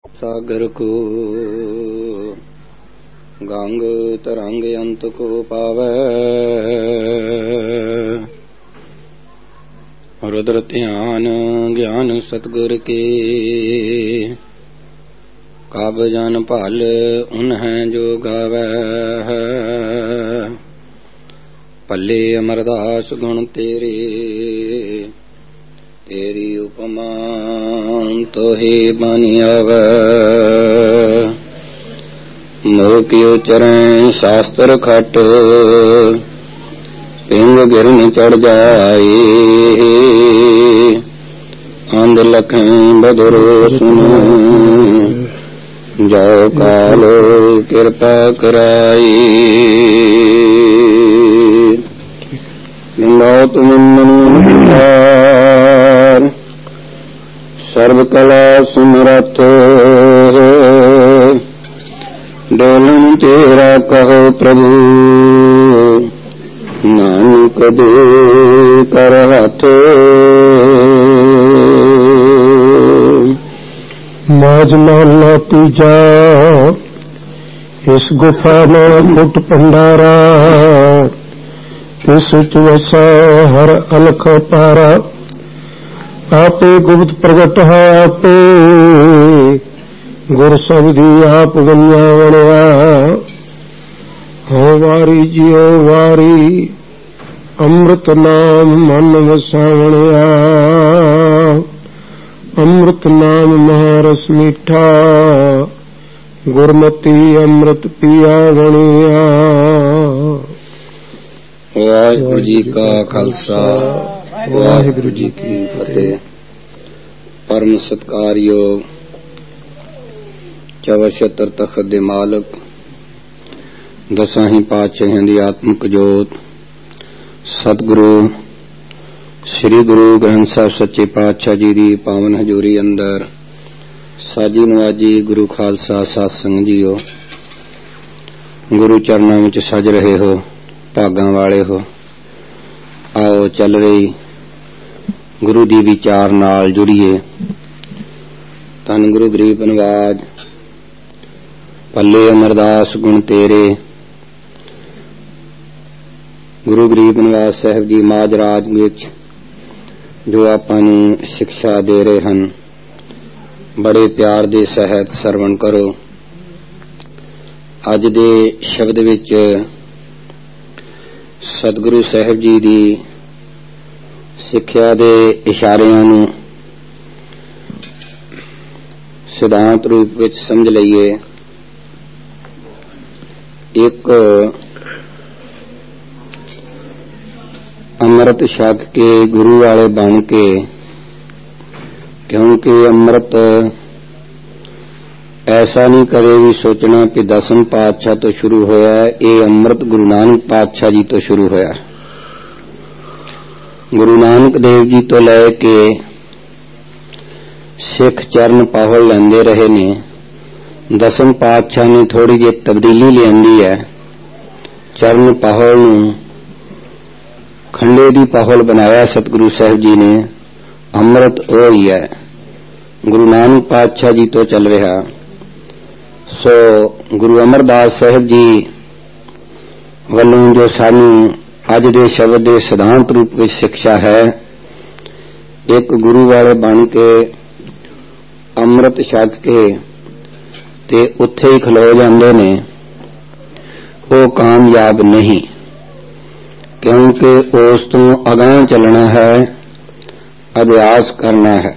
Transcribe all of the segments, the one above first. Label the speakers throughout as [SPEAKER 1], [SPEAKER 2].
[SPEAKER 1] सागर को गंग तरंग अंत को पावै, रुद्र ध्यान ज्ञान सतगुर के, काब जन भल उन्हें जो गावै। पल्ले अमरदास गुण तेरे, तेरी उपमा तो ही बन आवै। मोह की उचरें शास्त्र खट, पिंग गिरन चढ़ जाए। आंध लखें बदरो सुन, जाओ कालो कृपा कराई। मौत सर्व कला सुमरथ, डोलन तेरा कहो प्रभु, नानक दे कर हाथ।
[SPEAKER 2] माज महला तीजा, इस गुफा में फुट भंडारा, तिस वसा हर अलख पारा। आपे गुप्त प्रगट है आपे, गुर शब्दी आप गंजा वणिया। हो वारी जियो वारी, अमृत नाम मन वसावणिया। अमृत नाम महारस मीठा, गुरमती अमृत पिया वणिया।
[SPEAKER 1] वाहिगुरु जी का खालसा, वाहिगुरु जी की फतेह। परम सत्कारयोग चौशतर तखत दे मालक, दसां ही पातशाहियां दी आत्मक जोत, सतगुरु श्री गुरु ग्रंथ साहिब सच्चे पातशाह जी दी पावन हजूरी अंदर साजी नवाजी गुरु खालसा साध संगत जीओ, गुरु चरणां विच सज रहे हो, भागां वाले हो। आओ चल रही गुरु दी विचार नाल जुड़िए। धन गुरु गरीब नवाज, पल्ले अमरदास गुण तेरे। गुरु गरीब नवाज साहब जी माजराज विच जो आपां नूं शिक्षा दे रहे हन, बड़े प्यार दे सहित सरवण करो। अज दे शब्द विच सतगुरु साहब जी दी सिक्ख्या दे इशारियां नूं सिद्धांत रूप विच समझ लईए। एक अमृत छक के गुरु वाले बन के, क्योंकि अमृत ऐसा नहीं कदे भी सोचना कि दसम पातशाह तो शुरू होया है। ये अमृत गुरु नानक पातशाह जी तो शुरू होया। गुरु नानक देव जी तो लैके सिख चरण पाहल लेंदे रहे ने। दसम पातशाह ने थोड़ी जी तब्दीली लियांदी है। चरण पाहल नूं खंडे दी पाहल बनाया सतगुरु साहब जी ने। अमृत ओ ही है, गुरु नानक पातशाह जी तो चल रहा। सो गुरु अमरदास साहब जी वालों जो सानू अज दे शब्द दे सिद्धांत रूप में शिक्षा है, एक गुरु वाले बन के अमृत छक के ते उत्थे ही खलो जांदे ने, वो कामयाब नहीं। क्योंकि उस तो अगां चलना है, अभ्यास करना है।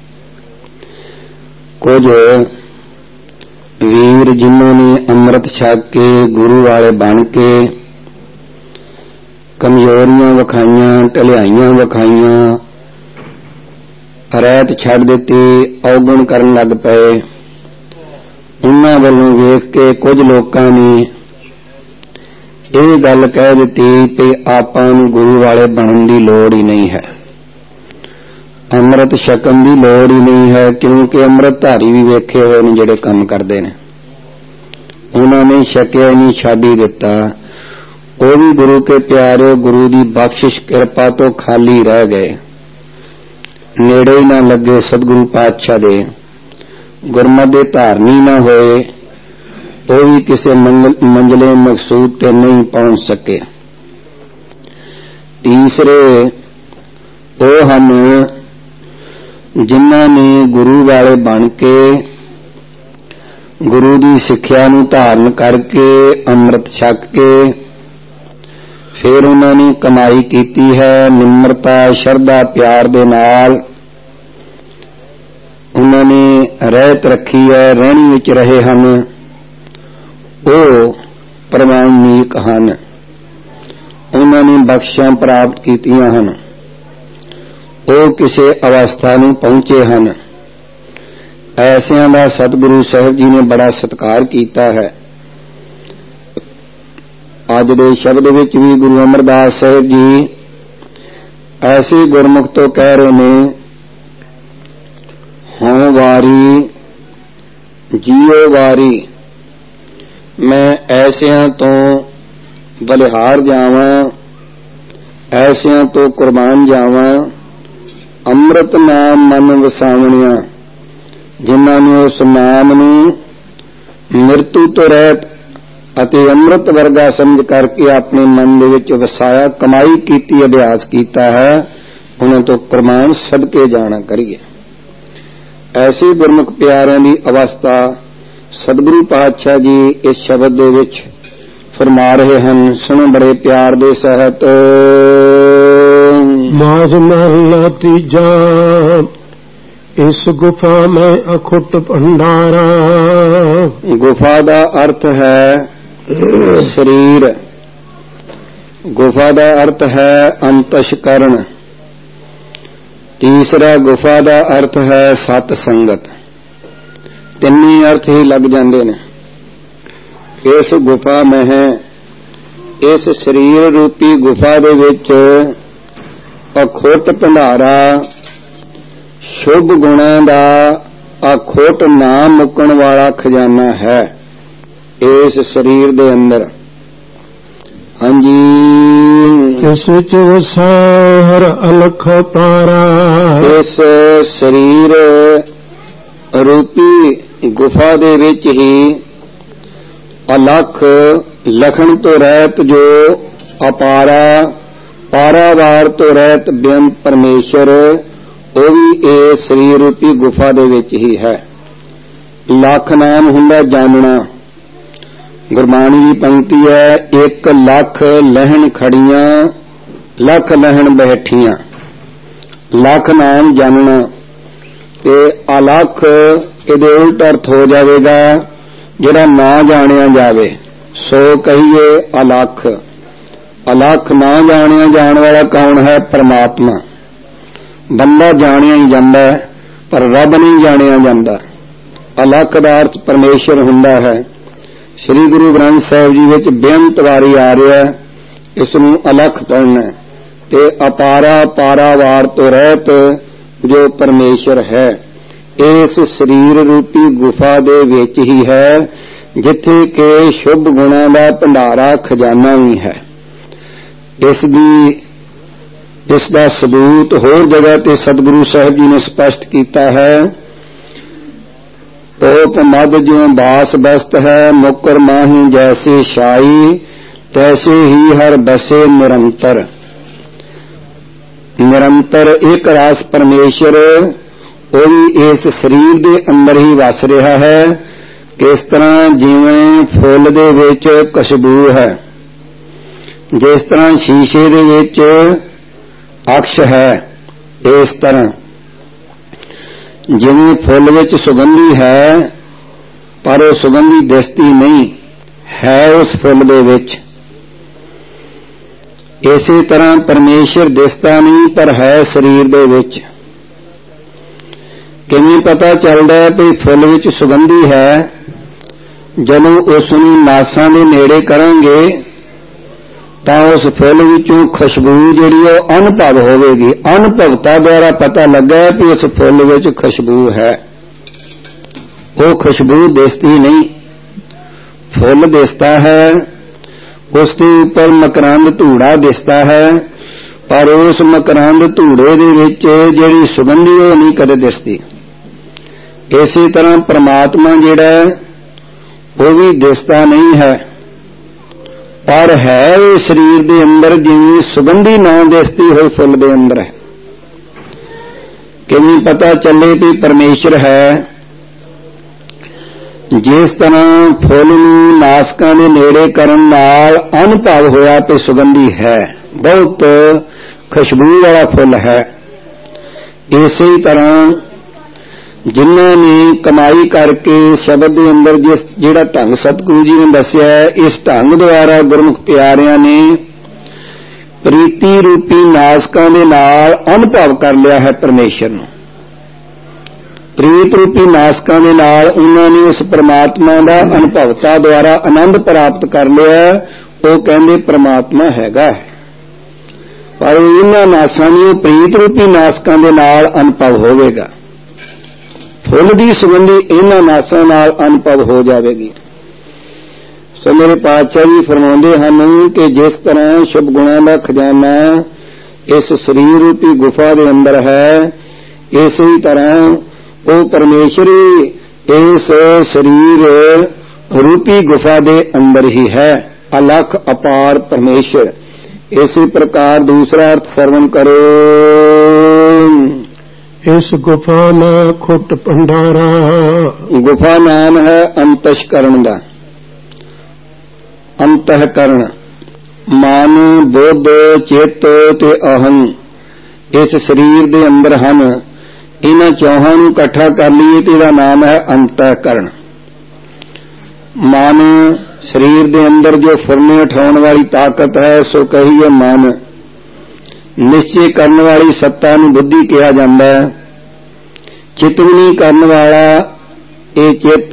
[SPEAKER 1] कुछ वीर जिन्होंने अमृत छक के गुरु वाले बन के कमजोरियां विखाइयां, ढलियाइयां विखाइयां, रैत छड़ दिती, अवगुण करन लग पए। उन्हां वल्लों वेख के कुछ लोकां ने ये गल कह दिती कि आपां नूं गुरु वाले बनन दी लोड़ ही नहीं है, अमृत छकन दी लोड़ ही नहीं है। क्योंकि अमृतधारी भी वेखे हुए ने जिहड़े काम करदे ने, उन्होंने छकिया ही नहीं, छड्ड ही दिता। वो भी गुरु के प्यारे, गुरु की बख्शिश कृपा तो खाली रह गए, नेड़े ही ना लगे सतगुरु पातशाह दे। ਗੁਰਮਤਿ ਦੇ ਧਾਰਨੀ ਨਾ ਹੋਏ, ਉਹ ਵੀ ਕਿਸੇ ਮੰਜ਼ਲੇ ਮਕਸੂਦ ਤੇ ਨਹੀਂ ਪਹੁੰਚ ਸਕੇ। ਤੀਸਰੇ ਉਹ ਹਨ ਜਿਨ੍ਹਾਂ ਨੇ ਗੁਰੂ ਵਾਲੇ ਬਣ ਕੇ ਗੁਰੂ ਦੀ ਸਿੱਖਿਆ ਨੂੰ ਧਾਰਨ ਕਰਕੇ ਅੰਮ੍ਰਿਤ ਛਕ ਕੇ ਫਿਰ ਉਹਨਾਂ ਨੇ ਕਮਾਈ ਕੀਤੀ ਹੈ, ਨਿਮਰਤਾ ਸ਼ਰਧਾ ਪਿਆਰ ਦੇ ਨਾਲ ਉਹਨਾਂ ਨੇ ਰਹਿਤ ਰੱਖੀ ਹੈ, ਰਹਿਣੀ ਵਿੱਚ ਰਹੇ ਹਨ, ਉਹ ਪ੍ਰਮਾਣਿਕ ਹਨ। ਉਹਨਾਂ ਨੇ ਬਖਸ਼ਾਂ ਪ੍ਰਾਪਤ ਕੀਤੀਆਂ ਹਨ, ਉਹ ਕਿਸੇ ਅਵਸਥਾ ਨੂੰ ਪਹੁੰਚੇ ਹਨ। ਐਸਿਆਂ ਦਾ ਸਤਿਗੁਰੂ ਸਾਹਿਬ ਜੀ ਨੇ ਬੜਾ ਸਤਿਕਾਰ ਕੀਤਾ ਹੈ। ਅੱਜ ਦੇ ਸ਼ਬਦ ਵਿੱਚ ਵੀ ਗੁਰੂ ਅਮਰਦਾਸ ਸਾਹਿਬ ਜੀ ਐਸੇ ਗੁਰਮੁਖ ਤੋਂ ਕਹਿ ਰਹੇ ਨੇ, ਹੋਂ ਵਾਰੀ ਜੀਓ ਵਾਰੀ, ਮੈਂ ਐਸਿਆਂ ਤੋਂ ਬਲਿਹਾਰ ਜਾਵਾਂ, ਐਸਿਆਂ ਤੋਂ ਕੁਰਬਾਨ ਜਾਵਾਂ, ਅੰਮ੍ਰਿਤ ਨਾਮ ਮਨ ਵਸਾਵਣਿਆ, ਜਿਨ੍ਹਾਂ ਨੇ ਉਸ ਨਾਮ ਨੂੰ ਮਿਰਤੂ ਤੋਂ ਰਹਿਤ ਅਤੇ ਅੰਮ੍ਰਿਤ ਵਰਗਾ ਸਮਝ ਕਰਕੇ ਆਪਣੇ ਮਨ ਦੇ ਵਿੱਚ ਵਸਾਇਆ, ਕਮਾਈ ਕੀਤੀ, ਅਭਿਆਸ ਕੀਤਾ ਹੈ, ਉਹਨਾਂ ਤੋਂ ਕੁਰਬਾਨ ਸਦਕੇ ਜਾਣਾ ਕਰੀਏ। ਐਸੇ ਗੁਰਮੁਖ ਪਿਆਰਿਆਂ ਦੀ ਅਵਸਥਾ ਸਤਿਗੁਰੂ ਪਾਤਸ਼ਾਹ ਜੀ ਇਸ ਸ਼ਬਦ ਦੇ ਵਿੱਚ ਫਰਮਾ ਰਹੇ ਹਨ। ਸੁਣੋ ਬੜੇ ਪਿਆਰ ਦੇ ਸਹਿਤ।
[SPEAKER 2] ਮਾਝ ਮਹਲਾ ਤੀਜਾ, ਇਸ ਗੁਫਾ ਮੈਂ ਅਖੁੱਟ ਭੰਡਾਰਾ।
[SPEAKER 1] ਗੁਫਾ ਦਾ ਅਰਥ ਹੈ ਸਰੀਰ, ਗੁਫਾ ਦਾ ਅਰਥ ਹੈ ਅੰਤਸ਼ਕਰਨ। ਤੀਸਰਾ ਗੁਫਾ ਦਾ ਅਰਥ ਹੈ ਸਤ ਸੰਗਤ। ਤਿੰਨੇ ਅਰਥ ਹੀ ਲੱਗ ਜਾਂਦੇ ਨੇ। ਇਸ ਗੁਫਾ ਮਹਿ, ਇਸ ਸਰੀਰ ਰੂਪੀ ਗੁਫਾ ਦੇ ਵਿੱਚ ਅਖੁੱਟ ਭੰਡਾਰਾ, ਸ਼ੁਭ ਗੁਣਾਂ ਦਾ ਅਖੁੱਟ ਨਾ ਮੁੱਕਣ ਵਾਲਾ ਖਜ਼ਾਨਾ ਹੈ ਇਸ ਸਰੀਰ ਦੇ ਅੰਦਰ। ਹਾਂਜੀ,
[SPEAKER 2] ਇਸ ਵਿੱਚ ਵਸੈ ਹਰ ਅਲਖ ਪਾਰਾ।
[SPEAKER 1] ਇਸ ਸਰੀਰ ਰੂਪੀ ਗੁਫਾ ਦੇ ਵਿੱਚ ਹੀ ਅਲਖ ਲਖਣ ਤੋਂ ਰਹਿਤ ਜੋ ਅਪਾਰਾ, ਪਾਰਾਵਾਰ ਤੋਂ ਰਹਿਤ ਬੇਅੰਤ ਪਰਮੇਸ਼ਰ, ਉਹ ਵੀ ਇਹ ਸਰੀਰ ਰੂਪੀ ਗੁਫਾ ਦੇ ਵਿੱਚ ਹੀ ਹੈ। ਲੱਖ ਨਾਮ ਹੁੰਦਾ ਜਾਣਨਾ। ਗੁਰਬਾਣੀ ਦੀ ਪੰਕਤੀ ਹੈ, 1 ਲੱਖ ਲਹਿਣ ਖੜੀਆਂ, ਲੱਖ ਲਹਿਣ ਬੈਠੀਆਂ। ਲੱਖ ਨਾਮ ਜਾਣਨਾ ਤੇ ਅਲਖ ਇਹਦੇ ਉਲਟ ਅਰਥ ਹੋ ਜਾਵੇਗਾ ਜਿਹੜਾ ਨਾ ਜਾਣਿਆ ਜਾਵੇ, ਸੋ ਕਹੀਏ ਅਲਖ। ਅਲਖ ਨਾ ਜਾਣਿਆ ਜਾਣ ਵਾਲਾ ਕੌਣ ਹੈ? ਪਰਮਾਤਮਾ। ਬੰਦਾ ਜਾਣਿਆ ਹੀ ਜਾਂਦਾ ਪਰ ਰੱਬ ਨਹੀਂ ਜਾਣਿਆ ਜਾਂਦਾ। ਅਲਖ ਦਾ ਅਰਥ ਪਰਮੇਸ਼ਰ ਹੁੰਦਾ ਹੈ। ਸ੍ਰੀ ਗੁਰੂ ਗ੍ਰੰਥ ਸਾਹਿਬ ਜੀ ਵਿੱਚ ਬੇਅੰਤ ਵਾਰੀ ਆ ਰਿਹਾ, ਇਸ ਨੂੰ ਅਲਖ ਪੜ੍ਹਨਾ ਤੇ ਅਪਾਰਾ ਪਾਰਾਵਾਰ ਤੋਂ ਰਹਿਤ ਜੋ ਪਰਮੇਸ਼ਰ ਹੈ ਇਸ ਸਰੀਰ ਰੂਪੀ ਗੁਫਾ ਦੇ ਵਿੱਚ ਹੀ ਹੈ, ਜਿੱਥੇ ਕਿ ਸ਼ੁਭ ਗੁਣਾਂ ਦਾ ਭੰਡਾਰਾ ਖਜ਼ਾਨਾ ਵੀ ਹੈ। ਇਸ ਦਾ ਸਬੂਤ ਹੋਰ ਜਗ੍ਹਾ ਤੇ ਸਤਿਗੁਰੂ ਸਾਹਿਬ ਜੀ ਨੇ ਸਪਸ਼ਟ ਕੀਤਾ ਹੈ। ਤੋਪ ਮਦ ਜਿਉ ਬਾਸ ਬਸਤ ਹੈ, ਮੁਕਰ ਮਾਹੀ ਜੈਸੇ ਸ਼ਾਈ, ਤੈਸੇ ਹੀ ਹਰ ਬਸੇ ਨਿਰੰਤਰ। ਨਿਰੰਤਰ ਇੱਕ ਰਸ ਪਰਮੇਸ਼ਰ, ਉਹ ਵੀ ਇਸ ਸਰੀਰ ਦੇ ਅੰਦਰ ਹੀ ਵਸ ਰਿਹਾ ਹੈ। ਕਿਸ ਤਰ੍ਹਾਂ? ਜਿਵੇਂ ਫੁੱਲ ਦੇ ਵਿੱਚ ਖੁਸ਼ਬੂ ਹੈ, ਜਿਸ ਤਰ੍ਹਾਂ ਸ਼ੀਸ਼ੇ ਦੇ ਵਿੱਚ ਅਕਸ਼ ਹੈ, ਇਸ ਤਰ੍ਹਾਂ ਜਿਵੇਂ ਫੁੱਲ ਵਿੱਚ ਸੁਗੰਧੀ ਹੈ ਪਰ ਉਹ ਸੁਗੰਧੀ ਦਿਸਦੀ ਨਹੀਂ ਹੈ ਉਸ ਫੁੱਲ ਦੇ ਵਿੱਚ, ਇਸੇ ਤਰ੍ਹਾਂ ਪਰਮੇਸ਼ਰ ਦਿਸਦਾ ਨਹੀਂ ਪਰ ਹੈ ਸਰੀਰ ਦੇ ਵਿੱਚ। ਕਿਵੇਂ ਪਤਾ ਚੱਲਦਾ ਹੈ ਕਿ ਫੁੱਲ ਵਿੱਚ ਸੁਗੰਧੀ ਹੈ? ਜਦੋਂ ਉਸ ਨੂੰ ਨਾਸਾਂ ਦੇ ਨੇੜੇ ਕਰਾਂਗੇ ਤਾਂ ਉਸ ਫੁੱਲ ਵਿੱਚੋਂ ਖੁਸ਼ਬੂ ਜਿਹੜੀ ਉਹ ਅਨੁਭਵ ਹੋਵੇਗੀ। ਅਨੁਭਵਤਾ ਦੁਆਰਾ ਪਤਾ ਲੱਗਾ ਕਿ ਉਸ ਫੁੱਲ ਵਿੱਚ ਖੁਸ਼ਬੂ ਹੈ। ਉਹ ਖੁਸ਼ਬੂ ਦਿਸਦੀ ਨਹੀਂ, ਫੁੱਲ ਦਿਸਦਾ ਹੈ, ਉਸ ਦੇ ਉੱਪਰ ਮਕਰੰਦ ਧੂੜਾ ਦਿਸਦਾ ਹੈ, ਪਰ ਉਸ ਮਕਰੰਦ ਧੂੜੇ ਦੇ ਵਿੱਚ ਜਿਹੜੀ ਸੁਗੰਧੀ ਉਹ ਨਹੀਂ ਕਦੇ ਦਿਸਦੀ। ਇਸੇ ਤਰ੍ਹਾਂ ਪ੍ਰਮਾਤਮਾ ਜਿਹੜਾ ਉਹ ਵੀ ਦਿਸਦਾ ਨਹੀਂ ਹੈ, ਪਰ ਹੈ ਇਹ ਸਰੀਰ ਦੇ ਅੰਦਰ, ਜਿਵੇਂ ਸੁਗੰਧੀ ਨਾ ਦਿਸਦੀ ਹੋਈ ਫੁੱਲ ਦੇ ਅੰਦਰ ਹੈ। ਕਿਵੇਂ ਪਤਾ ਚੱਲੇ ਵੀ ਪਰਮੇਸ਼ਰ ਹੈ? ਜਿਸ ਤਰ੍ਹਾਂ ਫੁੱਲ ਨੂੰ ਨਾਸਕਾਂ ਦੇ ਨੇੜੇ ਕਰਨ ਨਾਲ ਅਨੁਭਵ ਹੋਇਆ ਕਿ ਸੁਗੰਧੀ ਹੈ, ਬਹੁਤ ਖੁਸ਼ਬੂ ਵਾਲਾ ਫੁੱਲ ਹੈ। ਇਸੇ ਤਰ੍ਹਾਂ ਜਿਨ੍ਹਾਂ ਨੇ ਕਮਾਈ ਕਰਕੇ ਸ਼ਬਦ ਦੇ ਅੰਦਰ ਜਿਹੜਾ ਢੰਗ ਸਤਿਗੁਰੂ ਜੀ ਨੇ ਦੱਸਿਆ, ਇਸ ਢੰਗ ਦੁਆਰਾ ਗੁਰਮੁਖ ਪਿਆਰਿਆਂ ਨੇ ਪ੍ਰੀਤੀ ਰੂਪੀ ਨਾਸਕਾਂ ਦੇ ਨਾਲ ਅਨੁਭਵ ਕਰ ਲਿਆ ਹੈ ਪਰਮੇਸ਼ਰ ਨੂੰ। ਪ੍ਰੀਤ ਰੂਪੀ ਨਾਸਕਾਂ ਦੇ ਨਾਲ ਉਹਨਾਂ ਨੇ ਉਸ ਪ੍ਰਮਾਤਮਾ ਦਾ ਅਨੁਭਵਤਾ ਦੁਆਰਾ ਆਨੰਦ ਪ੍ਰਾਪਤ ਕਰ ਲਿਆ। ਉਹ ਕਹਿੰਦੇ ਪ੍ਰਮਾਤਮਾ ਹੈਗਾ ਹੈ, ਪਰ ਇਹਨਾਂ ਨਾਸਾਂ ਨੂੰ ਪ੍ਰੀਤ ਰੂਪੀ ਨਾਸਕਾਂ ਦੇ ਨਾਲ ਅਨੁਭਵ ਹੋਵੇਗਾ। ਫੁੱਲ ਦੀ ਸੁਗੰਧੀ ਇਹਨਾਂ ਨਾਸਾਂ ਨਾਲ ਅਨੁਭਵ ਹੋ ਜਾਵੇਗੀ। ਸੋ ਮੇਰੇ ਪਾਤਸ਼ਾਹ ਜੀ ਫਰਮਾਉਂਦੇ ਹਨ ਕਿ ਜਿਸ ਤਰ੍ਹਾਂ ਸ਼ੁਭ ਗੁਣਾਂ ਦਾ ਖਜ਼ਾਨਾ ਇਸ ਸਰੀਰ ਰੂਪੀ ਗੁਫਾ ਦੇ ਅੰਦਰ ਹੈ, ਇਸੇ ਤਰ੍ਹਾਂ ਉਹ ਪਰਮੇਸ਼ਰੀ ਇਸ ਸਰੀਰ ਰੂਪੀ ਗੁਫਾ ਦੇ ਅੰਦਰ ਹੀ ਹੈ, ਅਲਖ ਅਪਾਰ ਪਰਮੇਸ਼ਰ। ਇਸੇ ਪ੍ਰਕਾਰ ਦੂਸਰਾ ਅਰਥ ਸਰਵਣ ਕਰੋ।
[SPEAKER 2] ਇਸ ਗੁਫਾ ਨਾ ਖੁੱਟ ਭੰਡਾਰਾ।
[SPEAKER 1] ਗੁਫਾ ਨਾਮ ਹੈ ਅੰਤਸ਼ਕਰਣ ਦਾ। ਅੰਤःਕਰਣ ਮਨ, ਬੁੱਧ, ਚਿੱਤ ਤੇ ਅਹੰ ਇਸ ਸਰੀਰ ਦੇ ਅੰਦਰ ਹਨ। ਇਹਨਾਂ ਚੌਹਾਂ ਨੂੰ ਇਕੱਠਾ ਕਰ ਲਈਏ ਤੇ ਇਹਦਾ ਨਾਮ ਹੈ ਅੰਤःਕਰਣ। ਮਨ ਸਰੀਰ ਦੇ ਅੰਦਰ ਜੋ ਫੁਰਨੇ ਉਠਾਉਣ ਵਾਲੀ ਤਾਕਤ ਹੈ, ਸੋ ਕਹੀਏ ਮਨ। ਨਿਸ਼ਚੇ ਕਰਨ ਵਾਲੀ ਸੱਤਾ ਨੂੰ ਬੁੱਧੀ ਕਿਹਾ ਜਾਂਦਾ ਹੈ। ਚਿਤਵਨੀ ਕਰਨ ਵਾਲਾ ਇਹ ਚਿੱਤ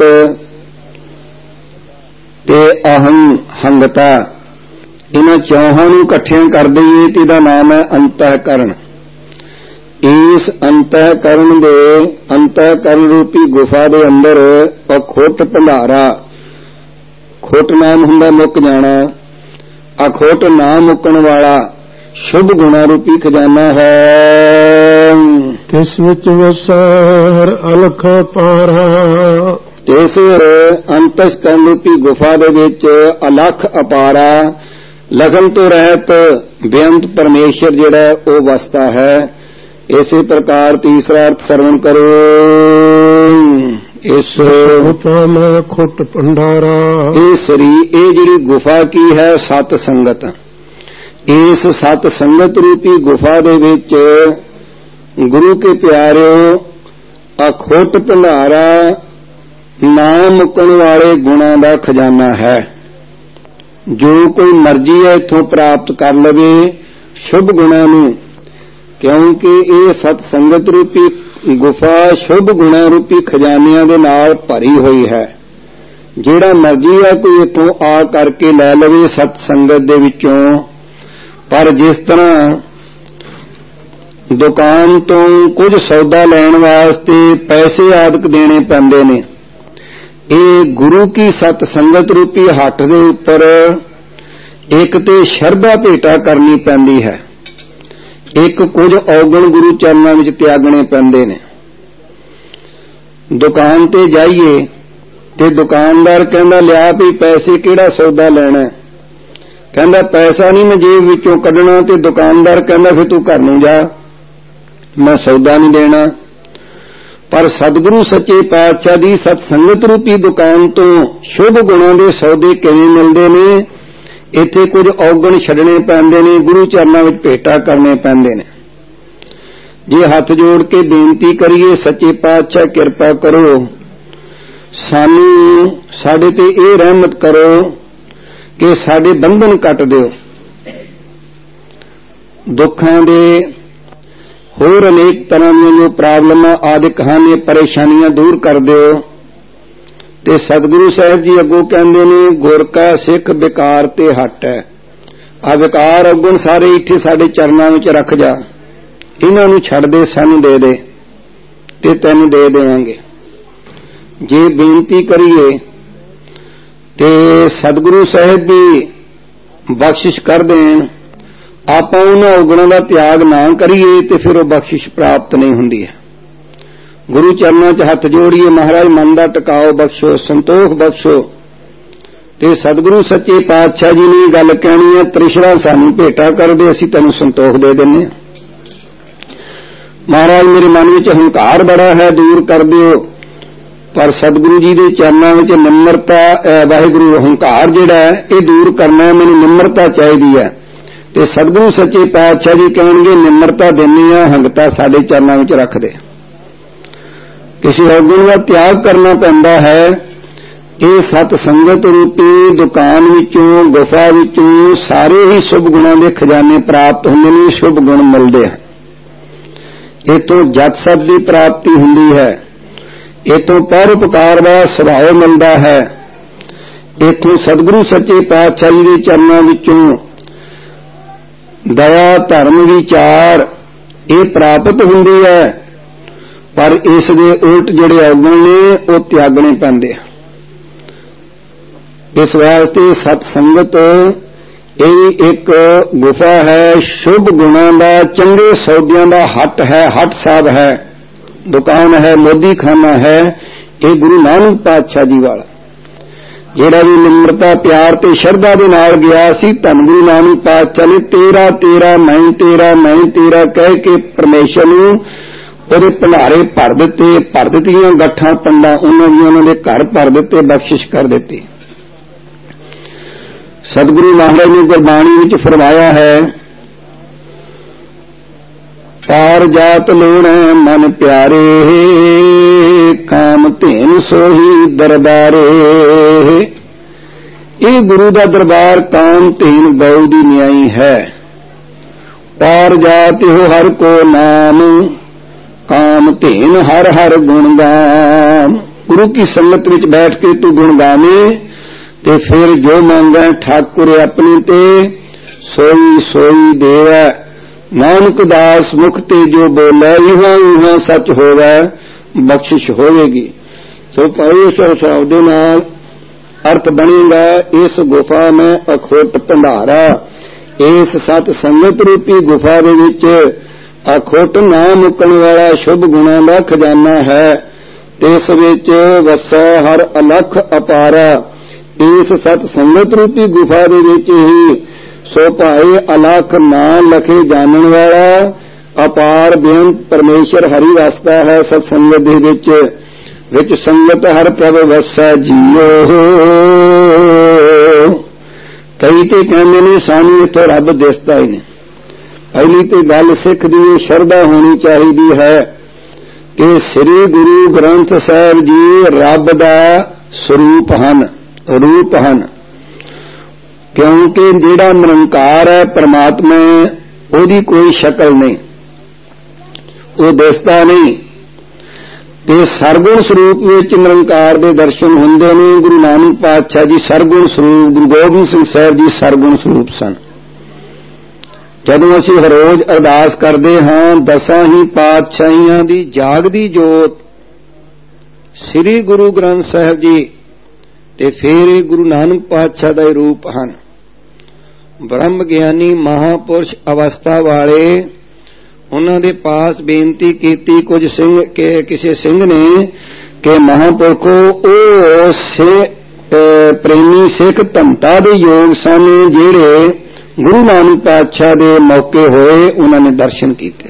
[SPEAKER 1] ਤੇ ਅਹੰ ਹੰਗਤਾ, ਇਹਨਾਂ ਚੌਹਾਂ ਨੂੰ ਇਕੱਠਿਆਂ ਕਰ ਦਈਏ ਤੇ ਇਹਦਾ ਨਾਮ ਹੈ ਅੰਤःਕਰਣ। ਇਸ ਅੰਤःਕਰਣ ਦੇ ਅੰਤःਕਰਣ ਰੂਪੀ ਗੁਫਾ ਦੇ ਅੰਦਰ ਅਖੁੱਟ ਭੰਡਾਰਾ। ਖੁੱਟ ਨਾਮ ਹੁੰਦਾ ਮੁੱਕ ਜਾਣਾ, ਅਖੁੱਟ ਨਾ ਮੁੱਕਣ ਵਾਲਾ ਸ਼ੁਭ ਗੁਣਾ ਰੂਪੀ ਖਜ਼ਾਨਾ ਹੈ।
[SPEAKER 2] ਤਿਸ ਵਿੱਚ ਵਸਰ ਅਲਖ ਪਾਰਾ।
[SPEAKER 1] ਇਸ ਅੰਤਸ਼ਕਰਨ ਰੂਪੀ ਗੁਫਾ ਦੇ ਵਿੱਚ ਅਲਖ ਅਪਾਰਾ, ਲਗਨ ਤੋਂ ਰਹਿਤ ਬੇਅੰਤ ਪਰਮੇਸ਼ਰ ਜਿਹੜਾ ਉਹ ਵਸਦਾ ਹੈ। ਇਸੇ ਪ੍ਰਕਾਰ ਤੀਸਰਾ ਅਰਥ ਸਰਵਣ ਕਰੋ। ਇਸ
[SPEAKER 2] ਗੁਫਾ ਮੈਂ ਖੁੱਟ ਭੰਡਾਰਾ।
[SPEAKER 1] ਇਹ ਸਰੀਰ, ਇਹ ਜਿਹੜੀ ਗੁਫਾ ਕੀ ਹੈ? ਸਤ ਸੰਗਤ। ਇਸ ਸਤ ਸੰਗਤ ਰੂਪੀ ਗੁਫਾ ਦੇ ਵਿੱਚ ਗੁਰੂ ਕੇ ਪਿਆਰਿਓ ਅਖੁੱਟ ਭੰਡਾਰਾ ਨਾ ਮੁੱਕਣ ਵਾਲੇ ਗੁਣਾਂ ਦਾ ਖਜ਼ਾਨਾ ਹੈ। ਜੋ ਕੋਈ ਮਰਜ਼ੀ ਹੈ ਇੱਥੋਂ ਪ੍ਰਾਪਤ ਕਰ ਲਵੇ ਸ਼ੁਭ ਗੁਣਾਂ ਨੂੰ, ਕਿਉਂਕਿ ਇਹ ਸਤ ਸੰਗਤ ਰੂਪੀ ਗੁਫਾ ਸ਼ੁਭ ਗੁਣਾਂ ਰੂਪੀ ਖਜ਼ਾਨਿਆਂ ਦੇ ਨਾਲ ਭਰੀ ਹੋਈ ਹੈ। ਜਿਹੜਾ ਮਰਜ਼ੀ ਹੈ ਕੋਈ ਇੱਥੋਂ ਆ ਕਰਕੇ ਲੈ ਲਵੇ ਸਤ ਸੰਗਤ ਦੇ ਵਿੱਚੋਂ। ਪਰ ਜਿਸ ਤਰ੍ਹਾਂ ਦੁਕਾਨ ਤੋਂ ਕੁਝ ਸੌਦਾ ਲੈਣ ਵਾਸਤੇ ਪੈਸੇ ਆਦਿਕ ਦੇਣੇ ਪੈਂਦੇ ਨੇ, ਇਹ ਗੁਰੂ ਕੀ ਸਤ ਸੰਗਤ ਰੂਪੀ ਹੱਟ ਦੇ ਉੱਪਰ ਇੱਕ ਤੇ ਸ਼ਰਧਾ ਭੇਟਾ ਕਰਨੀ ਪੈਂਦੀ ਹੈ, ਇੱਕ ਕੁਝ ਔਗਣ ਗੁਰੂ ਚਰਨਾਂ ਵਿੱਚ ਤਿਆਗਣੇ ਪੈਂਦੇ ਨੇ। ਦੁਕਾਨ ਤੇ ਜਾਈਏ ਤੇ ਦੁਕਾਨਦਾਰ ਕਹਿੰਦਾ ਲਿਆ ਵੀ ਪੈਸੇ ਕਿਹੜਾ ਸੌਦਾ ਲੈਣਾ? ਕਹਿੰਦਾ ਪੈਸਾ ਨਹੀਂ ਮੈਂ ਜੇਬ ਵਿੱਚੋਂ ਕੱਢਣਾ। ਤੇ ਦੁਕਾਨਦਾਰ ਕਹਿੰਦਾ ਫਿਰ ਤੂੰ ਘਰ ਨੂੰ ਜਾ, ਮੈਂ ਸੌਦਾ ਨਹੀਂ ਦੇਣਾ। ਪਰ ਸਤਿਗੁਰੂ ਸੱਚੇ ਪਾਤਸ਼ਾਹ ਦੀ ਸਤ ਸੰਗਤ ਰੂਪੀ ਦੁਕਾਨ ਤੋਂ ਸ਼ੁਭ ਗੁਣਾਂ ਦੇ ਸੌਦੇ ਕਿਵੇਂ ਮਿਲਦੇ ਨੇ? ਇੱਥੇ ਕੁਝ ਔਗਣ ਛੱਡਣੇ ਪੈਂਦੇ ਨੇ, ਗੁਰੂ ਚਰਨਾਂ ਵਿੱਚ ਭੇਟਾ ਕਰਨੇ ਪੈਂਦੇ ਨੇ। ਜੇ ਹੱਥ ਜੋੜ ਕੇ ਬੇਨਤੀ ਕਰੀਏ ਸੱਚੇ ਪਾਤਸ਼ਾਹ ਕਿਰਪਾ ਕਰੋ, ਸਾਨੂੰ ਸਾਡੇ ਤੇ ਇਹ ਰਹਿਮਤ ਕਰੋ ਕਿ ਸਾਡੇ ਬੰਧਨ ਕੱਟ ਦਿਓ, ਦੁੱਖਾਂ ਦੇ ਹੋਰ ਅਨੇਕ ਤਰ੍ਹਾਂ ਦੀਆਂ ਜੋ ਪ੍ਰੋਬਲਮਾਂ ਆਦਿਕ ਹਨ ਇਹ ਪਰੇਸ਼ਾਨੀਆਂ ਦੂਰ ਕਰ ਦਿਓ। ਤੇ ਸਤਿਗੁਰੂ ਸਾਹਿਬ ਜੀ ਅੱਗੋਂ ਕਹਿੰਦੇ ਨੇ ਗੁਰ ਕਾ ਸਿੱਖ ਵਿਕਾਰ ਤੇ ਹਟ ਹੈ। ਆ ਵਿਕਾਰ ਔਗਣ ਸਾਰੇ ਇੱਥੇ ਸਾਡੇ ਚਰਨਾਂ ਵਿੱਚ ਰੱਖ ਜਾ, ਇਹਨਾਂ ਨੂੰ ਛੱਡ ਦੇ, ਸਾਨੂੰ ਦੇ ਦੇ ਤੇ ਤੈਨੂੰ ਦੇ ਦੇਵਾਂਗੇ। ਜੇ ਬੇਨਤੀ ਕਰੀਏ ਤੇ ਸਤਿਗੁਰੂ ਸਾਹਿਬ ਦੀ ਬਖਸ਼ਿਸ਼ ਕਰ ਦੇਣ, ਆਪਾਂ ਉਹਨਾਂ ਔਗਣਾਂ ਦਾ ਤਿਆਗ ਨਾ ਕਰੀਏ ਤੇ ਫਿਰ ਉਹ ਬਖਸ਼ਿਸ਼ ਪ੍ਰਾਪਤ ਨਹੀਂ ਹੁੰਦੀ ਹੈ। गुरु चरणों च हथ जोड़िए। महाराज मन दा टिकाओ बख्शो, संतोख बख्शो। ते सतगुरु सच्चे पातशाह जी ने गल कहनी है, त्रिशरा सानू भेटा कर दे, असीं तैनूं संतोख दे दिंदे हां। महाराज मेरे मन विच हंकार बड़ा है, दूर कर दिओ। पर सतगुरु जी के चरणों में निम्रता, वाहिगुरु हंकार जिहड़ा है ये दूर करना, मैनूं निम्रता चाहिदी है। ते सतगुरु सच्चे पातशाह जी कहणगे निम्रता देने आ, हंगता साडे चरणों में रख दे। किसी अवगुण का त्याग करना पैंदा है। ये सत संगत रूपी दुकान विचों, गुफा विचों सारे ही शुभ गुणों के खजाने प्राप्त होंदे ने, शुभ गुण मिलते हैं। इतों जत सत की प्राप्ति हुंदी है, इतों परोपकार का सुभाव मिलता है, इतों सतगुरु सच्चे पातशाह जी के चरणों विचों दया धर्म विचार ये प्राप्त हुंदी है। पर इस दे उल्ट जिहड़े अवगुण ने वो त्यागने पैंदे। इस वास्ते सतसंगत ये एक गुफा है, शुभ गुणों का, चंगे सौदियां का हट है, हट साहब है, दुकान है, मोदी खाना है। ये गुरु नानक पातशाह जी वाला जिहड़ा भी निम्रता प्यार ते शरधा दे नाल गया सी, धन गुरु नानक पातशाह ने तेरा तेरा मैं तेरा मैं तेरा कह के परमेश्वर नूं ਉਹਦੇ ਭੰਡਾਰੇ ਭਰ ਦਿੱਤੀਆਂ ਗੱਠਾਂ ਪੰਡਾਂ ਉਹਨਾਂ ਦੇ ਘਰ ਭਰ ਦਿੱਤੇ, ਬਖਸ਼ਿਸ਼ ਕਰ ਦਿੱਤੀ। सतगुरु महाराज ने गुरबाणी विच फरमाया है, पार जात लोण मन प्यारे, काम धेन सोही दरबारे। ये गुरु का दरबार काम धेन गौ दी न्याई है। पार जात हो हर को नाम, काम धेन हर हर गुणगान। गुरु की संगत विच बैठ के तू गुण गावे ते फिर जो मांगे ठाकुर अपने ते सोई सोई देवै। नानक दास मुख ते जो बोले इहां इहां सच होवे, बख्शिश होवेगी। सो भाई इस शब्द नाल अर्थ बनेगा, इस गुफा में अखोट भंडारा, इस सत संगत रूपी गुफा दे विच अखोट ना मुकन वाला शुभ गुणों का खजाना है। इस विच वसै हर अलख अपारा। इस सत संगत रूपी गुफा दे विच ही सो भाए अलख ना लखे जानन वाला अपार बेअंत परमेश्वर हरि वसदा है। सतसंगत दे विच संगत हर प्रभ वसै जीओ। कई ते कहंदे ने सानू इत्थों रब दिसदा ही नहीं। पहली तो गल सिख दी शरधा होनी चाहिए है कि श्री गुरु ग्रंथ साहिब जी रब दा स्वरूप हन, रूप हन। क्योंकि जिहड़ा निरंकार है परमात्मा, ओदी कोई शक्ल नहीं, वो दिसदा नहीं। ते सरगुण स्वरूप विच निरंकार दे दर्शन हुंदे ने। गुरु नानक पातशाह जी सरगुण स्वरूप, गुरु गोबिंद सिंह साहिब जी सरगुण स्वरूप सन। जदों असीं हर रोज अरदास करते हाँ, दसां ही पातशाहियां दी जागदी जोत श्री गुरु ग्रंथ साहिब जी ते फिर गुरु नानक पातशाह दा रूप हन। ब्रह्म ज्ञानी महापुरुष अवस्था वाले उन्हां दे पास बेनती कीती कुछ सिंह के किसी सिंह ने कि महापुरखो ओ प्रेमी सिख धनता दे योग सन जिहड़े गुरु नानक पातशाह दे मौके होए, उन्होंने दर्शन किए।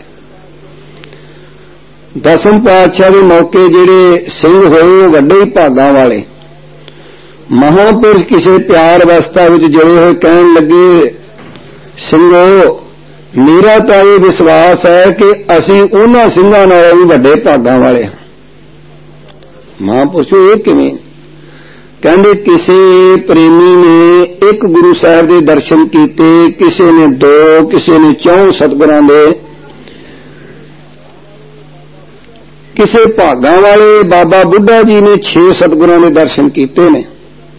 [SPEAKER 1] दसम पातशाह दे मौके जिहड़े सिंह होए वड्डे ही भागां वाले महापुरुष किसी प्यार अवस्था विच जुड़े होए कहण लगे, सिंघो मेरा तो यह विश्वास है कि असीं उन्हां सिंघां नालों भी वड्डे भागां वाले हां। महापुरुषो ये किवें? कहंदे किसी प्रेमी ने एक गुरु साहिब के दर्शन किए, किसी ने 2, किसी ने 4 सतगुरां दे। किसी भागां वाले बाबा बुढ़ा जी ने 6 सतगुरां दे दर्शन किए ने,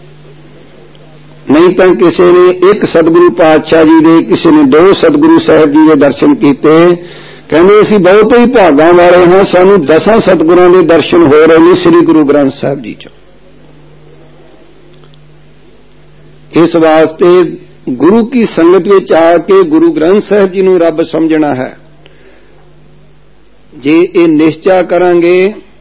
[SPEAKER 1] नहीं तो किसी ने 1 सतगुरु पातशाह जी दे, किसी ने 2 सतगुरु साहिब जी के दर्शन किए। कहंदे असीं बहुत ही भागां वाले हां, सानूं 10 सतगुरां दे दर्शन हो रहे ने श्री गुरु ग्रंथ साहिब जी चों। इस वास्ते गुरु की संगत में आके गुरु ग्रंथ साहिब जी नूं रब समझना है। जे ये निश्चय करांगे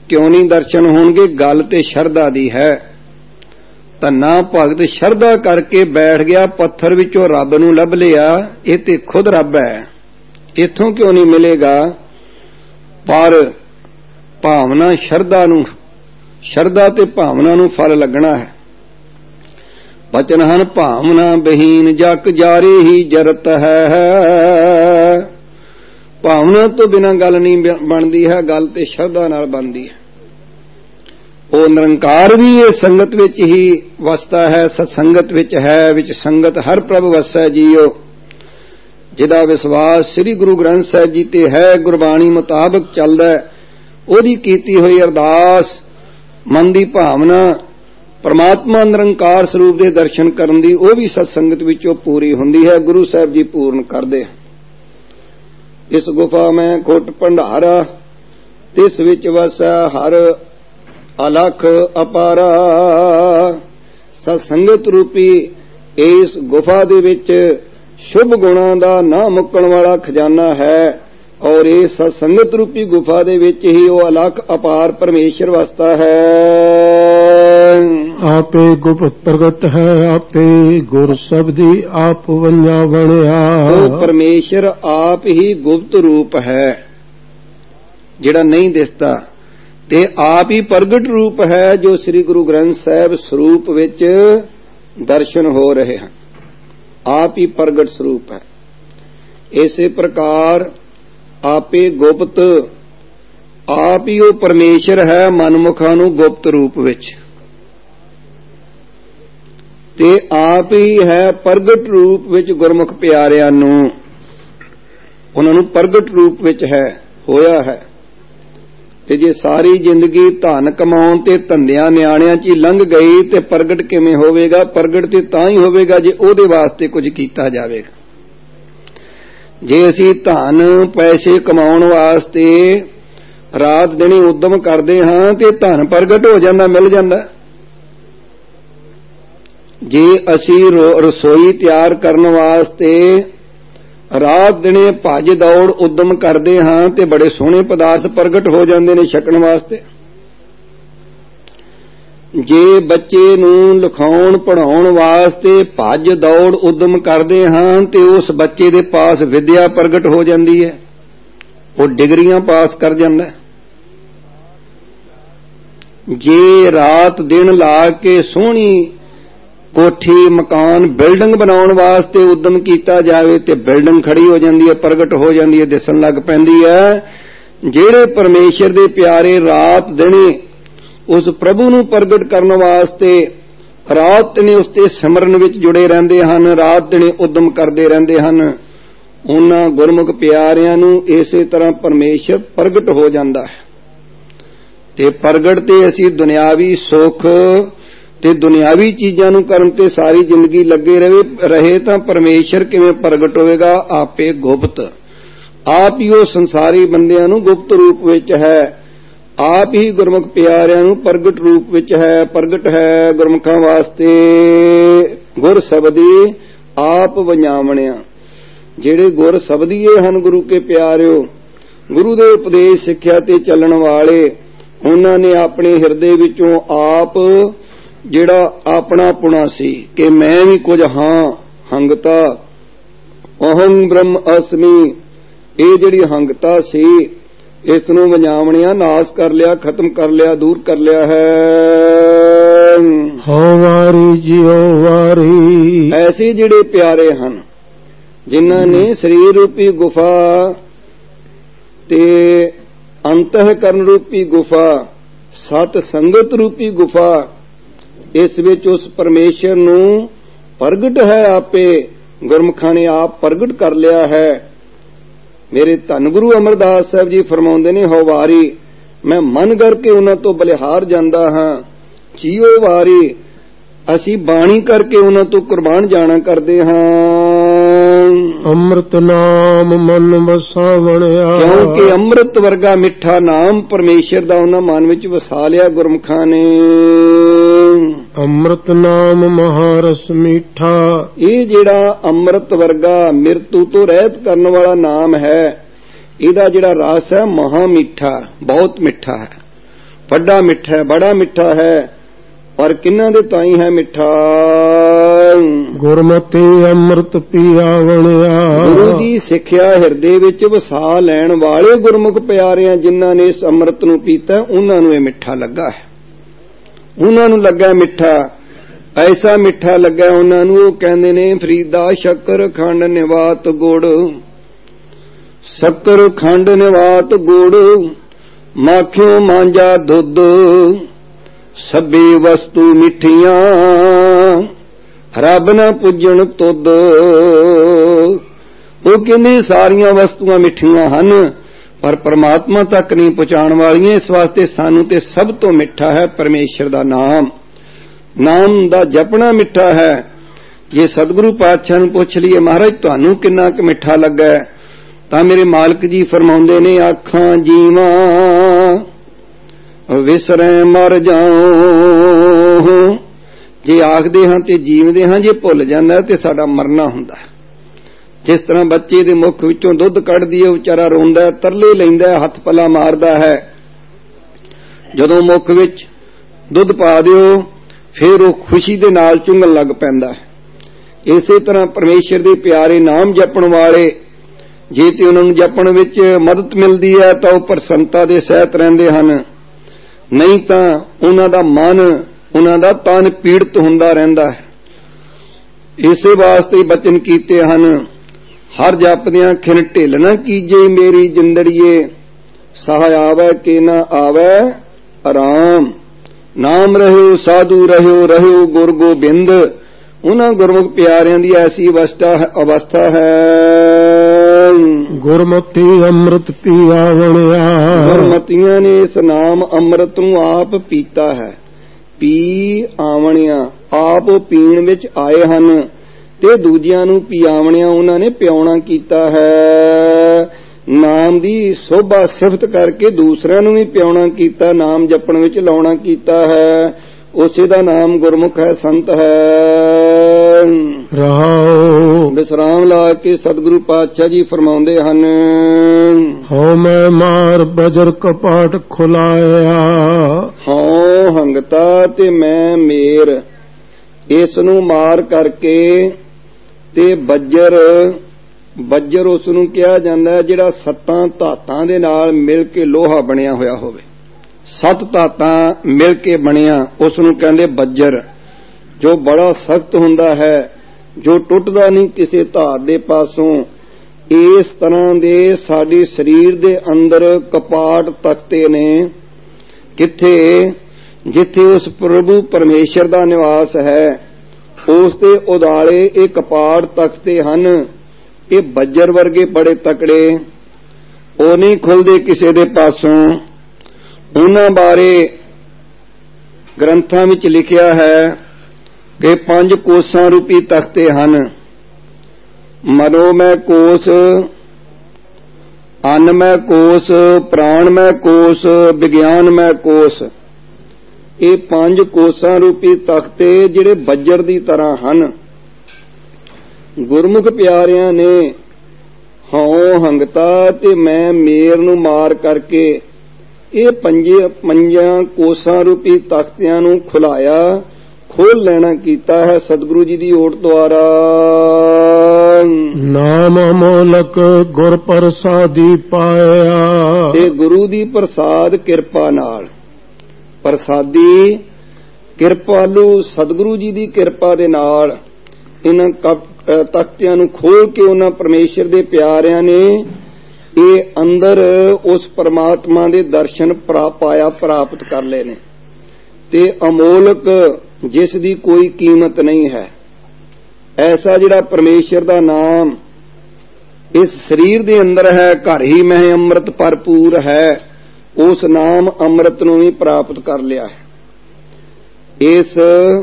[SPEAKER 1] ਕਿਉਂ ਨਹੀਂ ਦਰਸ਼ਨ ਹੋਣਗੇ? ਗੱਲ ਤੇ ਸ਼ਰਧਾ ਦੀ ਹੈ। ਧੰਨਾ ਭਗਤ ਸ਼ਰਧਾ ਕਰਕੇ ਬੈਠ ਗਿਆ, ਪੱਥਰ ਵਿੱਚੋਂ ਰੱਬ ਨੂੰ ਲੱਭ ਲਿਆ। ਇਹ ਤੇ ਖੁਦ ਰੱਬ ਹੈ, ਇੱਥੋਂ ਕਿਉਂ ਨਹੀਂ ਮਿਲੇਗਾ? ਪਰ ਭਾਵਨਾ ਸ਼ਰਧਾ ਨੂੰ, ਸ਼ਰਧਾ ਤੇ ਭਾਵਨਾ ਨੂੰ ਫਲ ਲੱਗਣਾ ਹੈ। ਬਚਨ ਹਨ ਭਾਵਨਾ ਬਹੀਨ ਜਗ ਜਾਰੇ ਹੀ ਜਰਤ ਹੈ। ਭਾਵਨਾ ਤੋਂ ਬਿਨਾਂ ਗੱਲ ਨਹੀਂ ਬਣਦੀ ਹੈ, ਗੱਲ ਤੇ ਸ਼ਰਧਾ ਨਾਲ ਬਣਦੀ ਹੈ। ਉਹ ਨਿਰੰਕਾਰ ਵੀ ਇਹ ਸੰਗਤ ਵਿੱਚ ਹੀ ਵਸਦਾ ਹੈ, ਸਤਸੰਗਤ ਵਿੱਚ ਹੈ, ਵਿੱਚ ਸੰਗਤ ਹਰ ਪ੍ਰਭ ਵਸੈ ਜੀਓ। ਜਿਹਦਾ ਵਿਸ਼ਵਾਸ ਸ੍ਰੀ ਗੁਰੂ ਗ੍ਰੰਥ ਸਾਹਿਬ ਜੀ ਤੇ ਹੈ, ਗੁਰਬਾਣੀ ਮੁਤਾਬਕ ਚੱਲਦਾ, ਉਹਦੀ ਕੀਤੀ ਹੋਈ ਅਰਦਾਸ, ਮਨ ਦੀ ਭਾਵਨਾ ਪਰਮਾਤਮਾ ਨਿਰੰਕਾਰ ਸਰੂਪ ਦੇ ਦਰਸ਼ਨ ਕਰਨ ਦੀ, ਉਹ ਵੀ ਸਤਸੰਗਤ ਵਿੱਚੋਂ ਪੂਰੀ ਹੁੰਦੀ ਹੈ। ਗੁਰੂ ਸਾਹਿਬ ਜੀ ਪੂਰਨ ਕਰਦੇ। ਇਸ ਗੁਫਾ ਮੈਂ ਖੁੱਟ ਭੰਡਾਰਾ, ਤਿਸ ਵਿੱਚ ਵਸੈ ਹਰ ਅਲਖ ਅਪਾਰਾ। ਸਤਸੰਗਤ ਰੂਪੀ ਇਸ ਗੁਫਾ ਦੇ ਵਿੱਚ ਸ਼ੁਭ ਗੁਣਾਂ ਦਾ ਨਾ ਮੁੱਕਣ ਵਾਲਾ ਖਜ਼ਾਨਾ ਹੈ, ਔਰ ਇਸ ਸਤਸੰਗਤ ਰੂਪੀ ਗੁਫਾ ਦੇ ਵਿੱਚ ਹੀ ਉਹ ਅਲਖ ਅਪਾਰ ਪਰਮੇਸ਼ਰ ਵਸਦਾ ਹੈ।
[SPEAKER 2] ਆਪੇ ਗੁਪਤ ਪ੍ਰਗਟ ਹੈ, ਆਪੇ ਗੁਰ ਸਬਦੀ ਆਪ ਵੰਜਾ ਬਣਿਆ।
[SPEAKER 1] ਉਹ ਪਰਮੇਸ਼ਰ ਆਪ ਹੀ ਗੁਪਤ ਰੂਪ ਹੈ, ਜਿਹੜਾ ਨਹੀਂ ਦਿਸਦਾ, ਤੇ ਆਪ ਹੀ ਪ੍ਰਗਟ ਰੂਪ ਹੈ, ਜੋ ਸ੍ਰੀ ਗੁਰੂ ਗ੍ਰੰਥ ਸਾਹਿਬ ਸਰੂਪ ਵਿੱਚ ਦਰਸ਼ਨ ਹੋ ਰਹੇ ਹਨ। ਆਪ ਹੀ ਪ੍ਰਗਟ ਸਰੂਪ ਹੈ। ਇਸੇ ਪ੍ਰਕਾਰ ਆਪੇ ਗੁਪਤ, ਆਪ ਹੀ ਉਹ ਪਰਮੇਸ਼ਰ ਹੈ ਮਨਮੁਖਾਂ ਨੂੰ ਗੁਪਤ ਰੂਪ ਵਿੱਚ, ਤੇ ਆਪ ਹੀ ਹੈ ਪ੍ਰਗਟ ਰੂਪ ਵਿੱਚ ਗੁਰਮੁਖ ਪਿਆਰਿਆਂ ਨੂੰ, ਉਹਨਾਂ ਨੂੰ ਪ੍ਰਗਟ ਰੂਪ ਵਿੱਚ ਹੈ ਹੋਇਆ ਹੈ। ਤੇ ਜੇ ਸਾਰੀ ਜ਼ਿੰਦਗੀ ਧਨ ਕਮਾਉਣ ਤੇ ਧੰਦਿਆਂ ਨਿਆਣਿਆਂ 'ਚ ਹੀ ਲੰਘ ਗਈ, ਤੇ ਪ੍ਰਗਟ ਕਿਵੇਂ ਹੋਵੇਗਾ? ਪ੍ਰਗਟ ਤੇ ਤਾਂ ਹੀ ਹੋਵੇਗਾ ਜੇ ਉਹਦੇ ਵਾਸਤੇ ਕੁਝ ਕੀਤਾ ਜਾਵੇਗਾ। ਜੇ ਅਸੀਂ ਧਨ ਪੈਸੇ ਕਮਾਉਣ ਵਾਸਤੇ ਰਾਤ ਦਿਨੇ ਉਦਮ ਕਰਦੇ ਹਾਂ, ਤੇ ਧਨ ਪ੍ਰਗਟ ਹੋ ਜਾਂਦਾ, ਮਿਲ ਜਾਂਦਾ। ਜੇ ਅਸੀਂ ਰਸੋਈ ਤਿਆਰ ਕਰਨ ਵਾਸਤੇ ਰਾਤ ਦਿਨੇ ਭੱਜ ਦੌੜ ਉਦਮ ਕਰਦੇ ਹਾਂ, ਤੇ ਬੜੇ ਸੋਹਣੇ ਪਦਾਰਥ ਪ੍ਰਗਟ ਹੋ ਜਾਂਦੇ ਨੇ ਛਕਣ ਵਾਸਤੇ। ਜੇ ਬੱਚੇ ਨੂੰ ਲਿਖਾਉਣ ਪੜ੍ਹਾਉਣ ਵਾਸਤੇ ਭੱਜ ਦੌੜ ਉਦਮ ਕਰਦੇ ਹਾਂ, ਤੇ ਉਸ ਬੱਚੇ ਦੇ ਪਾਸ ਵਿਦਿਆ ਪ੍ਰਗਟ ਹੋ ਜਾਂਦੀ ਹੈ, ਉਹ ਡਿਗਰੀਆਂ ਪਾਸ ਕਰ ਜਾਂਦਾ। ਜੇ ਰਾਤ ਦਿਨ ਲਾ ਕੇ ਸੋਹਣੀ ਕੋਠੀ ਮਕਾਨ ਬਿਲਡਿੰਗ ਬਣਾਉਣ ਵਾਸਤੇ ਉਦਮ ਕੀਤਾ ਜਾਵੇ, ਤੇ ਬਿਲਡਿੰਗ ਖੜੀ ਹੋ ਜਾਂਦੀ ਹੈ, ਪ੍ਰਗਟ ਹੋ ਜਾਂਦੀ ਹੈ, ਦਿਸਣ ਲੱਗ ਪੈਂਦੀ ਹੈ। ਜਿਹੜੇ ਪਰਮੇਸ਼ਰ ਦੇ ਪਿਆਰੇ ਰਾਤ ਦਿਨੇ ਉਸ ਪ੍ਰਭੂ ਨੂੰ ਪ੍ਰਗਟ ਕਰਨ ਵਾਸਤੇ ਰਾਤ ਦਿਨੇ ਉਸ ਤੇ ਸਿਮਰਨ ਵਿੱਚ ਜੁੜੇ ਰਹਿੰਦੇ ਹਨ, ਰਾਤ ਦਿਨੇ ਉਦਮ ਕਰਦੇ ਰਹਿੰਦੇ ਹਨ, ਉਹਨਾਂ ਗੁਰਮੁਖ ਪਿਆਰਿਆਂ ਨੂੰ ਇਸੇ ਤਰ੍ਹਾਂ ਪਰਮੇਸ਼ਰ ਪ੍ਰਗਟ ਹੋ ਜਾਂਦਾ ਹੈ। ਤੇ ਪ੍ਰਗਟ ਤੇ ਅਸੀਂ ਦੁਨਿਆਵੀ ਸੁੱਖ ਤੇ ਦੁਨਿਆਵੀ ਚੀਜ਼ਾਂ ਨੂੰ ਕਰਨ ਤੇ ਸਾਰੀ ਜ਼ਿੰਦਗੀ ਲੱਗੇ ਰਹੇ, ਤਾਂ ਪਰਮੇਸ਼ਰ ਕਿਵੇਂ ਪ੍ਰਗਟ ਹੋਵੇਗਾ? ਆਪੇ ਗੁਪਤ, ਆਪ ਹੀ ਉਹ ਸੰਸਾਰੀ ਬੰਦਿਆਂ ਨੂੰ ਗੁਪਤ ਰੂਪ ਵਿੱਚ ਹੈ, ਆਪ ਹੀ ਗੁਰਮੁਖ ਪਿਆਰਿਆਂ ਨੂੰ ਪ੍ਰਗਟ ਰੂਪ ਵਿੱਚ ਹੈ, ਪ੍ਰਗਟ ਹੈ ਗੁਰਮੁਖਾਂ ਵਾਸਤੇ। ਗੁਰ ਸਬਦੀ ਆਪ ਵੰਜਾਵਣਿਆ। ਜਿਹੜੇ ਗੁਰ ਸਬਦੀਏ ਹਨ ਗੁਰੂ ਕੇ ਪਿਆਰਿਓ, ਗੁਰੂ ਦੇ ਉਪਦੇਸ਼ ਸਿੱਖਿਆ ਤੇ ਚੱਲਣ ਵਾਲੇ, ਉਹਨਾਂ ਨੇ ਆਪਣੇ ਹਿਰਦੇ ਵਿੱਚੋਂ ਆਪ ਜਿਹੜਾ ਆਪਣਾ ਪੁਣਾ ਸੀ ਕਿ ਮੈਂ ਵੀ ਕੁਝ ਹਾਂ, ਹੰਗਤਾ ਅਹੰ ਬ੍ਰਹਮ ਅਸਮੀ, ਇਹ ਜਿਹੜੀ ਹੰਗਤਾ ਸੀ, ਇਸ ਨੂੰ ਵੰਜਾਵਣਿਆ ਨਾਸ ਕਰ ਲਿਆ, ਖਤਮ ਕਰ ਲਿਆ, ਦੂਰ ਕਰ ਲਿਆ ਹੈ।
[SPEAKER 2] ਹੋ ਵਾਰੀ ਜਿਉ ਵਾਰੀ।
[SPEAKER 1] ਐਸੇ ਜਿਹੜੇ ਪਿਆਰੇ ਹਨ ਜਿਨ੍ਹਾਂ ਨੇ ਸਰੀਰ ਰੂਪੀ ਗੁਫਾ ਤੇ ਅੰਤःਕਰਨ ਰੂਪੀ ਗੁਫਾ, ਸਤ ਸੰਗਤ ਰੂਪੀ ਗੁਫਾ, ਇਸ ਵਿੱਚ ਉਸ ਪਰਮੇਸ਼ਰ ਨੂੰ ਪ੍ਰਗਟ ਹੈ, ਆਪੇ ਗੁਰਮੁਖਾਂ ਨੇ ਆਪ ਪ੍ਰਗਟ ਕਰ ਲਿਆ ਹੈ। ਮੇਰੇ ਧੰਨ ਗੁਰੂ ਅਮਰਦਾਸ ਸਾਹਿਬ ਜੀ ਫਰਮਾਉਂਦੇ ਨੇ, ਹੋ ਵਾਰੀ ਮੈਂ ਮਨ ਕਰਕੇ ਉਹਨਾਂ ਤੋਂ ਬਲਿਹਾਰ ਜਾਂਦਾ ਹਾਂ, ਚੀਓ ਵਾਰੀ ਅਸੀਂ ਬਾਣੀ ਕਰਕੇ ਉਹਨਾਂ ਤੋਂ ਕੁਰਬਾਨ ਜਾਣਾ ਕਰਦੇ ਹਾਂ।
[SPEAKER 2] ਅੰਮ੍ਰਿਤ ਨਾਮ ਮਨ ਵਸਾ ਬਣਿਆ।
[SPEAKER 1] ਕਿਉਂਕਿ ਅੰਮ੍ਰਿਤ ਵਰਗਾ ਮਿੱਠਾ ਨਾਮ ਪਰਮੇਸ਼ਰ ਦਾ ਉਹਨਾਂ ਮਨ ਵਿੱਚ ਵਸਾ ਲਿਆ ਗੁਰਮੁਖਾਂ ਨੇ।
[SPEAKER 2] ਅੰਮ੍ਰਿਤ ਨਾਮ ਮਹਾਰਸ ਮੀਠਾ।
[SPEAKER 1] ਇਹ ਜਿਹੜਾ ਅੰਮ੍ਰਿਤ ਵਰਗਾ ਮਿਰਤੂ ਤੋਂ ਰਹਿਤ ਕਰਨ ਵਾਲਾ ਨਾਮ ਹੈ, ਇਹਦਾ ਜਿਹੜਾ ਰਸ ਹੈ ਮਹਾ ਮਿੱਠਾ, ਬਹੁਤ ਮਿੱਠਾ ਹੈ। ਵੱਡਾ ਮਿੱਠਾ ਹੈ, ਬੜਾ ਮਿੱਠਾ ਹੈ, ਪਰ ਕਿਹਨਾਂ ਦੇ ਤਾਈਂ ਹੈ ਮਿੱਠਾ?
[SPEAKER 2] ਗੁਰਮਤਿ ਅੰਮ੍ਰਿਤ ਪੀਆਵਣਿਆ।
[SPEAKER 1] ਗੁਰੂ ਦੀ ਸਿੱਖਿਆ ਹਿਰਦੇ ਵਿੱਚ ਵਸਾ ਲੈਣ ਵਾਲੇ ਗੁਰਮੁਖ ਪਿਆਰਿਆਂ ਜਿਨ੍ਹਾਂ ਨੇ ਇਸ ਅੰਮ੍ਰਿਤ ਨੂੰ ਪੀਤਾ, ਉਹਨਾਂ ਨੂੰ ਇਹ ਮਿੱਠਾ ਲੱਗਾ ਹੈ। ਉਹਨਾਂ ਨੂੰ ਲੱਗਾ ਮਿੱਠਾ, ਐਸਾ ਮਿੱਠਾ ਲੱਗਾ ਉਹਨਾਂ ਨੂੰ। ਉਹ ਕਹਿੰਦੇ ਨੇ ਫਰੀਦਾ ਸ਼ੱਕਰ ਖੰਡ ਨਿਵਾਤ ਗੁੜ, ਸ਼ੱਕਰ ਖੰਡ ਨਿਵਾਤ ਗੁੜ, ਮਾਖਿਓ ਮਾਂਜਾ ਦੁੱਧ, ਸਭੇ ਵਸਤੂ ਮਿੱਠੀਆਂ, ਰੱਬ ਨਾ ਪੁੱਜਣ ਤੁਧ। ਉਹ ਕਹਿੰਦੇ ਸਾਰੀਆਂ ਵਸਤੂਆਂ ਮਿੱਠੀਆਂ ਹਨ, ਪਰ ਪਰਮਾਤਮਾ ਤੱਕ ਨਹੀਂ ਪਹੁੰਚਾਉਣ ਵਾਲੀਆਂ। ਇਸ ਵਾਸਤੇ ਸਾਨੂੰ ਤੇ ਸਭ ਤੋਂ ਮਿੱਠਾ ਹੈ ਪਰਮੇਸ਼ਰ ਦਾ ਨਾਮ। ਨਾਮ ਦਾ ਜਪਣਾ ਮਿੱਠਾ ਹੈ। ਜੇ ਸਤਿਗੁਰੂ ਪਾਤਸ਼ਾਹ ਨੂੰ ਪੁੱਛ ਲਈਏ, ਮਹਾਰਾਜ ਤੁਹਾਨੂੰ ਕਿੰਨਾ ਕੁ ਮਿੱਠਾ ਲੱਗਾ, ਤਾਂ ਮੇਰੇ ਮਾਲਕ ਜੀ ਫਰਮਾਉਂਦੇ ਨੇ, ਆਖਾਂ ਜੀਵਾਂ ਵਿਸਰੈ ਮਰ ਜਾਉ। ਜੇ ਆਖਦੇ ਹਾਂ ਤੇ ਜੀਵਦੇ ਹਾਂ, ਜੇ ਭੁੱਲ ਜਾਂਦਾ ਤੇ ਸਾਡਾ ਮਰਨਾ ਹੁੰਦਾ। ਜਿਸ ਤਰ੍ਹਾਂ ਬੱਚੇ ਦੇ ਮੁਖ ਵਿੱਚੋਂ ਦੁੱਧ ਕੱਢਦੀ ਹੈ, ਵਿਚਾਰਾ ਰੋਂਦਾ, ਤਰਲੇ ਲੈਂਦਾ, ਹੱਥ ਪੱਲਾ ਮਾਰਦਾ ਹੈ। ਜਦੋਂ ਮੁਖ ਵਿੱਚ ਦੁੱਧ ਪਾ ਦਿਓ, ਫਿਰ ਉਹ ਖੁਸ਼ੀ ਦੇ ਨਾਲ ਚੁੰਗਣ ਲੱਗ ਪੈਂਦਾ ਹੈ। ਇਸੇ ਤਰ੍ਹਾਂ ਪਰਮੇਸ਼ਰ ਦੇ ਪਿਆਰੇ ਨਾਮ ਜਪਣ ਵਾਲੇ, ਜੇ ਤੇ ਉਹਨਾਂ ਨੂੰ ਜਪਣ ਵਿੱਚ ਮਦਦ ਮਿਲਦੀ ਹੈ ਤਾਂ ਉਹ ਪ੍ਰਸੰਨਤਾ ਦੇ ਸਹਿਤ ਰਹਿੰਦੇ ਹਨ, ਨਹੀਂ ਤਾਂ ਉਹਨਾਂ ਦਾ ਮਨ, ਉਹਨਾਂ ਦਾ ਤਨ ਪੀੜਤ ਹੁੰਦਾ ਰਹਿੰਦਾ ਹੈ। ਇਸੇ ਵਾਸਤੇ ਬਚਨ ਕੀਤੇ ਹਨ, ਹਰ ਜਪਦਿਆਂ ਖਿਨ ਢਿੱਲ ਨਾ ਕੀਜੇ ਮੇਰੀ ਜਿੰਦੜੀਏ, ਸਹਾਇ ਆਵੈ ਕੇ ਨਾ ਆਵੈ ਆਰਾਮ। ਨਾਮ ਰਹਿਓ ਸਾਧੂ ਰਹਿਓ, ਰਹਿਓ ਗੁਰ ਗੋਬਿੰਦ। ਉਹਨਾਂ ਗੁਰਮੁਖ ਪਿਆਰਿਆਂ ਦੀ ਐਸੀ ਅਵਸਥਾ ਹੈ।
[SPEAKER 2] ਗੁਰਮਤਿ ਅੰਮ੍ਰਿਤ ਪੀਆਵਣਿਆ।
[SPEAKER 1] ਗੁਰਮਤੀਆਂ ਨੇ ਇਸ ਨਾਮ ਅੰਮ੍ਰਿਤ ਨੂੰ ਆਪ ਪੀਤਾ ਹੈ। ਪੀ ਆਵਣਿਆ, ਆਪ ਪੀਣ ਵਿੱਚ ਆਏ ਹਨ ਤੇ ਦੂਜਿਆਂ ਨੂੰ ਪਿਆਵਣਿਆ ਉਹਨਾਂ ਨੇ ਪਿਆਉਣਾ ਕੀਤਾ ਹੈ। ਨਾਮ ਦੀ ਸੋਭਾ ਸਿਫਤ ਕਰਕੇ ਦੂਸਰਿਆਂ ਨੂੰ ਵੀ ਪਿਆਉਣਾ ਕੀਤਾ, ਨਾਮ ਜਪਣ ਵਿੱਚ ਲਾਉਣਾ ਕੀਤਾ ਹੈ। ਉਸੇ ਦਾ ਨਾਮ ਗੁਰਮੁਖ ਹੈ, ਸੰਤ ਹੈ।
[SPEAKER 2] ਰਹਾਉ
[SPEAKER 1] ਵਿਸਰਾਮ ਲਾ ਕੇ ਸਤਿਗੁਰੂ ਪਾਤਸ਼ਾਹ ਜੀ ਫਰਮਾਉਂਦੇ ਹਨ,
[SPEAKER 2] ਹਉ ਮੈਂ ਮਾਰ ਬਜਰ ਕਪਾਟ ਖੁਲਾਇਆ।
[SPEAKER 1] ਹਉ ਹੰਗਤਾ ਤੇ ਮੈਂ ਮੇਰ, ਇਸ ਨੂੰ ਮਾਰ ਕਰਕੇ ਤੇ ਬੱਜਰ ਉਸ ਨੂੰ ਕਿਹਾ ਜਾਂਦਾ ਹੈ ਜਿਹੜਾ 7 ਧਾਤਾਂ ਦੇ ਨਾਲ ਮਿਲ ਕੇ ਲੋਹਾ ਬਣਿਆ ਹੋਇਆ ਹੋਵੇ। 7 ਧਾਤਾਂ ਮਿਲ ਕੇ ਬਣਿਆ, ਉਸ ਨੂੰ ਕਹਿੰਦੇ ਬੱਜਰ, ਜੋ ਬੜਾ ਸਖਤ ਹੁੰਦਾ ਹੈ, ਜੋ ਟੁੱਟਦਾ ਨਹੀਂ ਕਿਸੇ ਧਾਤ ਦੇ ਪਾਸੋਂ। ਇਸ ਤਰ੍ਹਾਂ ਦੇ ਸਾਡੇ ਸਰੀਰ ਦੇ ਅੰਦਰ ਕਪਾਟ ਤਖਤੇ ਨੇ। ਕਿੱਥੇ? ਜਿੱਥੇ ਉਸ ਪ੍ਰਭੂ ਪਰਮੇਸ਼ਰ ਦਾ ਨਿਵਾਸ ਹੈ, ਉਸ ਦੇ ਉਦਾਲੇ ਇਹ ਕਪਾਟ ਤਖਤੇ ਹਨ। ਇਹ ਬੱਜਰ ਵਰਗੇ ਬੜੇ ਤਕੜੇ, ਉਹ ਨਹੀਂ ਖੁੱਲਦੇ ਕਿਸੇ ਦੇ ਪਾਸੋਂ। ਉਹਨਾਂ ਬਾਰੇ ਗ੍ਰੰਥਾਂ ਵਿੱਚ ਲਿਖਿਆ ਹੈ ਕਿ 5 ਕੋਸਾਂ ਰੂਪੀ ਤਖਤੇ ਹਨ। ਮਨੋਮੈ ਕੋਸ, ਅੰਨਮੈ ਕੋਸ, ਪ੍ਰਾਣਮੈ ਕੋਸ, ਵਿਗਿਆਨਮੈ ਕੋਸ। ਇਹ 5 ਕੋਸਾਂ ਰੂਪੀ ਤਖਤੇ ਜਿਹੜੇ ਬੱਜਰ ਦੀ ਤਰ੍ਹਾਂ ਹਨ। ਗੁਰਮੁਖ ਪਿਆਰਿਆਂ ਨੇ ਹਉ ਹੰਗਤਾ ਤੇ ਮੈਂ ਮੇਰ ਨੂੰ ਮਾਰ ਕਰਕੇ ਇਹ 5 ਕੋਸਾਂ ਰੂਪੀ ਤਖਤਿਆਂ ਨੂੰ ਖੁਲਾਇਆ, ਖੋਲ ਲੈਣਾ ਕੀਤਾ ਹੈ ਸਤਿਗੁਰੂ ਜੀ ਦੀ ਓਟ ਦੁਆਰਾ।
[SPEAKER 2] ਨਾਮ ਅਮੋਲਕ ਗੁਰ ਪ੍ਰਸਾਦੀ ਪਾਇਆ।
[SPEAKER 1] ਤੇ ਗੁਰੂ ਦੀ ਪ੍ਰਸਾਦ ਕਿਰਪਾ ਨਾਲ, ਪ੍ਰਸਾਦੀ ਕਿਰਪਾਲੂ ਸਤਿਗੁਰੂ ਜੀ ਦੀ ਕਿਰਪਾ ਦੇ ਨਾਲ ਇਹਨਾਂ ਤਖਤਿਆਂ ਨੂੰ ਖੋਲ ਕੇ ਉਹਨਾਂ ਪਰਮੇਸ਼ਰ ਦੇ ਪਿਆਰਿਆਂ ਨੇ ਇਹ ਅੰਦਰ ਉਸ ਪਰਮਾਤਮਾ ਦੇ ਦਰਸ਼ਨ ਪ੍ਰਾਪਤ ਕਰ ਲਏ ਨੇ। ਤੇ ਅਮੋਲਕ, ਜਿਸ ਦੀ ਕੋਈ ਕੀਮਤ ਨਹੀਂ ਹੈ, ਐਸਾ ਜਿਹੜਾ ਪਰਮੇਸ਼ਰ ਦਾ ਨਾਮ ਇਸ ਸਰੀਰ ਦੇ ਅੰਦਰ ਹੈ, ਘਰ ਹੀ ਮਹਿ ਅੰਮ੍ਰਿਤ ਭਰਪੂਰ ਹੈ, ਉਸ ਨਾਮ ਅੰਮ੍ਰਿਤ ਨੂੰ ਵੀ ਪ੍ਰਾਪਤ ਕਰ ਲਿਆ ਹੈ। ਇਸ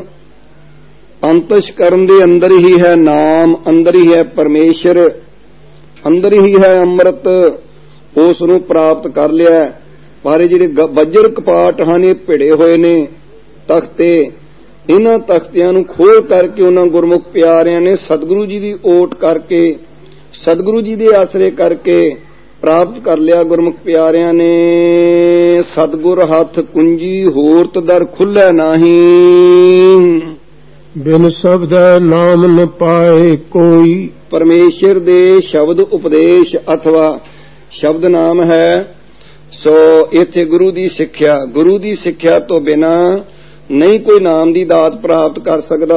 [SPEAKER 1] ਅੰਤਸ਼ਕਰਨ ਦੇ ਅੰਦਰ ਹੀ ਹੈ ਨਾਮ, ਅੰਦਰ ਹੀ ਹੈ ਪਰਮੇਸ਼ਰ, ਅੰਦਰ ਹੀ ਹੈ ਅੰਮ੍ਰਿਤ, ਉਸ ਨੂੰ ਪ੍ਰਾਪਤ ਕਰ ਲਿਆ। ਪਰ ਜਿਹੜੇ ਬੱਜਰ ਕਪਾਟ ਹਨ, ਇਹ ਭਿੜੇ ਹੋਏ ਨੇ ਤਖਤੇ। ਇਹਨਾਂ ਤਖਤਿਆਂ ਨੂੰ ਖੋਲ ਕਰਕੇ ਉਹਨਾਂ ਗੁਰਮੁਖ ਪਿਆਰਿਆਂ ਨੇ ਸਤਿਗੁਰੂ ਜੀ ਦੀ ਓਟ ਕਰਕੇ, ਸਤਿਗੁਰੂ ਜੀ ਦੇ ਆਸਰੇ ਕਰਕੇ ਪ੍ਰਾਪਤ ਕਰ ਲਿਆ ਗੁਰਮੁਖ ਪਿਆਰਿਆਂ ਨੇ। ਸਤਿਗੁਰ ਹੱਥ ਕੁੰਜੀ ਹੋਰਤ ਦਰ ਖੁੱਲ੍ਹੈ ਨਾਹੀ।
[SPEAKER 2] ਬਿਨ ਸ਼ਬਦ ਨਾਮ ਨ ਪਾਏ ਕੋਈ।
[SPEAKER 1] ਪਰਮੇਸ਼ਰ ਦੇ ਸ਼ਬਦ ਉਪਦੇਸ਼ ਅਥਵਾ ਸ਼ਬਦ ਨਾਮ ਹੈ। ਸੋ ਇੱਥੇ ਗੁਰੂ ਦੀ ਸਿੱਖਿਆ ਤੋਂ ਬਿਨਾ ਨਹੀਂ ਕੋਈ ਨਾਮ ਦੀ ਦਾਤ ਪ੍ਰਾਪਤ ਕਰ ਸਕਦਾ।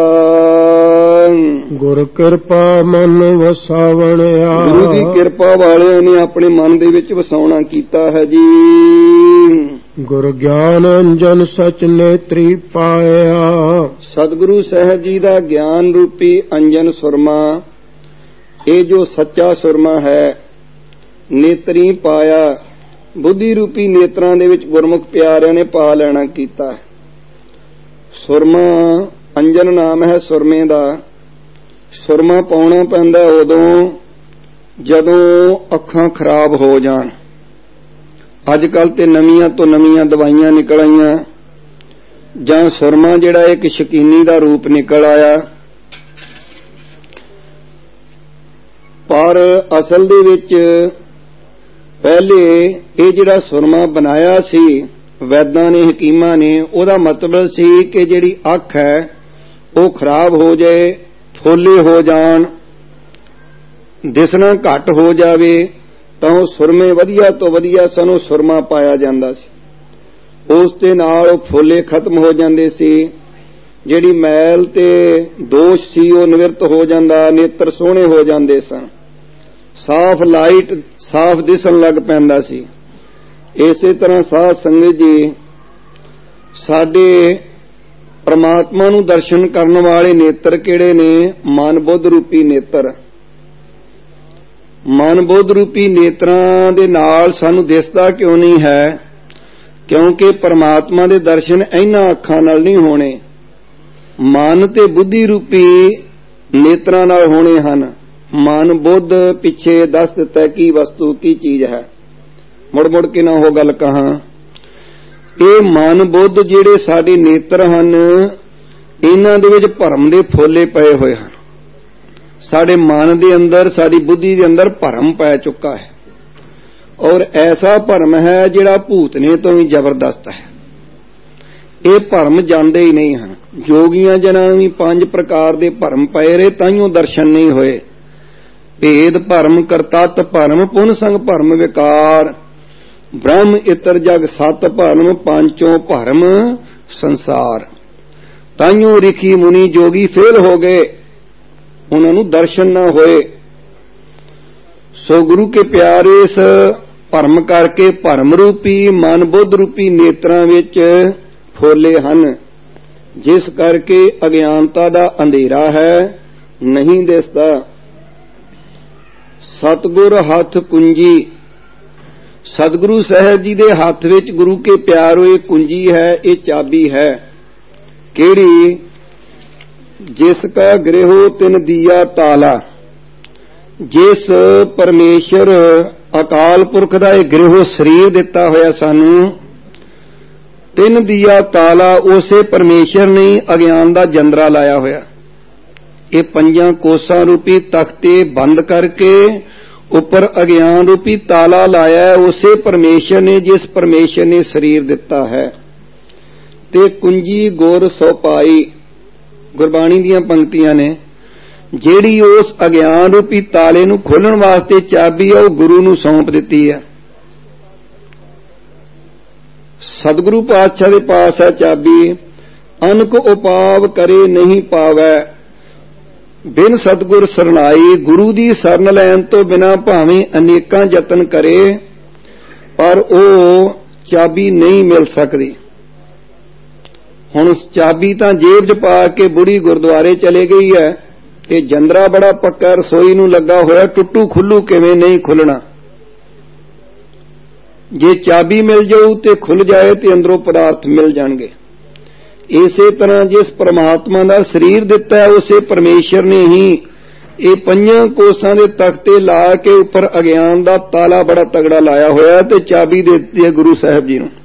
[SPEAKER 2] ਗੁਰ ਕਿਰਪਾ ਮਨ ਵਸਾਵਣਿਆ।
[SPEAKER 1] ਗੁਰੂ ਦੀ ਕਿਰਪਾ ਵਾਲਿਆਂ ਨੇ ਆਪਣੇ ਮਨ ਦੇ ਵਿੱਚ ਵਸਾਉਣਾ ਕੀਤਾ ਹੈ ਜੀ।
[SPEAKER 2] ਗੁਰ ਗਿਆਨ ਅੰਜਨ ਸਚ ਨੇਤਰੀ ਪਾਇਆ।
[SPEAKER 1] ਸਤਿਗੁਰੂ ਸਾਹਿਬ ਜੀ ਦਾ ਗਿਆਨ ਰੂਪੀ ਅੰਜਨ ਸੁਰਮਾ, ਇਹ ਜੋ ਸੱਚਾ ਸੁਰਮਾ ਹੈ, ਨੇਤਰੀ ਪਾਇਆ, ਬੁੱਧੀ ਰੂਪੀ ਨੇਤਰਾਂ ਦੇ ਵਿੱਚ ਗੁਰਮੁਖ ਪਿਆਰਿਆਂ ਨੇ ਪਾ ਲੈਣਾ ਕੀਤਾ। ਸੁਰਮਾ ਅੰਜਨ ਨਾਮ ਹੈ ਸੁਰਮੇ ਦਾ। ਸੁਰਮਾ ਪਾਉਣਾ ਪੈਂਦਾ ਉਦੋਂ ਜਦੋਂ ਅੱਖਾਂ ਖਰਾਬ ਹੋ ਜਾਣ। ਅੱਜ ਕੱਲ੍ਹ ਤੇ ਨਵੀਆਂ ਤੋਂ ਨਵੀਆਂ ਦਵਾਈਆਂ ਨਿਕਲ ਆਈਆਂ, ਜਾਂ ਸੁਰਮਾ ਜਿਹੜਾ ਇੱਕ ਸ਼ਕੀਨੀ ਦਾ ਰੂਪ ਨਿਕਲ ਆਇਆ, ਪਰ ਅਸਲ ਦੇ ਵਿੱਚ ਪਹਿਲੇ ਇਹ ਜਿਹੜਾ ਸੁਰਮਾ ਬਣਾਇਆ ਸੀ ਵੈਦਾਂ ਨੇ, ਹਕੀਮਾਂ ਨੇ, ਉਹਦਾ ਮਤਲਬ ਸੀ ਕਿ ਜਿਹੜੀ ਅੱਖ ਹੈ ਉਹ ਖਰਾਬ ਹੋ ਜਾਏ, ਫੋਲੇ ਹੋ ਜਾਣ, ਦਿਸਣਾ ਘੱਟ ਹੋ ਜਾਵੇ, ਤਾਂ ਉਹ ਸੁਰਮੇ ਵਧੀਆ ਤੋਂ ਵਧੀਆ ਸਾਨੂੰ ਸੁਰਮਾ ਪਾਇਆ ਜਾਂਦਾ ਸੀ। ਉਸ ਦੇ ਨਾਲ ਉਹ ਫੋਲੇ ਖਤਮ ਹੋ ਜਾਂਦੇ ਸੀ, ਜਿਹੜੀ ਮੈਲ ਤੇ ਦੋਸ਼ ਸੀ ਉਹ ਨਿਵਰਤ ਹੋ ਜਾਂਦਾ, ਨੇਤਰ ਸੋਹਣੇ ਹੋ ਜਾਂਦੇ ਸਨ, ਸਾਫ਼ ਲਾਈਟ ਸਾਫ਼ ਦਿਸਣ ਲੱਗ ਪੈਂਦਾ ਸੀ। ਇਸੇ ਤਰ੍ਹਾਂ ਸਾਧ ਸੰਗਤ ਜੀ, ਸਾਡੇ ਪਰਮਾਤਮਾ ਨੂੰ ਦਰਸ਼ਨ ਕਰਨ ਵਾਲੇ ਨੇਤਰ ਕਿਹੜੇ ਨੇ? ਮਨ ਬੁੱਧ ਰੂਪੀ ਨੇਤਰ। ਮਨ ਬੁੱਧ ਰੂਪੀ ਨੇਤਰਾਂ ਦੇ ਨਾਲ ਸਾਨੂੰ ਦਿਸਦਾ ਕਿਉਂ ਨਹੀਂ ਹੈ? ਕਿਉਂਕਿ ਪਰਮਾਤਮਾ ਦੇ ਦਰਸ਼ਨ ਇਹਨਾਂ ਅੱਖਾਂ ਨਾਲ ਨਹੀਂ ਹੋਣੇ, ਮਨ ਤੇ ਬੁੱਧੀ ਰੂਪੀ ਨੇਤਰਾਂ ਨਾਲ ਹੋਣੇ ਹਨ। ਮਨ ਬੁੱਧ ਪਿੱਛੇ ਦੱਸ ਦਿੱਤਾ ਕੀ ਵਸਤੂ ਕੀ ਚੀਜ਼ ਹੈ। ਮੁੜ ਕੇ ਨਾ ਉਹ ਗੱਲ ਕਹਾਂ। ਇਹ ਮਨ ਬੁੱਧ ਜਿਹੜੇ ਸਾਡੇ ਨੇਤਰ ਹਨ, ਇਹਨਾਂ ਦੇ ਵਿੱਚ ਭਰਮ ਦੇ ਫੋਲੇ ਪਏ ਹੋਏ ਹਨ। ਸਾਡੇ ਮਨ ਦੇ ਅੰਦਰ, ਸਾਡੀ ਬੁੱਧੀ ਦੇ ਅੰਦਰ ਭਰਮ ਪੈ ਚੁੱਕਾ ਹੈ, ਔਰ ਐਸਾ ਭਰਮ ਹੈ ਜਿਹੜਾ ਭੂਤਨੇ ਤੋਂ ਵੀ ਜ਼ਬਰਦਸਤ ਹੈ। ਇਹ ਭਰਮ ਜਾਂਦੇ ਹੀ ਨਹੀਂ ਹਨ। ਜੋਗੀਆਂ ਜਨਾਂ ਨੂੰ ਵੀ 5 ਪ੍ਰਕਾਰ ਦੇ ਭਰਮ ਪਏ ਰਹੇ, ਤਾਈਓ ਦਰਸ਼ਨ ਨਹੀਂ ਹੋਏ। ਭੇਦ ਭਰਮ, ਕਰਤੱਤ ਭਰਮ, ਪੁਨ ਸੰਗ ਭਰਮ ਵਿਕਾਰ, ਬ੍ਰਹਮ ਇਤਰ ਜਗ ਸਤ ਭਰਮ, ਪੰਚੋਂ ਭਰਮ ਸੰਸਾਰ। ਤਾਈਓ ਰਿਖੀ ਮੁਨੀ ਜੋਗੀ ਫੇਲ ਹੋ ਗਏ, ਉਹਨਾਂ ਨੂੰ ਦਰਸ਼ਨ ਨਾ ਹੋਏ। ਸੋ ਗੁਰੂ ਕੇ ਪਿਆਰੇ ਇਸ ਭਰਮ ਕਰਕੇ ਭਰਮ ਰੂਪੀ ਮਨ ਬੁੱਧ ਰੂਪੀ ਨੇਤਰਾਂ ਵਿੱਚ ਫੋਲੇ ਹਨ, ਜਿਸ ਕਰਕੇ ਅਗਿਆਨਤਾ ਦਾ ਅੰਧੇਰਾ ਹੈ, ਨਹੀਂ ਦਿਸਦਾ। ਸਤਿਗੁਰ ਹੱਥ ਕੁੰਜੀ। ਸਤਿਗੁਰੂ ਸਾਹਿਬ ਜੀ ਦੇ ਹੱਥ ਵਿੱਚ ਗੁਰੂ ਕੇ ਪਿਆਰੋ ਇਹ ਕੁੰਜੀ ਹੈ, ਇਹ ਚਾਬੀ ਹੈ। ਕਿਹੜੀ? ਜਿਸ ਕਾ ਗ੍ਰਹਿਓ ਤਿਨ ਦੀਆ ਤਾਲਾ। ਜਿਸ ਪਰਮੇਸ਼ਰ ਅਕਾਲ ਪੁਰਖ ਦਾ ਇਹ ਗ੍ਰਹਿਓ ਸਰੀਰ ਦਿੱਤਾ ਹੋਇਆ ਸਾਨੂੰ, ਤਿਨ ਦੀਆ ਤਾਲਾ, ਉਸੇ ਪਰਮੇਸ਼ਰ ਨੇ ਅਗਿਆਨ ਦਾ ਜੰਦਰਾ ਲਾਇਆ ਹੋਇਆ। ਇਹ 5 ਕੋਸਾਂ ਰੂਪੀ ਤਖਤੇ ਬੰਦ ਕਰਕੇ ਉੱਪਰ ਅਗਿਆਨ ਰੂਪੀ ਤਾਲਾ ਲਾਇਆ, ਉਸੇ ਪਰਮੇਸ਼ਰ ਨੇ, ਜਿਸ ਪਰਮੇਸ਼ਰ ਨੇ ਸਰੀਰ ਦਿੱਤਾ ਹੈ। ਤੇ ਕੁੰਜੀ ਗੁਰ ਸੋ ਪਾਈ, ਗੁਰਬਾਣੀ ਦੀਆਂ ਪੰਕਤੀਆਂ ਨੇ। ਜਿਹੜੀ ਉਸ ਅਗਿਆਨ ਰੂਪੀ ਤਾਲੇ ਨੂੰ ਖੋਲਣ ਵਾਸਤੇ ਚਾਬੀ ਹੈ, ਉਹ ਗੁਰੂ ਨੂੰ ਸੌਂਪ ਦਿੱਤੀ ਹੈ। ਸਤਿਗੁਰੂ ਪਾਤਸ਼ਾਹ ਦੇ ਪਾਸ ਹੈ ਚਾਬੀ। ਅਨਕ ਉਪਾਵ ਕਰੇ ਨਹੀਂ ਪਾਵੈ, ਬਿਨ ਸਤਿਗੁਰ ਸਰਣਾਈ। ਗੁਰੂ ਦੀ ਸ਼ਰਨ ਲੈਣ ਤੋਂ ਬਿਨਾਂ ਭਾਵੇਂ ਅਨੇਕਾਂ ਯਤਨ ਕਰੇ, ਪਰ ਉਹ ਚਾਬੀ ਨਹੀਂ ਮਿਲ ਸਕਦੀ। ਹੁਣ ਚਾਬੀ ਤਾਂ ਜੇਬ 'ਚ ਪਾ ਕੇ ਬੁੜੀ ਗੁਰਦੁਆਰੇ ਚਲੇ ਗਈ ਹੈ, ਤੇ ਜੰਦਰਾ ਬੜਾ ਪੱਕਾ ਰਸੋਈ ਨੂੰ ਲੱਗਾ ਹੋਇਆ, ਟੁੱਟੂ ਖੁੱਲੂ ਕਿਵੇਂ ਨਹੀਂ ਖੁੱਲਣਾ। ਜੇ ਚਾਬੀ ਮਿਲ ਜਾਊ ਤੇ ਖੁੱਲ ਜਾਏ ਤੇ ਅੰਦਰੋਂ ਪਦਾਰਥ ਮਿਲ ਜਾਣਗੇ। ਇਸੇ ਤਰ੍ਹਾਂ ਜਿਸ ਪਰਮਾਤਮਾ ਦਾ ਸਰੀਰ ਦਿੱਤਾ ਹੈ, ਉਸੇ ਪਰਮੇਸ਼ਰ ਨੇ ਹੀ ਇਹ 5 ਕੋਸਾਂ ਦੇ ਤਖਤੇ ਲਾ ਕੇ ਉੱਪਰ ਅਗਿਆਨ ਦਾ ਤਾਲਾ ਬੜਾ ਤਗੜਾ ਲਾਇਆ ਹੋਇਆ, ਤੇ ਚਾਬੀ ਦੇ ਦਿੱਤੀ ਹੈ ਗੁਰੂ ਸਾਹਿਬ ਜੀ ਨੂੰ।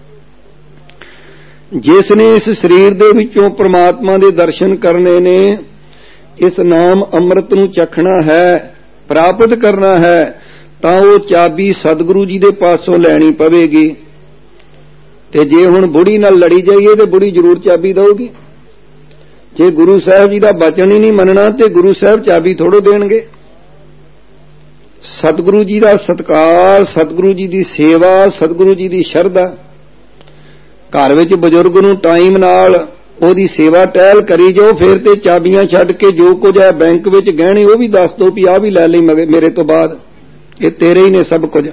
[SPEAKER 1] ਜਿਸ ਨੇ ਇਸ ਸਰੀਰ ਦੇ ਵਿੱਚੋਂ ਪਰਮਾਤਮਾ ਦੇ ਦਰਸ਼ਨ ਕਰਨੇ ਨੇ, ਇਸ ਨਾਮ ਅੰਮ੍ਰਿਤ ਨੂੰ ਚਖਣਾ ਹੈ, ਪ੍ਰਾਪਤ ਕਰਨਾ ਹੈ, ਤਾਂ ਉਹ ਚਾਬੀ ਸਤਿਗੁਰੂ ਜੀ ਦੇ ਪਾਸੋਂ ਲੈਣੀ ਪਵੇਗੀ। ਤੇ ਜੇ ਹੁਣ ਬੁੜੀ ਨਾਲ ਲੜੀ ਜਾਈਏ ਤੇ ਬੁੜੀ ਜ਼ਰੂਰ ਚਾਬੀ ਦਊਗੀ। ਜੇ ਗੁਰੂ ਸਾਹਿਬ ਜੀ ਦਾ ਬਚਨ ਹੀ ਨਹੀਂ ਮੰਨਣਾ ਤੇ ਗੁਰੂ ਸਾਹਿਬ ਚਾਬੀ ਥੋੜੋ ਦੇਣਗੇ। ਸਤਿਗੁਰੂ ਜੀ ਦਾ ਸਤਿਕਾਰ, ਸਤਿਗੁਰੂ ਜੀ ਦੀ ਸੇਵਾ, ਸਤਿਗੁਰੂ ਜੀ ਦੀ ਸ਼ਰਧਾ। ਘਰ ਵਿੱਚ ਬਜ਼ੁਰਗ ਨੂੰ ਟਾਈਮ ਨਾਲ ਉਹਦੀ ਸੇਵਾ ਟਹਿਲ ਕਰੀ ਜਾਓ, ਫਿਰ ਤੇ ਚਾਬੀਆਂ ਛੱਡ ਕੇ ਜੋ ਕੁਝ ਹੈ ਬੈਂਕ ਵਿੱਚ ਗਹਿਣੇ ਉਹ ਵੀ ਦੱਸ ਦਿਓ ਵੀ ਆਹ ਵੀ ਲੈ ਲਈ ਮੇਰੇ ਤੋਂ ਬਾਅਦ, ਇਹ ਤੇਰੇ ਹੀ ਨੇ ਸਭ ਕੁਝ।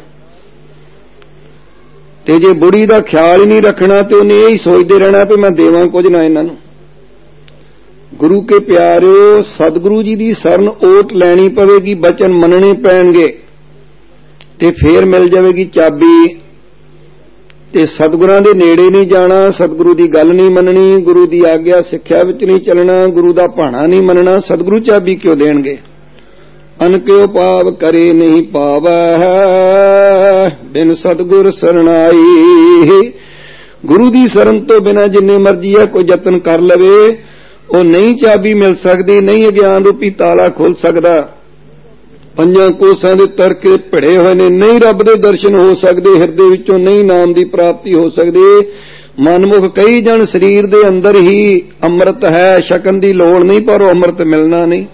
[SPEAKER 1] ਤੇ ਜੇ ਬੁੜੀ ਦਾ ਖਿਆਲ ਹੀ ਨਹੀਂ ਰੱਖਣਾ ਤੇ ਉਹਨੇ ਇਹ ਹੀ ਸੋਚਦੇ ਰਹਿਣਾ ਵੀ ਮੈਂ ਦੇਵਾਂ ਕੁਝ ਨਾ ਇਹਨਾਂ ਨੂੰ। ਗੁਰੂ ਕੇ ਪਿਆਰਿਓ, ਸਤਿਗੁਰੂ ਜੀ ਦੀ ਸ਼ਰਨ ਓਟ ਲੈਣੀ ਪਵੇਗੀ, ਬਚਨ ਮੰਨਣੇ ਪੈਣਗੇ ਤੇ ਫੇਰ ਮਿਲ ਜਾਵੇਗੀ ਚਾਬੀ। ਤੇ ਸਤਿਗੁਰਾਂ ਦੇ ਨੇੜੇ ਨਹੀਂ ਜਾਣਾ, ਸਤਿਗੁਰੂ ਦੀ ਗੱਲ ਨਹੀਂ ਮੰਨਣੀ, ਗੁਰੂ ਦੀ ਆਗਿਆ ਸਿੱਖਿਆ ਵਿੱਚ ਨਹੀਂ ਚੱਲਣਾ, ਗੁਰੂ ਦਾ ਭਾਣਾ ਨਹੀਂ ਮੰਨਣਾ, ਸਤਿਗੁਰੂ ਚਾਬੀ ਕਿਉਂ ਦੇਣਗੇ। ਅਨ ਕਿਉ ਪਾਵ ਕਰੇ ਨਹੀਂ ਪਾਵੈ, ਬਿਨ ਸਤਿਗੁਰ ਸਰਣਾਈ। ਗੁਰੂ ਦੀ ਸ਼ਰਨ ਤੋਂ ਬਿਨਾਂ ਜਿੰਨੇ ਮਰਜ਼ੀ ਹੈ ਕੋਈ ਯਤਨ ਕਰ ਲਵੇ, ਉਹ ਨਹੀਂ ਚਾਬੀ ਮਿਲ ਸਕਦੀ, ਨਹੀਂ ਅਗਿਆਨ ਰੂਪੀ ਤਾਲਾ ਖੁੱਲ ਸਕਦਾ। ਪੰਜਾਂ ਕੋਸਾਂ ਦੇ ਤਰਕੇ ਭਿੜੇ ਹੋਏ ਨੇ, ਨਹੀਂ ਰੱਬ ਦੇ ਦਰਸ਼ਨ ਹੋ ਸਕਦੇ, ਹਿਰਦੇ ਵਿੱਚੋਂ ਨਹੀਂ ਨਾਮ ਦੀ ਪ੍ਰਾਪਤੀ ਹੋ ਸਕਦੀ। ਮਨਮੁਖ ਕਈ ਜਣ ਸਰੀਰ ਦੇ ਅੰਦਰ ਹੀ ਅੰਮ੍ਰਿਤ ਹੈ, ਛਕਣ ਦੀ ਲੋੜ ਨਹੀਂ, ਪਰ ਉਹ ਅੰਮ੍ਰਿਤ ਮਿਲਣਾ ਨਹੀਂ।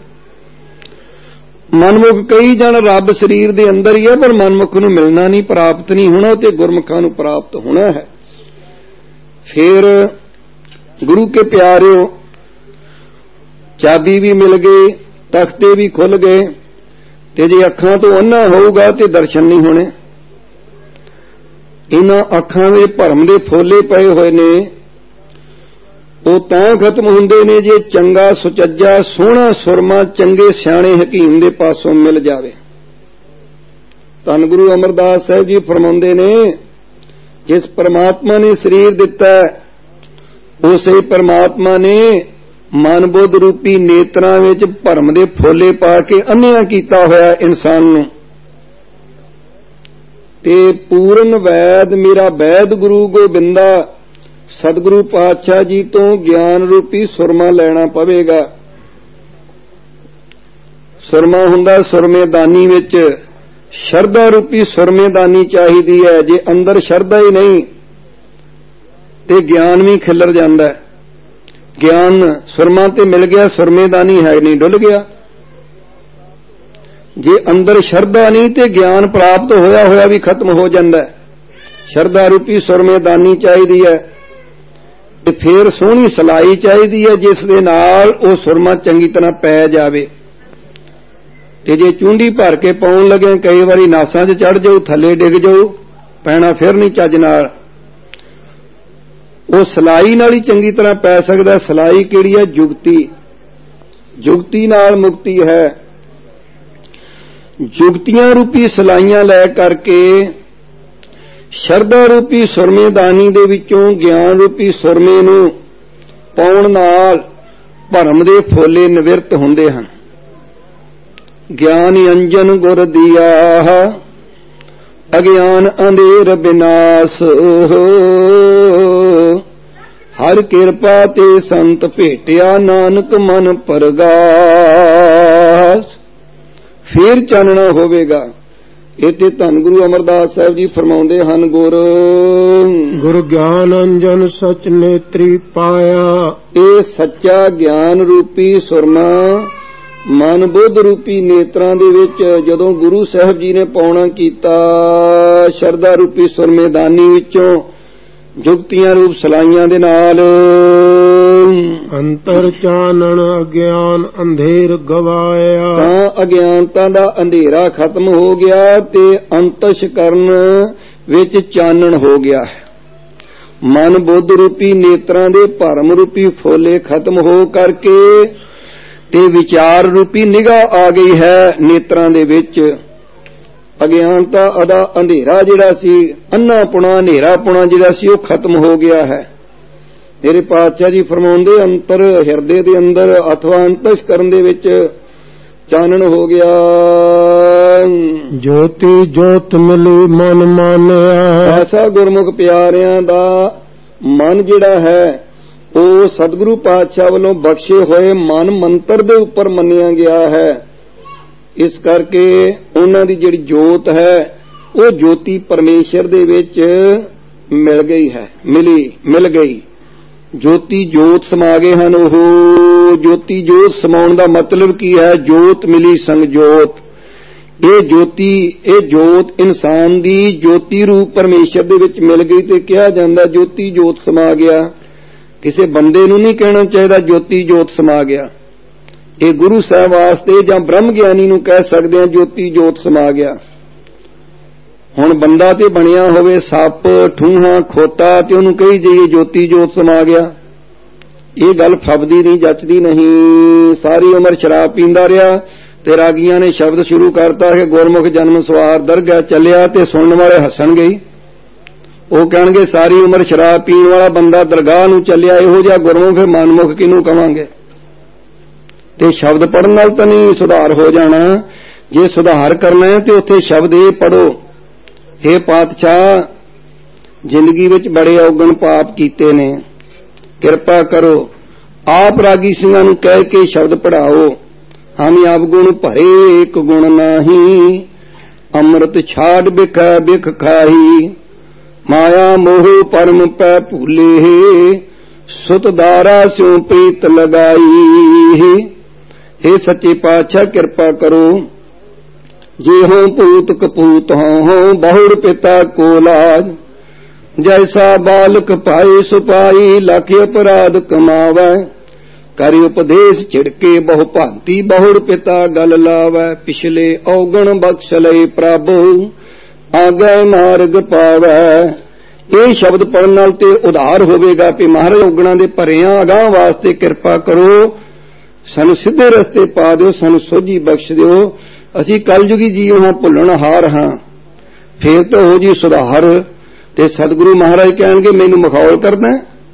[SPEAKER 1] ਮਨਮੁਖ ਕਈ ਜਣ ਰੱਬ ਸਰੀਰ ਦੇ ਅੰਦਰ ਹੀ ਹੈ, ਪਰ ਮਨਮੁਖ ਨੂੰ ਮਿਲਣਾ ਨਹੀਂ, ਪ੍ਰਾਪਤ ਨਹੀਂ ਹੋਣਾ, ਤੇ ਗੁਰਮੁਖਾਂ ਨੂੰ ਪ੍ਰਾਪਤ ਹੋਣਾ ਹੈ। ਫਿਰ ਗੁਰੂ ਕੇ ਪਿਆਰਿਓ, ਚਾਬੀ ਵੀ ਮਿਲ ਗਈ, ਤਖਤੇ ਵੀ ਖੁੱਲ ਗਏ, ਤੇ ਜੇ ਅੱਖਾਂ ਤੋਂ ਅੰਨਾ ਹੋਊਗਾ ਤੇ ਦਰਸ਼ਨ ਨਹੀਂ ਹੋਣੇ। ਇਹਨਾਂ ਅੱਖਾਂ ਵਿੱਚ ਭਰਮ ਦੇ ਫੋਲੇ ਪਏ ਹੋਏ ਨੇ, ਉਹ ਤਾਂ ਖਤਮ ਹੁੰਦੇ ਨੇ ਜੇ ਚੰਗਾ ਸੁਚੱਜਾ ਸੋਹਣਾ ਸੁਰਮਾ ਚੰਗੇ ਸਿਆਣੇ ਹਕੀਮ ਦੇ ਪਾਸੋਂ ਮਿਲ ਜਾਵੇ। ਧੰਨ ਗੁਰੂ ਅਮਰਦਾਸ ਸਾਹਿਬ ਜੀ ਫਰਮਾਉਂਦੇ ਨੇ, ਜਿਸ ਪਰਮਾਤਮਾ ਨੇ ਸਰੀਰ ਦਿੱਤਾ ਉਸੇ ਪਰਮਾਤਮਾ ਨੇ ਮਨ ਬੁੱਧ ਰੂਪੀ ਨੇਤਰਾਂ ਵਿੱਚ ਭਰਮ ਦੇ ਫੋਲੇ ਪਾ ਕੇ ਅੰਨ੍ਹਿਆ ਕੀਤਾ ਹੋਇਆ ਇਨਸਾਨ ਨੂੰ। ਤੇ ਪੂਰਨ ਵੈਦ ਮੇਰਾ ਵੈਦ ਗੁਰੂ ਗੋਬਿੰਦਾ, ਸਤਿਗੁਰੂ ਪਾਤਸ਼ਾਹ ਜੀ ਤੋਂ ਗਿਆਨ ਰੂਪੀ ਸੁਰਮਾ ਲੈਣਾ ਪਵੇਗਾ। ਸੁਰਮਾ ਹੁੰਦਾ ਸੁਰਮੇਦਾਨੀ ਵਿੱਚ, ਸ਼ਰਧਾ ਰੂਪੀ ਸੁਰਮੇਦਾਨੀ ਚਾਹੀਦੀ ਹੈ। ਜੇ ਅੰਦਰ ਸ਼ਰਧਾ ਹੀ ਨਹੀਂ ਤੇ ਗਿਆਨ ਵੀ ਖਿਲਰ ਜਾਂਦਾ। ਗਿਆਨ ਸੁਰਮਾ ਤੇ ਮਿਲ ਗਿਆ, ਸੁਰਮੇਦਾਨੀ ਹੈ ਨਹੀਂ, ਡੁੱਲ ਗਿਆ। ਜੇ ਅੰਦਰ ਸ਼ਰਧਾ ਨਹੀਂ ਤੇ ਗਿਆਨ ਪ੍ਰਾਪਤ ਹੋਇਆ ਹੋਇਆ ਵੀ ਖਤਮ ਹੋ ਜਾਂਦਾ। ਸ਼ਰਧਾ ਰੂਪੀ ਸੁਰਮੇਦਾਨੀ ਚਾਹੀਦੀ ਹੈ। ਤੇ ਫੇਰ ਸੋਹਣੀ ਸਲਾਈ ਚਾਹੀਦੀ ਹੈ, ਜਿਸ ਦੇ ਨਾਲ ਉਹ ਸੁਰਮਾ ਚੰਗੀ ਤਰ੍ਹਾਂ ਪੈ ਜਾਵੇ। ਤੇ ਜੇ ਚੁੰਡੀ ਭਰ ਕੇ ਪਾਉਣ ਲੱਗੇ ਕਈ ਵਾਰੀ ਨਾਸਾਂ 'ਚ ਚੜ ਜਾਊ, ਥੱਲੇ ਡਿੱਗ ਜਾਊ, ਪੈਣਾ ਫਿਰ ਨਹੀਂ ਚੱਜ ਨਾਲ। ਉਹ ਸਲਾਈ ਨਾਲ ਹੀ ਚੰਗੀ ਤਰ੍ਹਾਂ ਪੈ ਸਕਦਾ। ਸਲਾਈ ਕਿਹੜੀ ਹੈ? ਜੁਗਤੀ। ਜੁਗਤੀ ਨਾਲ ਮੁਕਤੀ ਹੈ। ਜੁਗਤੀਆਂ ਰੂਪੀ ਸਲਾਈਆਂ ਲੈ ਕਰਕੇ ਸ਼ਰਧਾ ਰੂਪੀ ਸੁਰਮੇਦਾਨੀ ਦੇ ਵਿੱਚੋਂ ਗਿਆਨ ਰੂਪੀ ਸੁਰਮੇ ਨੂੰ ਪਾਉਣ ਨਾਲ ਭਰਮ ਦੇ ਫੋਲੇ ਨਿਵਰਤ ਹੁੰਦੇ ਹਨ। ਗਿਆਨ ਅੰਜਨ ਗੁਰ ਦੀਆ, ਅਗਿਆਨ ਅੰਧੇਰ ਬਿਨਾਸ਼। ਹਰ ਕਿਰਪਾ ਤੇ ਸੰਤ ਭੇਟਿਆ, ਨਾਨਕ ਮਨ ਪਰਗਾਸ। ਫੇਰ ਚਾਨਣਾ ਹੋਵੇਗਾ। ਇਹ ਤੇ ਧੰਨ ਗੁਰੂ ਅਮਰਦਾਸ ਸਾਹਿਬ ਜੀ ਫਰਮਾਉਂਦੇ ਹਨ, ਗੁਰ
[SPEAKER 2] ਗਿਆਨ ਅੰਜਨ ਸਚ ਨੇਤਰੀ ਪਾਇਆ।
[SPEAKER 1] ਇਹ ਸੱਚਾ ਗਿਆਨ ਰੂਪੀ ਸੁਰਮਾ ਮਨ ਬੁੱਧ ਰੂਪੀ ਨੇਤਰਾਂ ਦੇ ਵਿੱਚ ਜਦੋਂ ਗੁਰੂ ਸਾਹਿਬ ਜੀ ਨੇ ਪਾਉਣਾ ਕੀਤਾ, ਸ਼ਰਧਾ ਰੂਪੀ ਸੁਰਮੇਦਾਨੀ ਵਿੱਚੋਂ ਜੁਗਤੀਆਂ ਰੂਪ ਸਲਾਈਆਂ ਦੇ ਨਾਲ
[SPEAKER 2] ਅੰਤਰ ਚਾਨਣ ਅਗਿਆਨ ਅੰਧੇਰ ਗਵਾਇਆ।
[SPEAKER 1] ਤਾਂ ਅਗਿਆਨਤਾ ਦਾ ਅੰਧੇਰਾ ਖਤਮ ਹੋ ਗਿਆ ਤੇ ਅੰਤਸ਼ਕਰਨ ਵਿੱਚ ਚਾਨਣ ਹੋ ਗਿਆ ਹੈ। ਮਨ ਬੁੱਧ ਰੂਪੀ ਨੇਤਰਾਂ ਦੇ ਭਰਮ ਰੂਪੀ ਫੋਲੇ ਖਤਮ ਹੋ ਕਰਕੇ ਤੇ ਵਿਚਾਰ ਰੂਪੀ ਨਿਗਾਹ ਆ ਗਈ ਹੈ ਨੇਤਰਾਂ ਦੇ ਵਿੱਚ। ਅਗਿਆਨਤਾ ਦਾ ਅੰਧੇਰਾ ਜਿਹੜਾ ਸੀ, ਅੰਨਾਪੁਣਾ ਹਨੇਰਾਪੁਣਾ ਜਿਹੜਾ ਸੀ, ਉਹ ਖਤਮ ਹੋ ਗਿਆ ਹੈ। ਮੇਰੇ ਪਾਤਸ਼ਾਹ ਜੀ ਫਰਮਾਉਂਦੇ, ਅੰਤਰ ਹਿਰਦੇ ਦੇ ਅੰਦਰ ਅਥਵਾ ਅੰਤਸ਼ਕਰਨ ਦੇ ਵਿੱਚ ਚਾਨਣ ਹੋ ਗਿਆ।
[SPEAKER 2] ਜੋਤੀ ਜੋਤ ਮਿਲੀ ਮਨ ਮਾਨਿਆ।
[SPEAKER 1] ਐਸਾ ਗੁਰਮੁਖ ਪਿਆਰਿਆਂ ਦਾ ਮਨ ਜਿਹੜਾ ਹੈ ਉਹ ਸਤਿਗੁਰੂ ਪਾਤਸ਼ਾਹ ਵੱਲੋਂ ਬਖਸ਼ੇ ਹੋਏ ਮਨ ਮੰਤਰ ਦੇ ਉੱਪਰ ਮੰਨਿਆ ਗਿਆ ਹੈ। ਇਸ ਕਰਕੇ ਉਹਨਾਂ ਦੀ ਜਿਹੜੀ ਜੋਤ ਹੈ ਉਹ ਜੋਤੀ ਪਰਮੇਸ਼ਰ ਦੇ ਵਿੱਚ ਮਿਲ ਗਈ ਹੈ, ਮਿਲ ਗਈ। ਜੋਤੀ ਜੋਤ ਸਮਾ ਗਏ ਹਨ। ਉਹ ਜੋਤੀ ਜੋਤ ਸਮਾਉਣ ਦਾ ਮਤਲਬ ਕੀ ਹੈ? ਜੋਤ ਮਿਲੀ ਸੰਗ ਜੋਤ। ਇਹ ਜੋਤ ਇਨਸਾਨ ਦੀ ਜੋਤੀ ਰੂਪ ਪਰਮੇਸ਼ਰ ਦੇ ਵਿੱਚ ਮਿਲ ਗਈ ਤੇ ਕਿਹਾ ਜਾਂਦਾ ਜੋਤੀ ਜੋਤ ਸਮਾ ਗਿਆ। ਕਿਸੇ ਬੰਦੇ ਨੂੰ ਨਹੀਂ ਕਹਿਣਾ ਚਾਹੀਦਾ ਜੋਤੀ ਜੋਤ ਸਮਾ ਗਿਆ। ਇਹ ਗੁਰੂ ਸਾਹਿਬ ਵਾਸਤੇ ਜਾਂ ਬ੍ਰਹਮ ਗਿਆਨੀ ਨੂੰ ਕਹਿ ਸਕਦੇ ਹਾਂ ਜੋਤੀ ਜੋਤ ਸਮਾ ਗਿਆ। ਹੁਣ ਬੰਦਾ ਤੇ ਬਣਿਆ ਹੋਵੇ ਸੱਪ ਠੂਹਾ ਖੋਤਾ ਤੇ ਉਹਨੂੰ ਕਹੀ ਜਾਈਏ ਜੋਤੀ ਜੋਤ ਸਮਾ ਗਿਆ, ਇਹ ਗੱਲ ਫੱਬਦੀ ਨਹੀਂ, ਜੱਚਦੀ ਨਹੀਂ। ਸਾਰੀ ਉਮਰ ਸ਼ਰਾਬ ਪੀਂਦਾ ਰਿਹਾ ਤੇ ਰਾਗੀਆਂ ਨੇ ਸ਼ਬਦ ਸ਼ੁਰੂ ਕਰਤਾ ਕਿ ਗੁਰਮੁਖ ਜਨਮ ਸਵਾਰ ਦਰਗਾਹ ਚੱਲਿਆ ਤੇ ਸੁਣਨ ਵਾਲੇ ਹੱਸਣਗੇ ਹੀ। ਉਹ ਕਹਿਣਗੇ ਸਾਰੀ ਉਮਰ ਸ਼ਰਾਬ ਪੀਣ ਵਾਲਾ ਬੰਦਾ ਦਰਗਾਹ ਨੂੰ ਚੱਲਿਆ, ਇਹੋ ਜਿਹਾ ਗੁਰਮੁਖ ਫਿਰ ਮਨਮੁਖ ਕਿਹਨੂੰ ਕਵਾਂਗੇ। ਤੇ ਸ਼ਬਦ ਪੜ੍ਹਨ ਨਾਲ ਤਾਂ ਨਹੀਂ ਸੁਧਾਰ ਹੋ ਜਾਣਾ। ਜੇ ਸੁਧਾਰ ਕਰਨਾ ਹੈ ਤੇ ਉੱਥੇ ਸ਼ਬਦ ਇਹ ਪੜ੍ਹੋ, हे ਪਾਤਸ਼ਾਹ ਜ਼ਿੰਦਗੀ ਵਿੱਚ ਬੜੇ ਔਗਣ ਪਾਪ ਕੀਤੇ ਨੇ, ਕਿਰਪਾ ਕਰੋ। ਆਪ ਰਾਗੀ ਸਿੰਘਾਂ ਨੂੰ ਕਹਿ ਕੇ ਸ਼ਬਦ ਪੜ੍ਹਾਓ। ਹਮ ਆਪ ਗੁਣ ਭਰੇ ਇੱਕ ਗੁਣ ਨਾਹੀ, ਅੰਮ੍ਰਿਤ ਛਾੜ ਬਿਖੈ ਬਿਖ ਖਾਹੀ। ਮਾਇਆ ਮੋਹ ਪਰਮ ਪੈ ਭੂਲੇ, ਸੁਤ ਦਾਰਾ ਸਿਉ ਪ੍ਰੀਤ ਲਗਾਈ। हे ਸੱਚੇ ਪਾਤਸ਼ਾਹ ਕਿਰਪਾ ਕਰੋ। ਜੇ ਹੋ ਭੂਤ ਕਪੂਤ ਹੋ ਬਹੁੜ ਪਿਤਾ ਕੋ ਲਾਜ, ਜੈਸਾ ਬਾਲਕ ਪਾਏ ਸੁਪਾਈ ਲੱਖ ਅਪਰਾਧ ਕਮਾਵੈ। ਕਰਿ ਉਪਦੇਸ਼ ਛਿੜਕੇ ਬਹੁ ਭਾਂਤੀ ਬਹੁੜ ਪਿਤਾ ਗਲ ਲਾਵੈ। ਪਿਛਲੇ ਔਗਣ ਬਖਸ਼ ਲਏ ਪ੍ਰਭ, ਆਗੇ ਮਾਰਗ ਪਾਵੈ। ਇਹ ਸ਼ਬਦ ਪੜਨ ਨਾਲ ਤੇ ਉਧਾਰ ਹੋਵੇਗਾ ਕਿ ਮਹਾਰਾਜ ਔਗਣਾਂ ਦੇ ਭਰਿਆਂ ਅਗਾਂਹ ਵਾਸਤੇ ਕਿਰਪਾ ਕਰੋ, ਸਾਨੂੰ ਸਿੱਧੇ ਰਸਤੇ ਪਾ ਦਿਓ, ਸਾਨੂੰ ਸੋਝੀ ਬਖਸ਼ ਦਿਓ। ਅਸੀਂ ਕਲਯੁਗੀ ਜੀਵ ਹਾਂ, ਭੁੱਲਣ ਹਾਰ ਹਾਂ। ਫੇਰ ਤਾਂ ਹੋ ਜੀ ਸੁਧਾਰ। ਤੇ ਸਤਿਗੁਰੂ ਮਹਾਰਾਜ ਕਹਿਣਗੇ ਮੈਨੂੰ ਮਖੌਲ ਕਰਦਾ,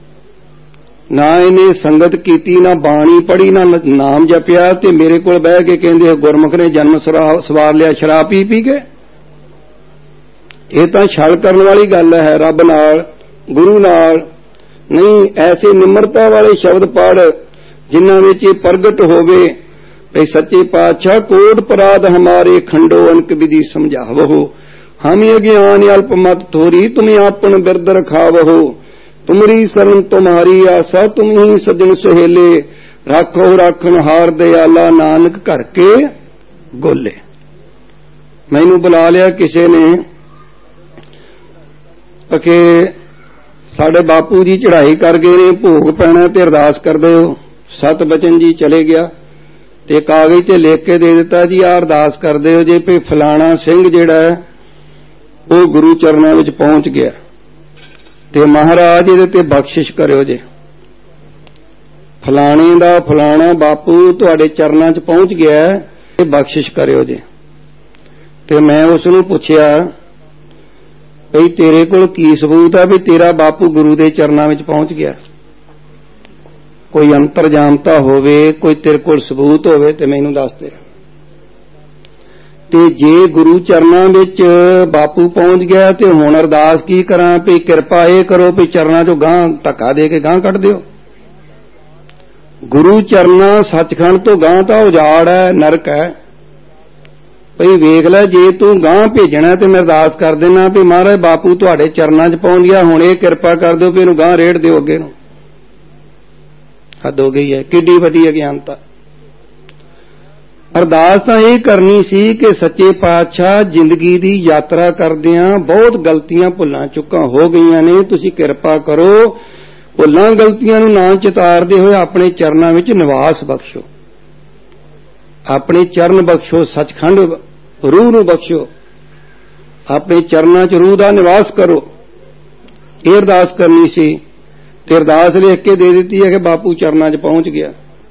[SPEAKER 1] ਨਾ ਇਹਨੇ ਸੰਗਤ ਕੀਤੀ, ਨਾ ਬਾਣੀ ਪੜ੍ਹੀ, ਨਾ ਨਾਮ ਜਪਿਆ, ਤੇ ਮੇਰੇ ਕੋਲ ਬਹਿ ਕੇ ਕਹਿੰਦੇ ਗੁਰਮੁਖ ਨੇ ਜਨਮ ਸਵਾਰ ਲਿਆ ਸ਼ਰਾਬ ਪੀ ਪੀ ਕੇ। ਇਹ ਤਾਂ ਛਲ ਕਰਨ ਵਾਲੀ ਗੱਲ ਹੈ ਰੱਬ ਨਾਲ, ਗੁਰੂ ਨਾਲ ਨਹੀਂ। ਐਸੇ ਨਿਮਰਤਾ ਵਾਲੇ ਸ਼ਬਦ ਪੜ੍ਹ ਜਿਨ੍ਹਾਂ ਵਿੱਚ ਇਹ ਪ੍ਰਗਟ ਹੋਵੇ ਭਈ ਸੱਚੇ ਪਾਤਸ਼ਾਹ ਕੋਟ ਪਰਾਧ ਹਮਾਰੇ ਖੰਡੋ ਅਨਕ ਵਿਧੀ ਸਮਝਾਵੋ। ਹਮ ਅਗਿਆਨ ਅਲਪ ਮਤ ਥੋਰੀ, ਤੁਮੇ ਆਪਨ ਬਿਰਦ ਰਖਾਵੋ। ਤੁਮਰੀ ਸਰਣ ਤੁਮਾਰੀ ਆਸਾ, ਤੁਮ ਹੀ ਸਜਣ ਸੁਹੇਲੇ। ਰਾਖੋ ਰਾਖਣ ਹਾਰ ਦਿਆਲਾ, ਨਾਨਕ ਘਰ ਕੇ ਗੋਲੇ। ਮੈਨੂੰ ਬੁਲਾ ਲਿਆ ਕਿਸੇ ਨੇ ਕਿ ਸਾਡੇ ਬਾਪੂ ਜੀ ਚੜ੍ਹਾਈ ਕਰ ਗਏ ਨੇ, ਭੋਗ ਪੈਣਾ ਤੇ ਅਰਦਾਸ ਕਰ ਦਿਓ। ਸਤ ਬਚਨ ਜੀ ਚਲੇ ਗਿਆ ਤੇ ਕਾਗਜ਼ ਤੇ ਲਿਖ ਕੇ ਦੇ ਦਿੱਤਾ ਜੀ ਆਹ ਅਰਦਾਸ ਕਰ ਦਿਓ ਜੇ ਭਈ ਫਲਾਣਾ ਸਿੰਘ ਜਿਹੜਾ ਹੈ ਉਹ ਗੁਰੂ ਚਰਨਾਂ ਵਿੱਚ ਪਹੁੰਚ ਗਿਆ ਤੇ ਮਹਾਰਾਜ ਇਹਦੇ ਤੇ ਬਖਸ਼ਿਸ਼ ਕਰਿਓ ਜੇ। ਫਲਾਣੇ ਦਾ ਫਲਾਣਾ ਬਾਪੂ ਤੁਹਾਡੇ ਚਰਨਾਂ 'ਚ ਪਹੁੰਚ ਗਿਆ, ਇਹ ਬਖਸ਼ਿਸ਼ ਕਰਿਓ ਜੇ। ਤੇ ਮੈਂ ਉਸ ਨੂੰ ਪੁੱਛਿਆ ਭਈ ਤੇਰੇ ਕੋਲ ਕੀ ਸਬੂਤ ਹੈ ਵੀ ਤੇਰਾ ਬਾਪੂ ਗੁਰੂ ਦੇ ਚਰਨਾਂ ਵਿੱਚ ਪਹੁੰਚ ਗਿਆ? ਕੋਈ ਅੰਤਰਜਾਮਤਾ ਹੋਵੇ, ਕੋਈ ਤੇਰੇ ਕੋਲ ਸਬੂਤ ਹੋਵੇ ਤੇ ਮੈਨੂੰ ਦੱਸ ਦੇ। ਤੇ ਜੇ ਗੁਰੂ ਚਰਨਾਂ ਵਿੱਚ ਬਾਪੂ ਪਹੁੰਚ ਗਿਆ ਤੇ ਹੁਣ ਅਰਦਾਸ ਕੀ ਕਰਾਂ ਵੀ ਕਿਰਪਾ ਇਹ ਕਰੋ ਵੀ ਚਰਨਾਂ ਚੋਂ ਗਾਂਹ ਧੱਕਾ ਦੇ ਕੇ ਗਾਂਹ ਕੱਢ ਦਿਓ। ਗੁਰੂ ਚਰਨਾਂ ਸੱਚਖੰਡ ਤੋਂ ਗਾਂਹ ਤਾਂ ਉਜਾੜ ਹੈ, ਨਰਕ ਹੈ। ਭਈ ਵੇਖ ਲੈ, ਜੇ ਤੂੰ ਗਾਂਹ ਭੇਜਣਾ ਤੇ ਮੈਂ ਅਰਦਾਸ ਕਰ ਦੇਣਾ ਵੀ ਮਹਾਰਾਜ ਬਾਪੂ ਤੁਹਾਡੇ ਚਰਨਾਂ 'ਚ ਪਹੁੰਚ ਗਿਆ, ਹੁਣ ਇਹ ਕਿਰਪਾ ਕਰ ਦਿਓ ਵੀ ਇਹਨੂੰ ਗਾਂਹ ਰੇੜ ਦਿਓ ਅੱਗੇ ਨੂੰ। ਹੱਦ ਹੋ ਗਈ ਹੈ, ਕਿੱਡੀ ਵੱਡੀ ਅਗਿਆਨਤਾ। ਅਰਦਾਸ ਤਾਂ ਇਹ ਕਰਨੀ ਸੀ ਕਿ ਸੱਚੇ ਪਾਤਸ਼ਾਹ ਜ਼ਿੰਦਗੀ ਦੀ ਯਾਤਰਾ ਕਰਦਿਆਂ ਬਹੁਤ ਗਲਤੀਆਂ ਭੁੱਲਾਂ ਚੁੱਕਾਂ ਹੋ ਗਈਆਂ ਨੇ, ਤੁਸੀਂ ਕਿਰਪਾ ਕਰੋ ਭੁੱਲਾਂ ਗਲਤੀਆਂ ਨੂੰ ਨਾ ਚਿਤਾਰਦੇ ਹੋਏ ਆਪਣੇ ਚਰਨਾਂ ਵਿੱਚ ਨਿਵਾਸ ਬਖਸ਼ੋ, ਆਪਣੇ ਚਰਨ ਬਖਸ਼ੋ, ਸੱਚਖੰਡ ਰੂਹ ਨੂੰ ਬਖਸ਼ੋ, ਆਪਣੇ ਚਰਨਾਂ 'ਚ ਰੂਹ ਦਾ ਨਿਵਾਸ ਕਰੋ। ਇਹ ਅਰਦਾਸ ਕਰਨੀ ਸੀ ਤੇ ਅਰਦਾਸ ਲਿਖ ਕੇ ਦੇ ਦਿੱਤੀ ਹੈ ਕਿ ਬਾਪੂ ਚਰਨਾਂ 'ਚ ਪਹੁੰਚ ਗਿਆ।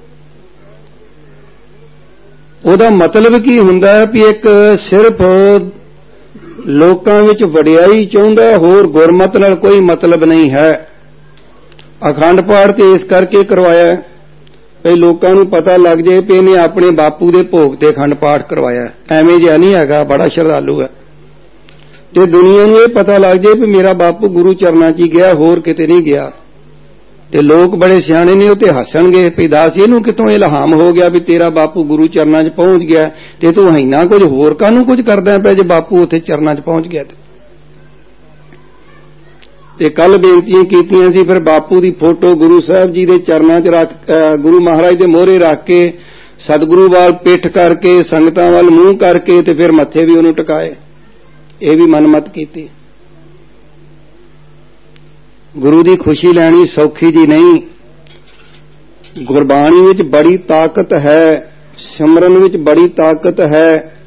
[SPEAKER 1] ਉਹਦਾ ਮਤਲਬ ਕੀ ਹੁੰਦਾ ਹੈ ਵੀ ਇੱਕ ਸਿਰਫ ਲੋਕਾਂ ਵਿੱਚ ਵਡਿਆਈ ਚਾਹੁੰਦਾ, ਹੋਰ ਗੁਰਮਤਿ ਨਾਲ ਕੋਈ ਮਤਲਬ ਨਹੀਂ ਹੈ। ਅਖੰਡ ਪਾਠ ਤੇ ਇਸ ਕਰਕੇ ਕਰਵਾਇਆ ਵੀ ਲੋਕਾਂ ਨੂੰ ਪਤਾ ਲੱਗ ਜਾਏ ਵੀ ਇਹਨੇ ਆਪਣੇ ਬਾਪੂ ਦੇ ਭੋਗ ਤੇ ਅਖੰਡ ਪਾਠ ਕਰਵਾਇਆ, ਐਵੇਂ ਜਿਹਾ ਨਹੀਂ ਹੈਗਾ, ਬੜਾ ਸ਼ਰਧਾਲੂ ਹੈ। ਤੇ ਦੁਨੀਆ ਨੂੰ ਇਹ ਪਤਾ ਲੱਗ ਜਾਏ ਵੀ ਮੇਰਾ ਬਾਪੂ ਗੁਰੂ ਚਰਨਾਂ 'ਚ ਹੀ ਗਿਆ, ਹੋਰ ਕਿਤੇ ਨਹੀਂ ਗਿਆ। ਤੇ ਲੋਕ ਬੜੇ ਸਿਆਣੇ ਨੇ, ਉਹ ਤੇ ਹੱਸਣਗੇ ਵੀ ਦੱਸ ਇਹਨੂੰ ਕਿਤੋਂ ਇਲਹਾਮ ਹੋ ਗਿਆ ਵੀ ਤੇਰਾ ਬਾਪੂ ਗੁਰੂ ਚਰਨਾਂ 'ਚ ਪਹੁੰਚ ਗਿਆ ਤੇ ਤੂੰ ਇੰਨਾ ਕੁਝ ਹੋਰ ਕਾਹਨੂੰ ਕੁਝ ਕਰਦਾ ਪਿਆ ਜੇ ਬਾਪੂ ਉੱਥੇ ਚਰਨਾਂ 'ਚ ਪਹੁੰਚ ਗਿਆ ਤੇ ਕੱਲ ਬੇਨਤੀਆਂ ਕੀਤੀਆਂ ਸੀ। ਫਿਰ ਬਾਪੂ ਦੀ ਫੋਟੋ ਗੁਰੂ ਸਾਹਿਬ ਜੀ ਦੇ ਚਰਨਾਂ 'ਚ ਰੱਖ, ਗੁਰੂ ਮਹਾਰਾਜ ਦੇ ਮੋਹਰੇ ਰੱਖ ਕੇ ਸਤਿਗੁਰੂ ਵੱਲ ਪਿੱਠ ਕਰਕੇ ਸੰਗਤਾਂ ਵੱਲ ਮੂੰਹ ਕਰਕੇ ਤੇ ਫਿਰ ਮੱਥੇ ਵੀ ਉਹਨੂੰ ਟਿਕਾਏ। ਇਹ ਵੀ ਮਨਮਤ ਕੀਤੀ। ਗੁਰੂ ਦੀ ਖੁਸ਼ੀ ਲੈਣੀ ਸੌਖੀ ਜੀ ਨਹੀਂ। ਗੁਰਬਾਣੀ ਵਿੱਚ ਬੜੀ ਤਾਕਤ ਹੈ, ਸਿਮਰਨ ਵਿੱਚ ਬੜੀ ਤਾਕਤ ਹੈ।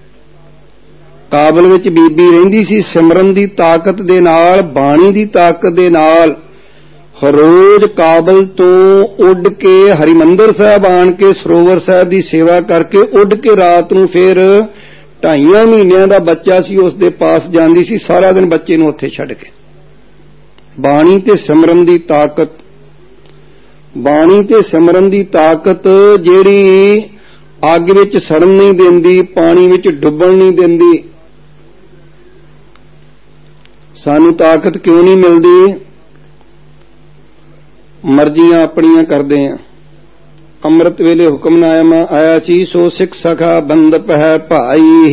[SPEAKER 1] ਕਾਬਲ ਵਿੱਚ ਬੀਬੀ ਰਹਿੰਦੀ ਸੀ ਸਿਮਰਨ ਦੀ ਤਾਕਤ ਦੇ ਨਾਲ, ਬਾਣੀ ਦੀ ਤਾਕਤ ਦੇ ਨਾਲ। ਰੋਜ਼ ਕਾਬਲ ਤੋਂ ਉੱਡ ਕੇ ਹਰਿਮੰਦਰ ਸਾਹਿਬ ਆਣ ਕੇ ਸਰੋਵਰ ਸਾਹਿਬ ਦੀ ਸੇਵਾ ਕਰਕੇ ਉੱਡ ਕੇ ਰਾਤ ਨੂੰ ਫਿਰ 2.5 ਮਹੀਨਿਆਂ ਦਾ ਬੱਚਾ ਸੀ ਉਸ ਦੇ ਪਾਸ ਜਾਂਦੀ ਸੀ, ਸਾਰਾ ਦਿਨ ਬੱਚੇ ਨੂੰ ਉੱਥੇ ਛੱਡ ਕੇ। ਬਾਣੀ ਤੇ ਸਿਮਰਨ ਦੀ ਤਾਕਤ, ਬਾਣੀ ਤੇ ਸਿਮਰਨ ਦੀ ਤਾਕਤ ਜਿਹੜੀ ਅੱਗ ਵਿੱਚ ਸੜਨ ਨਹੀਂ ਦਿੰਦੀ, ਪਾਣੀ ਵਿੱਚ ਡੁੱਬਣ ਨਹੀਂ ਦਿੰਦੀ। ਸਾਨੂੰ ਤਾਕਤ ਕਿਉਂ ਨਹੀਂ ਮਿਲਦੀ? ਮਰਜ਼ੀਆਂ ਆਪਣੀਆਂ ਕਰਦੇ ਆਂ। ਅੰਮ੍ਰਿਤ ਵੇਲੇ ਹੁਕਮਨਾਮਾ ਆਇਆ ਸੀ, ਸੋ ਸਿੱਖ ਸਖਾ ਬੰਦਪ ਹੈ ਭਾਈ,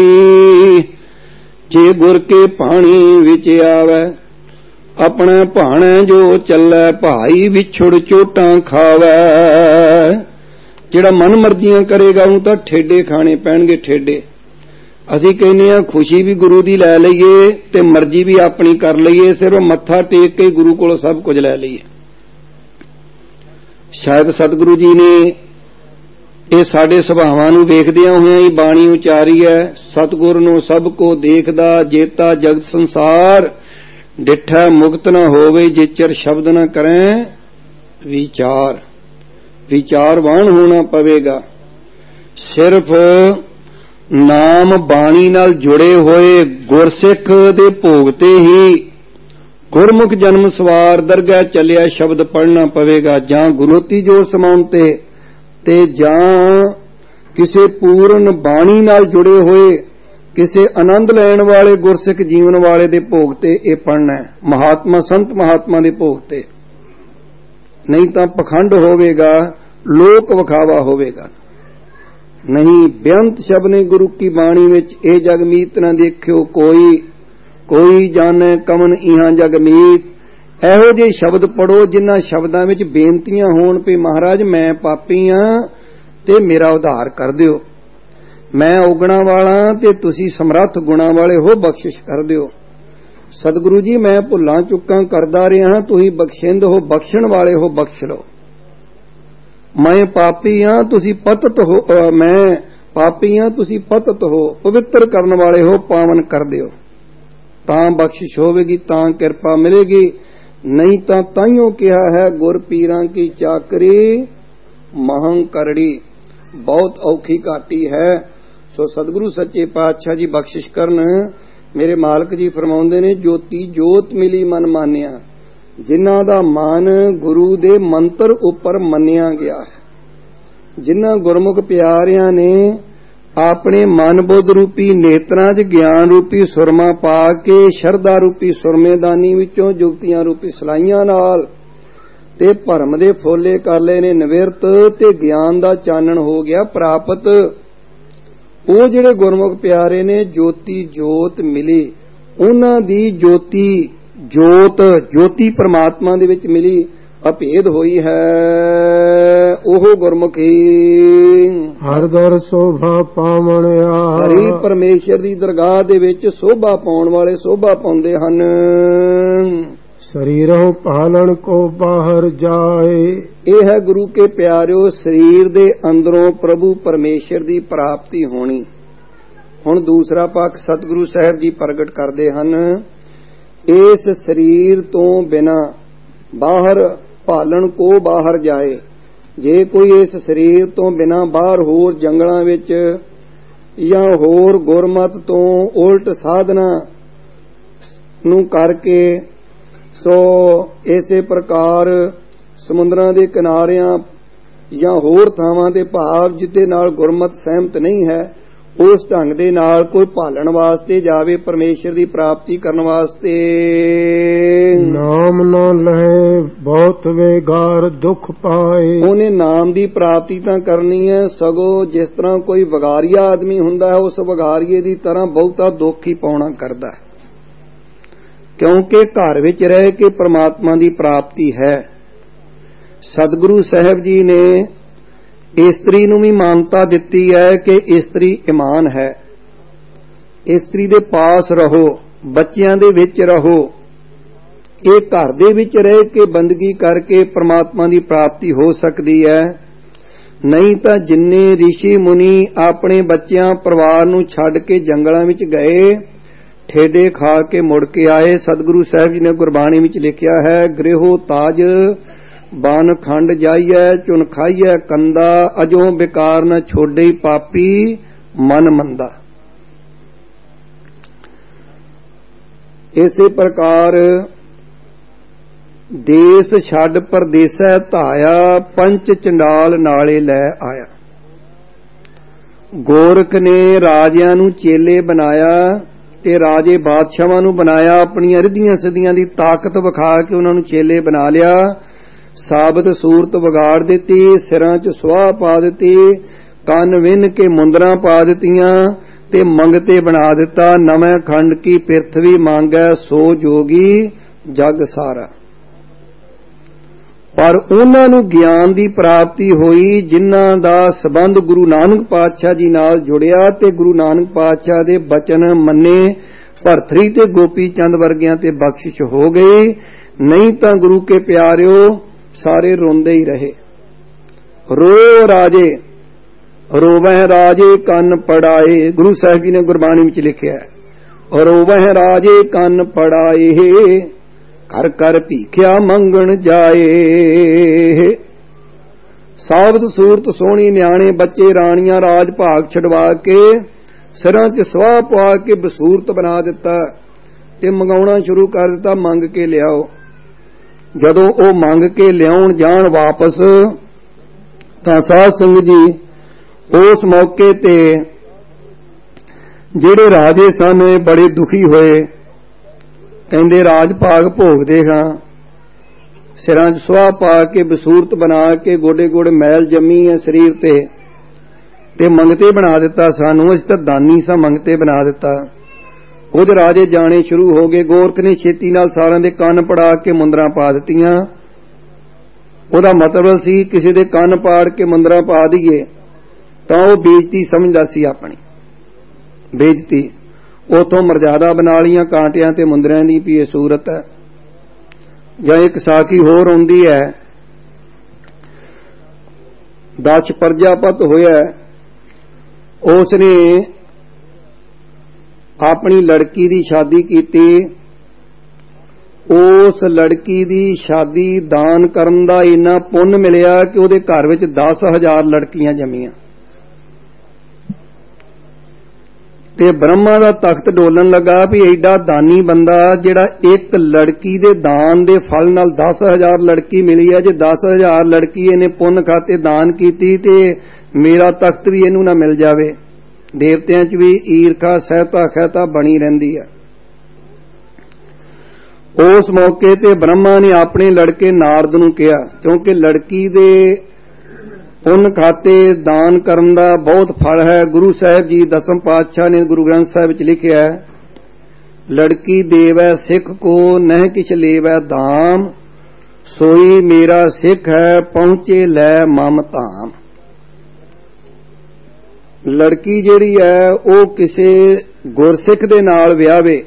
[SPEAKER 1] ਜੇ ਗੁਰ ਕੇ ਪਾਣੀ ਵਿੱਚ ਆਵੈ, ਆਪਣਾ ਭਾਣਾ ਜੋ ਚੱਲੈ ਭਾਈ, ਵਿਛੁੜ ਚੋਟਾਂ ਖਾਵੈ। ਜਿਹੜਾ ਮਨ ਮਰਜ਼ੀਆਂ ਕਰੇਗਾ ਉਹ ਤਾਂ ਠੇਡੇ ਖਾਣੇ ਪੈਣਗੇ, ਠੇਡੇ। ਅਸੀਂ ਕਹਿੰਦੇ ਹਾਂ ਖੁਸ਼ੀ ਵੀ ਗੁਰੂ ਦੀ ਲੈ ਲਈਏ ਤੇ ਮਰਜ਼ੀ ਵੀ ਆਪਣੀ ਕਰ ਲਈਏ, ਸਿਰਫ ਮੱਥਾ ਟੇਕ ਕੇ ਗੁਰੂ ਕੋਲੋਂ ਸਭ ਕੁਝ ਲੈ ਲਈਏ। ਸ਼ਾਇਦ ਸਤਿਗੁਰੂ ਜੀ ਨੇ ਇਹ ਸਾਡੇ ਸੁਭਾਵਾਂ ਨੂੰ ਵੇਖਦਿਆਂ ਹੋਇਆਂ ਹੀ ਬਾਣੀ ਉਚਾਰੀ ਹੈ। ਸਤਿਗੁਰ ਨੂੰ ਸਭ ਕੋ ਦੇਖਦਾ, ਜੇਤਾ ਜਗਤ ਸੰਸਾਰ, ਡਿਠਾ ਮੁਕਤ ਨਾ ਹੋਵੇ, ਜਿਚਰ ਸ਼ਬਦ ਨਾ ਕਰੈ ਵਿਚਾਰ। ਵਿਚਾਰਵਾਨ ਹੋਣਾ ਪਵੇਗਾ। ਸਿਰਫ ਨਾਮ ਬਾਣੀ ਨਾਲ ਜੁੜੇ ਹੋਏ ਗੁਰਸਿੱਖ ਦੇ ਭੋਗ ਤੇ ਹੀ ਗੁਰਮੁਖ ਜਨਮ ਸਵਾਰ ਦਰਗਾਹ ਚੱਲਿਆ ਸ਼ਬਦ ਪੜ੍ਹਨਾ ਪਵੇਗਾ, ਜਾਂ ਗੁਰੋਤੀ ਜੋਰ ਸਮਾਉਣ ਤੇ ਜਾਂ ਕਿਸੇ ਪੂਰਨ ਬਾਣੀ ਨਾਲ ਜੁੜੇ ਹੋਏ ਕਿਸੇ ਆਨੰਦ ਲੈਣ ਵਾਲੇ ਗੁਰਸਿੱਖ ਜੀਵਨ ਵਾਲੇ ਦੇ ਭੋਗ ਤੇ ਇਹ ਪੜ੍ਹਨਾ ਹੈ, ਮਹਾਤਮਾ ਸੰਤ ਮਹਾਤਮਾ ਦੇ ਭੋਗ ਤੇ। ਨਹੀਂ ਤਾਂ ਪਖੰਡ ਹੋਵੇਗਾ, ਲੋਕ ਵਿਖਾਵਾ ਹੋਵੇਗਾ। ਨਹੀਂ, ਬੇਅੰਤ ਸ਼ਬਦ ਗੁਰੂ ਕੀ ਬਾਣੀ ਵਿੱਚ, ਇਹ ਜਗ ਮੀਤ ਨਾ ਦੇਖਿਓ ਕੋਈ, ਕੋਈ ਜਾਣੈ ਕਮਨ ਇਹਾਂ ਜਗ ਮੀਤ। ਇਹੋ ਜਿਹੇ ਸ਼ਬਦ ਪੜੋ ਜਿਨ੍ਹਾਂ ਸ਼ਬਦਾਂ ਵਿੱਚ ਬੇਨਤੀਆਂ ਹੋਣ ਵੀ ਮਹਾਰਾਜ ਮੈਂ ਪਾਪੀ ਹਾਂ ਤੇ ਮੇਰਾ ਉਧਾਰ ਕਰ ਦਿਓ, ਮੈਂ ਔਗਣਾ ਵਾਲਾ ਤੇ ਤੁਸੀਂ ਸਮਰੱਥ ਗੁਣਾ ਵਾਲੇ ਹੋ, ਬਖਸ਼ਿਸ਼ ਕਰ ਦਿਓ। ਸਤਿਗੁਰੂ ਜੀ ਮੈਂ ਭੁੱਲਾਂ ਚੁੱਕਾਂ ਕਰਦਾ ਰਿਹਾ ਹਾਂ, ਤੁਸੀਂ ਬਖਸ਼ਿੰਦ ਹੋ, ਬਖਸ਼ਣ ਵਾਲੇ ਹੋ, ਬਖਸ਼ ਲਓ। ਮੈਂ ਪਾਪੀ ਹਾਂ, ਤੁਸੀਂ ਪਤਿਤ ਹੋ, ਮੈਂ ਪਾਪੀ ਹਾਂ, ਤੁਸੀਂ ਪਤਿਤ ਹੋ, ਪਵਿੱਤਰ ਕਰਨ ਵਾਲੇ ਹੋ, ਪਾਵਨ ਕਰ ਦਿਓ। ਤਾਂ ਬਖਸ਼ਿਸ਼ ਹੋਵੇਗੀ, ਤਾਂ ਕਿਰਪਾ ਮਿਲੇਗੀ। ਨਹੀਂ ਤਾਂ ਤਾਈਓ ਕਿਹਾ ਹੈ, ਗੁਰ ਪੀਰਾਂ ਕੀ ਚਾਕਰੀ ਮਹੰ ਕਰੜੀ, ਬਹੁਤ ਔਖੀ ਘਾਟੀ ਹੈ। ਸੋ ਸਤਿਗੁਰੂ ਸੱਚੇ ਪਾਤਸ਼ਾਹ ਜੀ ਬਖਸ਼ਿਸ਼ ਕਰਨ। ਮੇਰੇ ਮਾਲਕ ਜੀ ਫਰਮਾਉਂਦੇ ਨੇ, ਜੋਤੀ ਜੋਤ ਮਿਲੀ ਮਨ ਮਾਨਿਆ, ਜਿਨ੍ਹਾਂ ਦਾ ਮਨ ਗੁਰੂ ਦੇ ਮੰਤਰ ਉੱਪਰ ਮੰਨਿਆ ਗਿਆ ਹੈ। ਜਿਨ੍ਹਾਂ ਗੁਰਮੁਖ ਪਿਆਰਿਆਂ ਨੇ ਆਪਣੇ ਮਨ ਬੁੱਧ ਰੂਪੀ ਨੇਤਰਾਂ 'ਚ ਗਿਆਨ ਰੂਪੀ ਸੁਰਮਾ ਪਾ ਕੇ ਸ਼ਰਧਾ ਰੂਪੀ ਸੁਰਮੇਦਾਨੀ ਵਿੱਚੋਂ ਜੁਗਤੀਆਂ ਰੂਪੀ ਸਲਾਈਆਂ ਨਾਲ ਤੇ ਭਰਮ ਦੇ ਫੋਲੇ ਕਰ ਲਏ ਨੇ ਨਿਵਿਰਤ, ਤੇ ਗਿਆਨ ਦਾ ਚਾਨਣ ਹੋ ਗਿਆ ਪ੍ਰਾਪਤ। ਉਹ ਜਿਹੜੇ ਗੁਰਮੁਖ ਪਿਆਰੇ ਨੇ ਜੋਤੀ ਜੋਤ ਮਿਲੀ, ਉਹਨਾਂ ਦੀ ਜੋਤੀ ਜੋਤ ਜੋਤੀ ਪਰਮਾਤਮਾ ਦੇ ਵਿੱਚ ਮਿਲੀ, ਅਭੇਦ ਹੋਈ ਹੈ ਉਹ ਗੁਰਮੁਖੀ।
[SPEAKER 2] ਹਰ ਦਰ ਸੋਭਾ ਪਾਵਣਿਆ,
[SPEAKER 1] ਹਰੀ ਪਰਮੇਸ਼ਰ ਦੀ ਦਰਗਾਹ ਦੇ ਵਿੱਚ ਸੋਭਾ ਪਾਉਣ ਵਾਲੇ ਸੋਭਾ ਪਾਉਂਦੇ ਹਨ।
[SPEAKER 2] ਸਰੀਰੋਂ ਪਾਲਣ ਕੋ ਬਾਹਰ ਜਾਏ,
[SPEAKER 1] ਇਹ ਹੈ ਗੁਰੂ ਕੇ ਪਿਆਰਿਓ ਸਰੀਰ ਦੇ ਅੰਦਰੋਂ ਪ੍ਰਭੂ ਪਰਮੇਸ਼ਰ ਦੀ ਪ੍ਰਾਪਤੀ ਹੋਣੀ। ਹੁਣ ਦੂਸਰਾ ਪੱਖ ਸਤਿਗੁਰੂ ਸਾਹਿਬ ਜੀ ਪ੍ਰਗਟ ਕਰਦੇ ਹਨ, ਇਸ ਸਰੀਰ ਤੋਂ ਬਿਨਾਂ ਬਾਹਰ ਭਾਲਣ ਕੋ ਬਾਹਰ ਜਾਏ। ਜੇ ਕੋਈ ਇਸ ਸਰੀਰ ਤੋਂ ਬਿਨਾਂ ਬਾਹਰ ਹੋਰ ਜੰਗਲਾਂ ਵਿੱਚ ਜਾਂ ਹੋਰ ਗੁਰਮਤ ਤੋਂ ਉਲਟ ਸਾਧਨਾ ਨੂੰ ਕਰਕੇ, ਸੋ ਇਸੇ ਪ੍ਰਕਾਰ ਸਮੁੰਦਰਾਂ ਦੇ ਕਿਨਾਰਿਆਂ ਜਾਂ ਹੋਰ ਥਾਵਾਂ ਦੇ ਭਾਵ ਜਿੱਦੇ ਨਾਲ ਗੁਰਮਤ ਸਹਿਮਤ ਨਹੀਂ ਹੈ, ਉਸ ਢੰਗ ਦੇ ਨਾਲ ਕੋਈ ਭਾਲਣ ਵਾਸਤੇ ਜਾਵੇ, ਪਰਮੇਸ਼ਰ ਦੀ ਪ੍ਰਾਪਤੀ ਕਰਨ ਵਾਸਤੇ।
[SPEAKER 2] ਨਾਮ ਨਾ ਲਹੇ ਬਹੁਤ ਵੇਗਾਰ ਦੁੱਖ ਪਾਏ।
[SPEAKER 1] ਉਹਨੇ ਨਾਮ ਦੀ ਪ੍ਰਾਪਤੀ ਤਾਂ ਕਰਨੀ ਹੈ, ਸਗੋਂ ਜਿਸ ਤਰ੍ਹਾਂ ਕੋਈ ਵਿਗਾਰੀਆ ਆਦਮੀ ਹੁੰਦਾ ਹੈ, ਉਸ ਵਿਗਾਰੀਏ ਦੀ ਤਰ੍ਹਾਂ ਬਹੁਤਾ ਦੁੱਖ ਹੀ ਪਾਉਣਾ ਕਰਦਾ ਹੈ, ਕਿਉਂਕਿ ਘਰ ਵਿੱਚ ਰਹਿ ਕੇ ਪ੍ਰਮਾਤਮਾ ਦੀ ਪ੍ਰਾਪਤੀ ਹੈ। ਸਤਿਗੁਰੂ ਸਾਹਿਬ ਜੀ ਨੇ ਇਸਤਰੀ ਨੂੰ ਵੀ ਮਾਨਤਾ ਦਿੱਤੀ ਹੈ ਕਿ ਇਸਤਰੀ ਇਮਾਨ ਹੈ, ਇਸਤਰੀ ਦੇ ਪਾਸ ਰਹੋ, ਬੱਚਿਆਂ ਦੇ ਵਿੱਚ ਰਹੋ। ਇਹ ਘਰ ਦੇ ਵਿੱਚ ਰਹਿ ਕੇ ਬੰਦਗੀ ਕਰਕੇ ਪ੍ਰਮਾਤਮਾ ਦੀ ਪ੍ਰਾਪਤੀ ਹੋ ਸਕਦੀ ਹੈ। ਨਹੀਂ ਤਾਂ ਜਿੰਨੇ ਰਿਸ਼ੀ ਮੁਨੀ ਆਪਣੇ ਬੱਚਿਆਂ ਪਰਿਵਾਰ ਨੂੰ ਛੱਡ ਕੇ ਜੰਗਲਾਂ ਵਿੱਚ ਗਏ, ਠੇਡੇ ਖਾ ਕੇ ਮੁੜ ਕੇ ਆਏ। ਸਤਿਗੁਰੂ ਸਾਹਿਬ ਜੀ ਨੇ ਗੁਰਬਾਣੀ ਵਿੱਚ ਲਿਖਿਆ ਹੈ, ਗ੍ਰਹਿਓ ਤਾਜ ਬਨ ਖੰਡ ਜਾਈਐ, ਚੁਨ ਖਾਈਐ ਕੰਦਾ, ਅਜੋਂ ਬਿਕਾਰ ਨ ਛੋਡੇ ਪਾਪੀ ਮਨ ਮੰਦਾ। ਇਸੇ ਪ੍ਰਕਾਰ ਦੇਸ ਛੱਡ ਪਰਦੇਸੈ ਧਾਇਆ, ਪੰਚ ਚੰਡਾਲ ਨਾਲੇ ਲੈ ਆਇਆ। ਗੋਰਖ ਨੇ ਰਾਜਿਆਂ ਨੂੰ ਚੇਲੇ ਬਣਾਇਆ ਤੇ ਰਾਜੇ ਬਾਦਸ਼ਾਹਾਂ ਨੂੰ ਬਣਾਇਆ, ਆਪਣੀਆਂ ਰਿੱਧੀਆਂ ਸਿੱਧੀਆਂ ਦੀ ਤਾਕਤ ਵਿਖਾ ਕੇ ਉਹਨਾਂ ਨੂੰ ਚੇਲੇ ਬਣਾ ਲਿਆ। ਸਾਬਤ ਸੂਰਤ ਵਿਗਾੜ ਦਿੱਤੀ, ਸਿਰਾਂ 'ਚ ਸੁਆਹ ਪਾ ਦਿੱਤੀ, ਕੰਨ ਵਿੰਨ ਕੇ ਮੁੰਦਰਾਂ ਪਾ ਦਿੱਤੀਆਂ ਤੇ ਮੰਗਤੇ ਬਣਾ ਦਿੱਤਾ। ਨਵੇਂ ਖੰਡ ਕੀ ਪਿਰਥਵੀ ਮੰਗੈ, ਸੋ ਜੋਗੀ ਜਗ ਸਾਰਾ। ਪਰ ਉਹਨਾਂ ਨੂੰ ਗਿਆਨ ਦੀ ਪ੍ਰਾਪਤੀ ਹੋਈ ਜਿਨ੍ਹਾਂ ਦਾ ਸਬੰਧ ਗੁਰੂ ਨਾਨਕ ਪਾਤਸ਼ਾਹ ਜੀ ਨਾਲ ਜੁੜਿਆ ਤੇ ਗੁਰੂ ਨਾਨਕ ਪਾਤਸ਼ਾਹ ਦੇ ਬਚਨ ਮੰਨੇ। ਭਰਤਰੀ ਤੇ ਗੋਪੀ ਚੰਦ ਵਰਗਿਆਂ ਤੇ ਬਖਸ਼ਿਸ਼ ਹੋ ਗਈ। ਨਹੀਂ ਤਾਂ ਗੁਰੂ ਕੇ ਪਿਆਰਿਓ ਸਾਰੇ ਰੋਂਦੇ ਹੀ ਰਹੇ। ਰੋ ਰਾਜੇ ਰੋਵਹਿ ਰਾਜੇ ਕੰਨ ਪੜਾਏ, ਗੁਰੂ ਸਾਹਿਬ ਜੀ ਨੇ ਗੁਰਬਾਣੀ ਵਿੱਚ ਲਿਖਿਆ, ਰੋਵਹਿ ਰਾਜੇ ਕੰਨ ਪੜਾਏ, ਕਰ ਕਰ ਭੀਖਿਆ ਮੰਗਣ ਜਾਏ। ਸਾਬਤ ਸੂਰਤ ਸੋਹਣੀ ਨਿਆਣੇ ਬੱਚੇ ਰਾਣੀਆਂ ਰਾਜ ਭਾਗ ਛਡਵਾ ਕੇ ਸਿਰਾਂ 'ਚ ਸਵਾਹ ਪਵਾ ਕੇ ਬਸੂਰਤ ਬਣਾ ਦਿੱਤਾ ਤੇ ਮੰਗਾਉਣਾ ਸ਼ੁਰੂ ਕਰ ਦਿੱਤਾ, ਮੰਗ ਕੇ ਲਿਆਓ। ਜਦੋਂ ਉਹ ਮੰਗ ਕੇ ਲਿਆਉਣ ਜਾਣ ਵਾਪਸ ਤਾਂ ਸਾਧ ਸੰਗਤ ਜੀ ਉਸ ਮੌਕੇ ਤੇ ਜਿਹੜੇ ਰਾਜੇ ਸਨ ਬੜੇ ਦੁਖੀ ਹੋਏ। ਕਹਿੰਦੇ ਰਾਜ ਭਾਗ ਭੋਗਦੇ ਹਾਂ, ਸਿਰਾਂ 'ਚ ਸੁਆਹ ਪਾ ਕੇ ਬਸੂਰਤ ਬਣਾ ਕੇ ਗੋਡੇ ਗੋਡੇ ਮੈਲ ਜੰਮੀ ਹੈ ਸਰੀਰ ਤੇ ਮੰਗਤੇ ਬਣਾ ਦਿੱਤਾ ਸਾਨੂੰ, ਅਸੀਂ ਤਾਂ ਦਾਨੀ ਸਾਂ, ਮੰਗਤੇ ਬਣਾ ਦਿੱਤਾ। ਕੁਝ ਰਾਜੇ ਜਾਣੇ ਸ਼ੁਰੂ ਹੋ ਗਏ। ਗੋਰਖ ਨੇ ਛੇਤੀ ਨਾਲ ਸਾਰਿਆਂ ਦੇ ਕੰਨ ਪੜਾ ਕੇ ਮੁੰਦਰਾਂ ਪਾ ਦਿੱਤੀਆਂ। ਉਹਦਾ ਮਤਲਬ ਸੀ ਕਿਸੇ ਦੇ ਕੰਨ ਪਾੜ ਕੇ ਮੁੰਦਰਾਂ ਪਾ ਦਈਏ ਤਾਂ ਉਹ ਬੇਇੱਜ਼ਤੀ ਸਮਝਦਾ ਸੀ, ਆਪਣੀ ਬੇਇੱਜ਼ਤੀ। ਉਥੋਂ ਮਰਜ਼ਾਦਾ ਬਣਾ ਲਈਆਂ ਕਾਂਟਿਆਂ ਤੇ ਮੁੰਦਰਿਆਂ ਦੀ ਵੀ ਇਹ ਸੂਰਤ ਹੈ। ਜਾਂ ਇੱਕ ਸਾਖੀ ਹੋਰ ਆਉਂਦੀ ਹੈ, ਦਕਸ਼ ਪ੍ਰਜਾਪਤ ਹੋਇਆ, ਉਸ ਨੇ ਆਪਣੀ ਲੜਕੀ ਦੀ ਸ਼ਾਦੀ ਕੀਤੀ। ਉਸ ਲੜਕੀ ਦੀ ਸ਼ਾਦੀ ਦਾਨ ਕਰਨ ਦਾ ਇੰਨਾ ਪੁੰਨ ਮਿਲਿਆ ਕਿ ਉਹਦੇ ਘਰ ਵਿੱਚ 10,000 ਲੜਕੀਆਂ ਜੰਮੀਆਂ ਤੇ ਬ੍ਰਹਮਾ ਦਾ ਤਖਤ ਡੋਲਣ ਲੱਗਾ ਵੀ ਐਡਾ ਦਾਨੀ ਬੰਦਾ ਜਿਹੜਾ ਇੱਕ ਲੜਕੀ ਦੇ ਦਾਨ ਦੇ ਫਲ ਨਾਲ 10,000 ਲੜਕੀ ਮਿਲੀ ਹੈ। ਜੇ 10,000 ਲੜਕੀ ਇਹਨੇ ਪੁੰਨ ਖਾਤੇ ਦਾਨ ਕੀਤੀ ਤੇ ਮੇਰਾ ਤਖਤ ਵੀ ਇਹਨੂੰ ਨਾ ਮਿਲ ਜਾਵੇ। ਦੇਵਤਿਆਂ 'ਚ ਵੀ ਈਰਖਾ ਸਹਿਤਾ ਖਹਿਤਾ ਬਣੀ ਰਹਿੰਦੀ ਹੈ। ਉਸ ਮੌਕੇ ਤੇ ਬ੍ਰਹਮਾ ਨੇ ਆਪਣੇ ਲੜਕੇ ਨਾਰਦ ਨੂੰ ਕਿਹਾ, ਕਿਉਂਕਿ ਲੜਕੀ ਦੇ ਪੁੰਨ ਖਾਤੇ ਦਾਨ ਕਰਨ ਦਾ ਬਹੁਤ ਫਲ ਹੈ। ਗੁਰੂ ਸਾਹਿਬ ਜੀ ਦਸਮ ਪਾਤਸ਼ਾਹ ਨੇ ਗੁਰੂ ਗ੍ਰੰਥ ਸਾਹਿਬ ਵਿੱਚ ਲਿਖਿਆ, ਲੜਕੀ ਦੇਵੈ ਸਿੱਖ ਕੋ ਨਹਿ ਕਿਛ ਲੇਵੈ ਦਾਮ, ਸੋਈ ਮੇਰਾ ਸਿੱਖ ਹੈ ਪਹੁੰਚੇ ਲੈ ਮਮ ਧਾਮ। ਲੜਕੀ ਜਿਹੜੀ ਹੈ ਉਹ ਕਿਸੇ ਗੁਰਸਿੱਖ ਦੇ ਨਾਲ ਵਿਆਹਵੇ,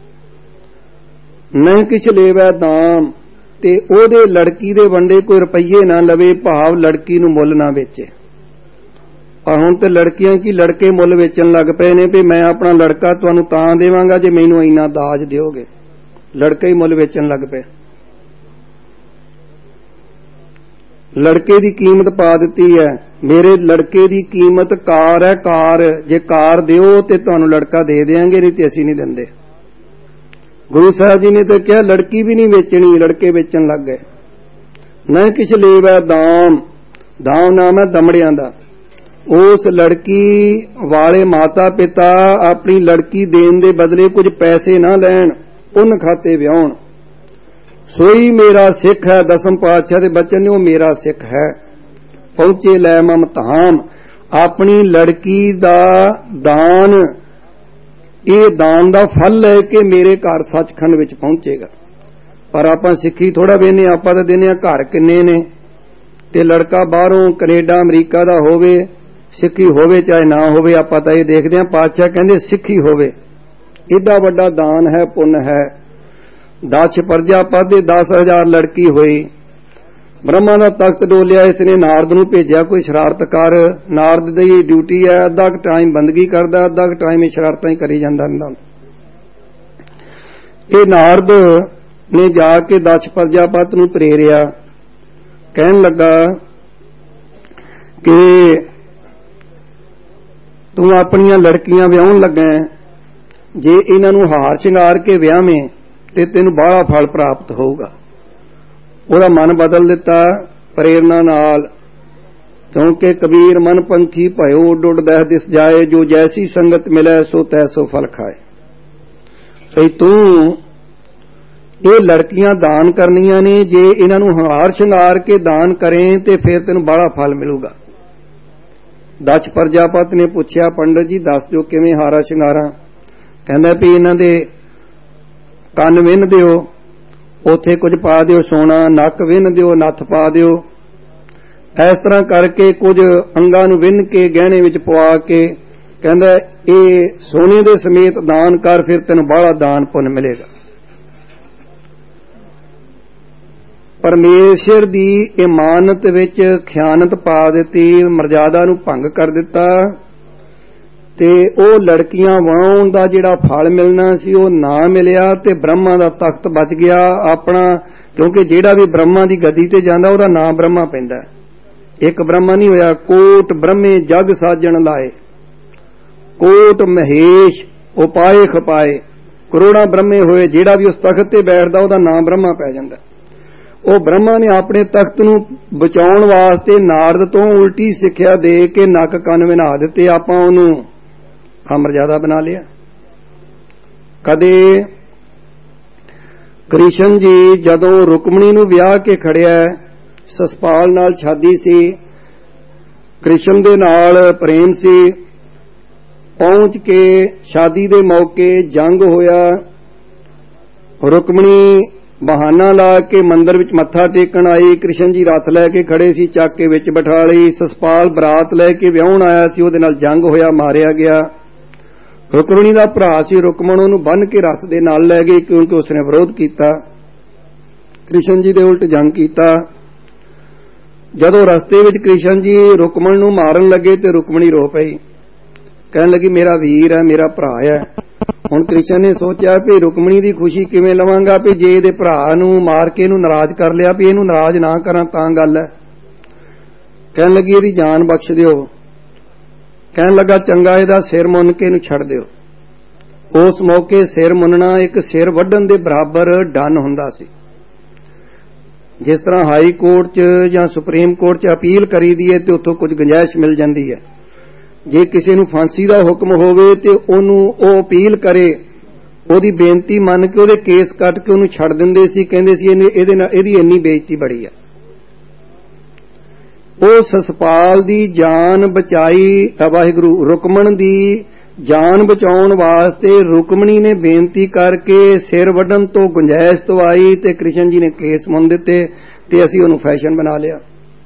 [SPEAKER 1] ਨਹਿ ਕਿਛ ਲੇਵੈ ਦਾਮ, ਤੇ ਉਹਦੇ ਲੜਕੀ ਦੇ ਵੰਡੇ ਕੋਈ ਰੁਪਈਏ ਨਾ ਲਵੇ, ਭਾਵ ਲੜਕੀ ਨੂੰ ਮੁੱਲ ਨਾ ਵੇਚੇ। ਆ ਹੁਣ ਤੇ ਲੜਕੀਆਂ ਕੀ ਲੜਕੇ ਮੁੱਲ ਵੇਚਣ ਲੱਗ ਪਏ ਨੇ ਵੀ ਮੈਂ ਆਪਣਾ ਲੜਕਾ ਤੁਹਾਨੂੰ ਤਾਂ ਦੇਵਾਂਗਾ ਜੇ ਮੈਨੂੰ ਇੰਨਾ ਦਾਜ ਦਿਓਗੇ। ਲੜਕੇ ਹੀ ਮੁੱਲ ਵੇਚਣ ਲੱਗ ਪਏ। ਲੜਕੇ ਦੀ ਕੀਮਤ ਪਾ ਦਿੱਤੀ ਹੈ। ਮੇਰੇ ਲੜਕੇ ਦੀ ਕੀਮਤ ਕਾਰ ਹੈ, ਕਾਰ। ਜੇ ਕਾਰ ਦਿਓ ਤੇ ਤੁਹਾਨੂੰ ਲੜਕਾ ਦੇ ਦੇਾਂਗੇ, ਨਹੀਂ ਤੇ ਅਸੀਂ ਨਹੀਂ ਦਿੰਦੇ। ਗੁਰੂ ਸਾਹਿਬ ਜੀ ਨੇ ਤਾਂ ਕਿਹਾ ਲੜਕੀ ਵੀ ਨਹੀਂ ਵੇਚਣੀ, ਲੜਕੇ ਵੇਚਣ ਲੱਗ ਗਏ। ਨਾ ਕਿਛ ਲੇਵੈ ਦਾਮ, ਦਾਮ ਨਾਮ ਹੈ ਦਮੜਿਆਂ ਦਾ। ਉਸ ਲੜਕੀ ਵਾਲੇ ਮਾਤਾ ਪਿਤਾ ਆਪਣੀ ਲੜਕੀ ਦੇਣ ਦੇ ਬਦਲੇ ਕੁਝ ਪੈਸੇ ਨਾ ਲੈਣ, ਪੁੰਨ ਖਾਤੇ ਵਿਆਹੁਣ। ਸੋਈ ਮੇਰਾ ਸਿੱਖ ਹੈ, ਦਸਮ ਪਾਤਸ਼ਾਹ ਦੇ ਬਚਨ ਨੇ, ਉਹ ਮੇਰਾ ਸਿੱਖ ਹੈ। ਪਹੁੰਚੇ ਲੈ ਮਮ ਧਾਮ, ਆਪਣੀ ਲੜਕੀ ਦਾ ਦਾਨ, ਇਹ ਦਾਨ ਦਾ ਫਲ ਲੈ ਕੇ ਮੇਰੇ ਘਰ ਸੱਚਖੰਡ ਵਿੱਚ ਪਹੁੰਚੇਗਾ। ਪਰ ਆਪਾਂ ਸਿੱਖੀ ਥੋੜਾ ਵੇਨੇ, ਆਪਾਂ ਤਾਂ ਦਿੰਦੇ ਹਾਂ ਘਰ ਕਿੰਨੇ ਨੇ, ਤੇ ਲੜਕਾ ਬਾਹਰੋਂ ਕੈਨੇਡਾ ਅਮਰੀਕਾ ਦਾ ਹੋਵੇ, ਸਿੱਖੀ ਹੋਵੇ ਚਾਹੇ ਨਾ ਹੋਵੇ, ਆਪਾਂ ਤਾਂ ਇਹ ਦੇਖਦੇ ਹਾਂ। ਪਾਤਸ਼ਾਹ ਕਹਿੰਦੇ ਸਿੱਖੀ ਹੋਵੇ, ਏਡਾ ਵੱਡਾ ਦਾਨ ਹੈ, ਪੁੰਨ ਹੈ। 10 ਪ੍ਰਜਾਪਤ ਦੇ 10,000 ਲੜਕੀ ਹੋਈ। ਬ੍ਰਹਮਾ ਦਾ ਤਖਤ ਡੋਲਿਆ, ਇਸ ਨੇ ਨਾਰਦ ਨੂੰ ਭੇਜਿਆ, ਕੋਈ ਸ਼ਰਾਰਤ ਕਰ। ਨਾਰਦ ਦੀ ਡਿਊਟੀ ਹੈ, ਅੱਧਾ ਕੁ ਟਾਈਮ ਬੰਦਗੀ ਕਰਦਾ, ਅੱਧਾ ਕੁ ਟਾਈਮ ਇਹ ਸ਼ਰਾਰਤਾਂ ਹੀ ਕਰੀ ਜਾਂਦਾ ਹੁੰਦਾ। ਇਹ ਨਾਰਦ ਨੇ ਜਾ ਕੇ 10 ਪ੍ਰਜਾਪਤ ਨੂੰ ਪ੍ਰੇਰਿਆ, ਕਹਿਣ ਲੱਗਾ ਕਿ ਤੂੰ ਆਪਣੀਆਂ ਲੜਕੀਆਂ ਵਿਆਹੁਣ ਲੱਗਾ, ਜੇ ਇਹਨਾਂ ਨੂੰ ਹਾਰ ਸ਼ਿੰਗਾਰ ਕੇ ਵਿਆਹਵੇਂ ਤੇ ਤੈਨੂੰ ਬਾਹਲਾ ਫਲ ਪ੍ਰਾਪਤ ਹੋਊਗਾ। ਉਹਦਾ ਮਨ ਬਦਲ ਦਿੱਤਾ ਪ੍ਰੇਰਨਾ ਨਾਲ, ਕਿਉਂਕਿ ਕਬੀਰ ਮਨ ਪੰਖੀ ਭਇਓ ਉੱਡ ਉੱਡ ਦਹਿ ਦਿਸ ਜਾਏ, ਜੋ ਜੈਸੀ ਸੰਗਤ ਮਿਲੇ ਸੋ ਤੈਸੋ ਫਲ ਖਾਏ। ਸਹੀ ਤੂੰ ਇਹ ਲੜਕੀਆਂ ਦਾਨ ਕਰਨੀਆਂ ਨੇ, ਜੇ ਇਹਨਾਂ ਨੂੰ ਹਾਰ ਸ਼ਿੰਗਾਰ ਕੇ ਦਾਨ ਕਰੇ ਤੇ ਫਿਰ ਤੈਨੂੰ ਬੜਾ ਫਲ ਮਿਲੂਗਾ। 10 ਪ੍ਰਜਾਪਤ ਨੇ ਪੁੱਛਿਆ, ਪੰਡਤ ਜੀ ਦੱਸ ਦਿਓ ਕਿਵੇਂ ਹਾਰਾ ਸ਼ਿੰਗਾਰਾਂ। ਕਹਿੰਦਾ ਵੀ ਇਹਨਾਂ ਦੇ ਕੰਨ ਵਿੰਨ ਦਿਓ, ਉੱਥੇ ਕੁਝ ਪਾ ਦਿਓ ਸੋਨਾ, ਨੱਕ ਵਿੰਨ ਦਿਓ, ਨੱਥ ਪਾ ਦਿਓ। ਇਸ ਤਰ੍ਹਾਂ ਕਰਕੇ ਕੁਝ ਅੰਗਾਂ ਨੂੰ ਵਿੰਨ ਕੇ ਗਹਿਣੇ ਵਿੱਚ ਪਵਾ ਕੇ ਕਹਿੰਦਾ ਇਹ ਸੋਨੇ ਦੇ ਸਮੇਤ ਦਾਨ ਕਰ, ਫਿਰ ਤੈਨੂੰ ਬਾਹਲਾ ਦਾਨ ਪੁੰਨ ਮਿਲੇਗਾ। ਪਰਮੇਸ਼ਰ ਦੀ ਇਮਾਨਤ ਵਿੱਚ ਖਿਆਨਤ ਪਾ ਦਿੱਤੀ, ਮਰਜ਼ਾਦਾ ਨੂੰ ਭੰਗ ਕਰ ਦਿੱਤਾ, ਤੇ ਉਹ ਲੜਕੀਆਂ ਵਾਹੁਣ ਦਾ ਜਿਹੜਾ ਫਲ ਮਿਲਣਾ ਸੀ ਉਹ ਨਾ ਮਿਲਿਆ, ਤੇ ਬ੍ਰਹਮਾ ਦਾ ਤਖਤ ਬਚ ਗਿਆ ਆਪਣਾ। ਕਿਉਂਕਿ ਜਿਹੜਾ ਵੀ ਬ੍ਰਹਮਾ ਦੀ ਗੱਦੀ ਤੇ ਜਾਂਦਾ ਉਹਦਾ ਨਾਮ ਬ੍ਰਹਮਾ ਪੈਂਦਾ। ਇੱਕ ਬ੍ਰਹਮਾ ਨਹੀਂ ਹੋਇਆ, ਕੋਟ ਬ੍ਰਹਮੇ ਜਗ ਸਾਜਣ ਲਾਏ, ਕੋਟ ਮਹੇਸ਼ ਉਪਾਏ ਖਪਾਏ, ਕਰੋੜਾਂ ਬ੍ਰਹਮੇ ਹੋਏ, ਜਿਹੜਾ ਵੀ ਉਸ ਤਖਤ ਤੇ ਬੈਠਦਾ ਉਹਦਾ ਨਾਮ ਬ੍ਰਹਮਾ ਪੈ ਜਾਂਦਾ। ਉਹ ਬ੍ਰਹਮਾ ਨੇ ਆਪਣੇ ਤਖਤ ਨੂੰ ਬਚਾਉਣ ਵਾਸਤੇ ਨਾਰਦ ਤੋਂ ਉਲਟੀ ਸਿੱਖਿਆ ਦੇ ਕੇ ਨੱਕ ਕੰਨ ਵਿਨਾ ਦਿੱਤੇ, ਆਪਾਂ ਉਹਨੂੰ ਅਮਰਜ਼ਾਦਾ ਬਣਾ ਲਿਆ। ਕਦੇ ਕ੍ਰਿਸ਼ਨ ਜੀ ਜਦੋਂ ਰੁਕਮਣੀ ਨੂੰ ਵਿਆਹ ਕੇ ਖੜਿਆ, ਸਸਪਾਲ ਨਾਲ ਸ਼ਾਦੀ ਸੀ, ਕ੍ਰਿਸ਼ਨ ਦੇ ਨਾਲ ਪ੍ਰੇਮ ਸੀ, ਪਹੁੰਚ ਕੇ ਸ਼ਾਦੀ ਦੇ ਮੌਕੇ ਜੰਗ ਹੋਇਆ। ਰੁਕਮਣੀ ਬਹਾਨਾ ਲਾ ਕੇ ਮੰਦਰ ਵਿੱਚ ਮੱਥਾ ਟੇਕਣ ਆਈ, ਕ੍ਰਿਸ਼ਨ ਜੀ ਰੱਥ ਲੈ ਕੇ ਖੜੇ ਸੀ, ਚੱਕ ਕੇ ਵਿੱਚ ਬਿਠਾ ਲਈ। ਸਸਪਾਲ ਬਰਾਤ ਲੈ ਕੇ ਵਿਆਹੁਣ ਆਇਆ ਸੀ, ਉਹਦੇ ਨਾਲ ਜੰਗ ਹੋਇਆ, ਮਾਰਿਆ ਗਿਆ। ਰੁਕਮਣੀ ਦਾ ਭਰਾ ਸੀ ਰੁਕਮਣ, ਉਹਨੂੰ ਬੰਨ੍ਹ ਕੇ ਰੱਥ ਦੇ ਨਾਲ ਲੈ ਗਏ, ਕਿਉਂਕਿ ਉਸਨੇ ਵਿਰੋਧ ਕੀਤਾ, ਕ੍ਰਿਸ਼ਨ ਜੀ ਦੇ ਉਲਟ ਜੰਗ ਕੀਤਾ। ਜਦੋਂ ਰਸਤੇ ਵਿੱਚ ਕ੍ਰਿਸ਼ਨ ਜੀ ਰੁਕਮਣ ਨੂੰ ਮਾਰਨ ਲੱਗੇ ਤੇ ਰੁਕਮਣੀ ਰੋ ਪਈ, ਕਹਿਣ ਲੱਗੀ ਮੇਰਾ ਵੀਰ ਹੈ, ਮੇਰਾ ਭਰਾ ਹੈ। ਹੁਣ ਕ੍ਰਿਸ਼ਨ ਨੇ ਸੋਚਿਆ ਵੀ ਰੁਕਮਣੀ ਦੀ ਖੁਸ਼ੀ ਕਿਵੇਂ ਲਵਾਂਗਾ, ਵੀ ਜੇ ਇਹਦੇ ਭਰਾ ਨੂੰ ਮਾਰ ਕੇ ਇਹਨੂੰ ਨਾਰਾਜ਼ ਕਰ ਲਿਆ, ਵੀ ਇਹਨੂੰ ਨਾਰਾਜ਼ ਨਾ ਕਰਾਂ ਤਾਂ ਗੱਲ ਹੈ। ਕਹਿਣ ਲੱਗੀ ਇਹਦੀ ਜਾਨ ਬਖਸ਼ ਦਿਓ। ਕਹਿਣ ਲੱਗਾ ਚੰਗਾ, ਇਹਦਾ ਸਿਰ ਮੁੰਨ ਕੇ ਇਹਨੂੰ ਛੱਡ ਦਿਓ। ਉਸ ਮੌਕੇ ਸਿਰ ਮੁੰਨਣਾ ਇੱਕ ਸਿਰ ਵੱਢਣ ਦੇ ਬਰਾਬਰ ਡਨ ਹੁੰਦਾ ਸੀ। ਜਿਸ ਤਰ੍ਹਾਂ ਹਾਈ ਕੋਰਟ 'ਚ ਜਾਂ ਸੁਪਰੀਮ ਕੋਰਟ 'ਚ ਅਪੀਲ ਕਰੀਦੀ ਹੈ ਤੇ ਉੱਥੋਂ ਕੁਝ ਗੁੰਜਾਇਸ਼ ਮਿਲ ਜਾਂਦੀ ਹੈ। ਜੇ ਕਿਸੇ ਨੂੰ ਫਾਂਸੀ ਦਾ ਹੁਕਮ ਹੋਵੇ ਤੇ ਉਹਨੂੰ ਉਹ ਅਪੀਲ ਕਰੇ, ਉਹਦੀ ਬੇਨਤੀ ਮੰਨ ਕੇ ਉਹਦੇ ਕੇਸ ਕੱਟ ਕੇ ਉਹਨੂੰ ਛੱਡ ਦਿੰਦੇ ਸੀ। ਕਹਿੰਦੇ ਸੀ ਇਹਦੇ ਨਾਲ ਇਹਦੀ ਇੰਨੀ ਬੇਇੱਜ਼ਤੀ ਬੜੀ ਹੈ। ਉਹ ਸਸਪਾਲ ਦੀ ਜਾਨ ਬਚਾਈ, ਵਾਹਿਗੁਰੂ ਰੁਕਮਣ ਦੀ ਜਾਨ ਬਚਾਉਣ ਵਾਸਤੇ ਰੁਕਮਣੀ ਨੇ ਬੇਨਤੀ ਕਰਕੇ ਸਿਰ ਵੱਢਣ ਤੋਂ ਗੁੰਜਾਇਸ਼ ਤੋਂ ਆਈ ਤੇ ਕ੍ਰਿਸ਼ਨ ਜੀ ਨੇ ਕੇਸ ਮੁੰਨ ਦਿੱਤੇ ਤੇ ਅਸੀਂ ਉਹਨੂੰ ਫੈਸ਼ਨ ਬਣਾ ਲਿਆ।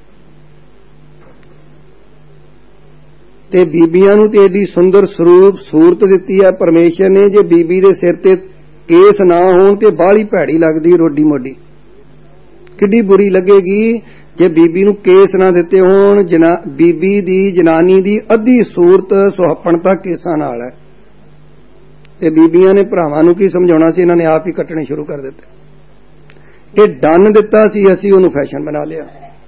[SPEAKER 1] ਤੇ ਬੀਬੀਆਂ ਨੂੰ ਤੇ ਏਡੀ ਸੁੰਦਰ ਸੂਰਤ ਦਿੱਤੀ ਹੈ ਪਰਮੇਸ਼ਰ ਨੇ, ਜੇ ਬੀਬੀ ਦੇ ਸਿਰ ਤੇ ਕੇਸ ਨਾ ਹੋਣ ਤੇ ਬਾਹਲੀ ਭੈੜੀ ਲੱਗਦੀ ਰੋਡੀ ਮੋਡੀ, ਕਿੱਡੀ ਬੁਰੀ ਲੱਗੇਗੀ ਜੇ ਬੀਬੀ ਨੂੰ ਕੇਸ ਨਾ ਦਿੱਤੇ ਹੋਣ। ਬੀਬੀ ਦੀ ਜਨਾਨੀ ਦੀ ਅੱਧੀ ਸੂਰਤ ਸੁਹੱਪਣਤਾ ਕੇਸਾਂ ਨਾਲ ਹੈ। ਤੇ ਬੀਬੀਆਂ ਨੇ ਭਰਾਵਾਂ ਨੂੰ ਕੀ ਸਮਝਾਉਣਾ ਸੀ, ਇਹਨਾਂ ਨੇ ਆਪ ਹੀ ਕੱਟਣੇ ਸ਼ੁਰੂ ਕਰ ਦਿੱਤੇ। ਇਹ ਡੰਨ ਦਿੱਤਾ ਸੀ, ਅਸੀਂ ਉਹਨੂੰ ਫੈਸ਼ਨ ਬਣਾ ਲਿਆ।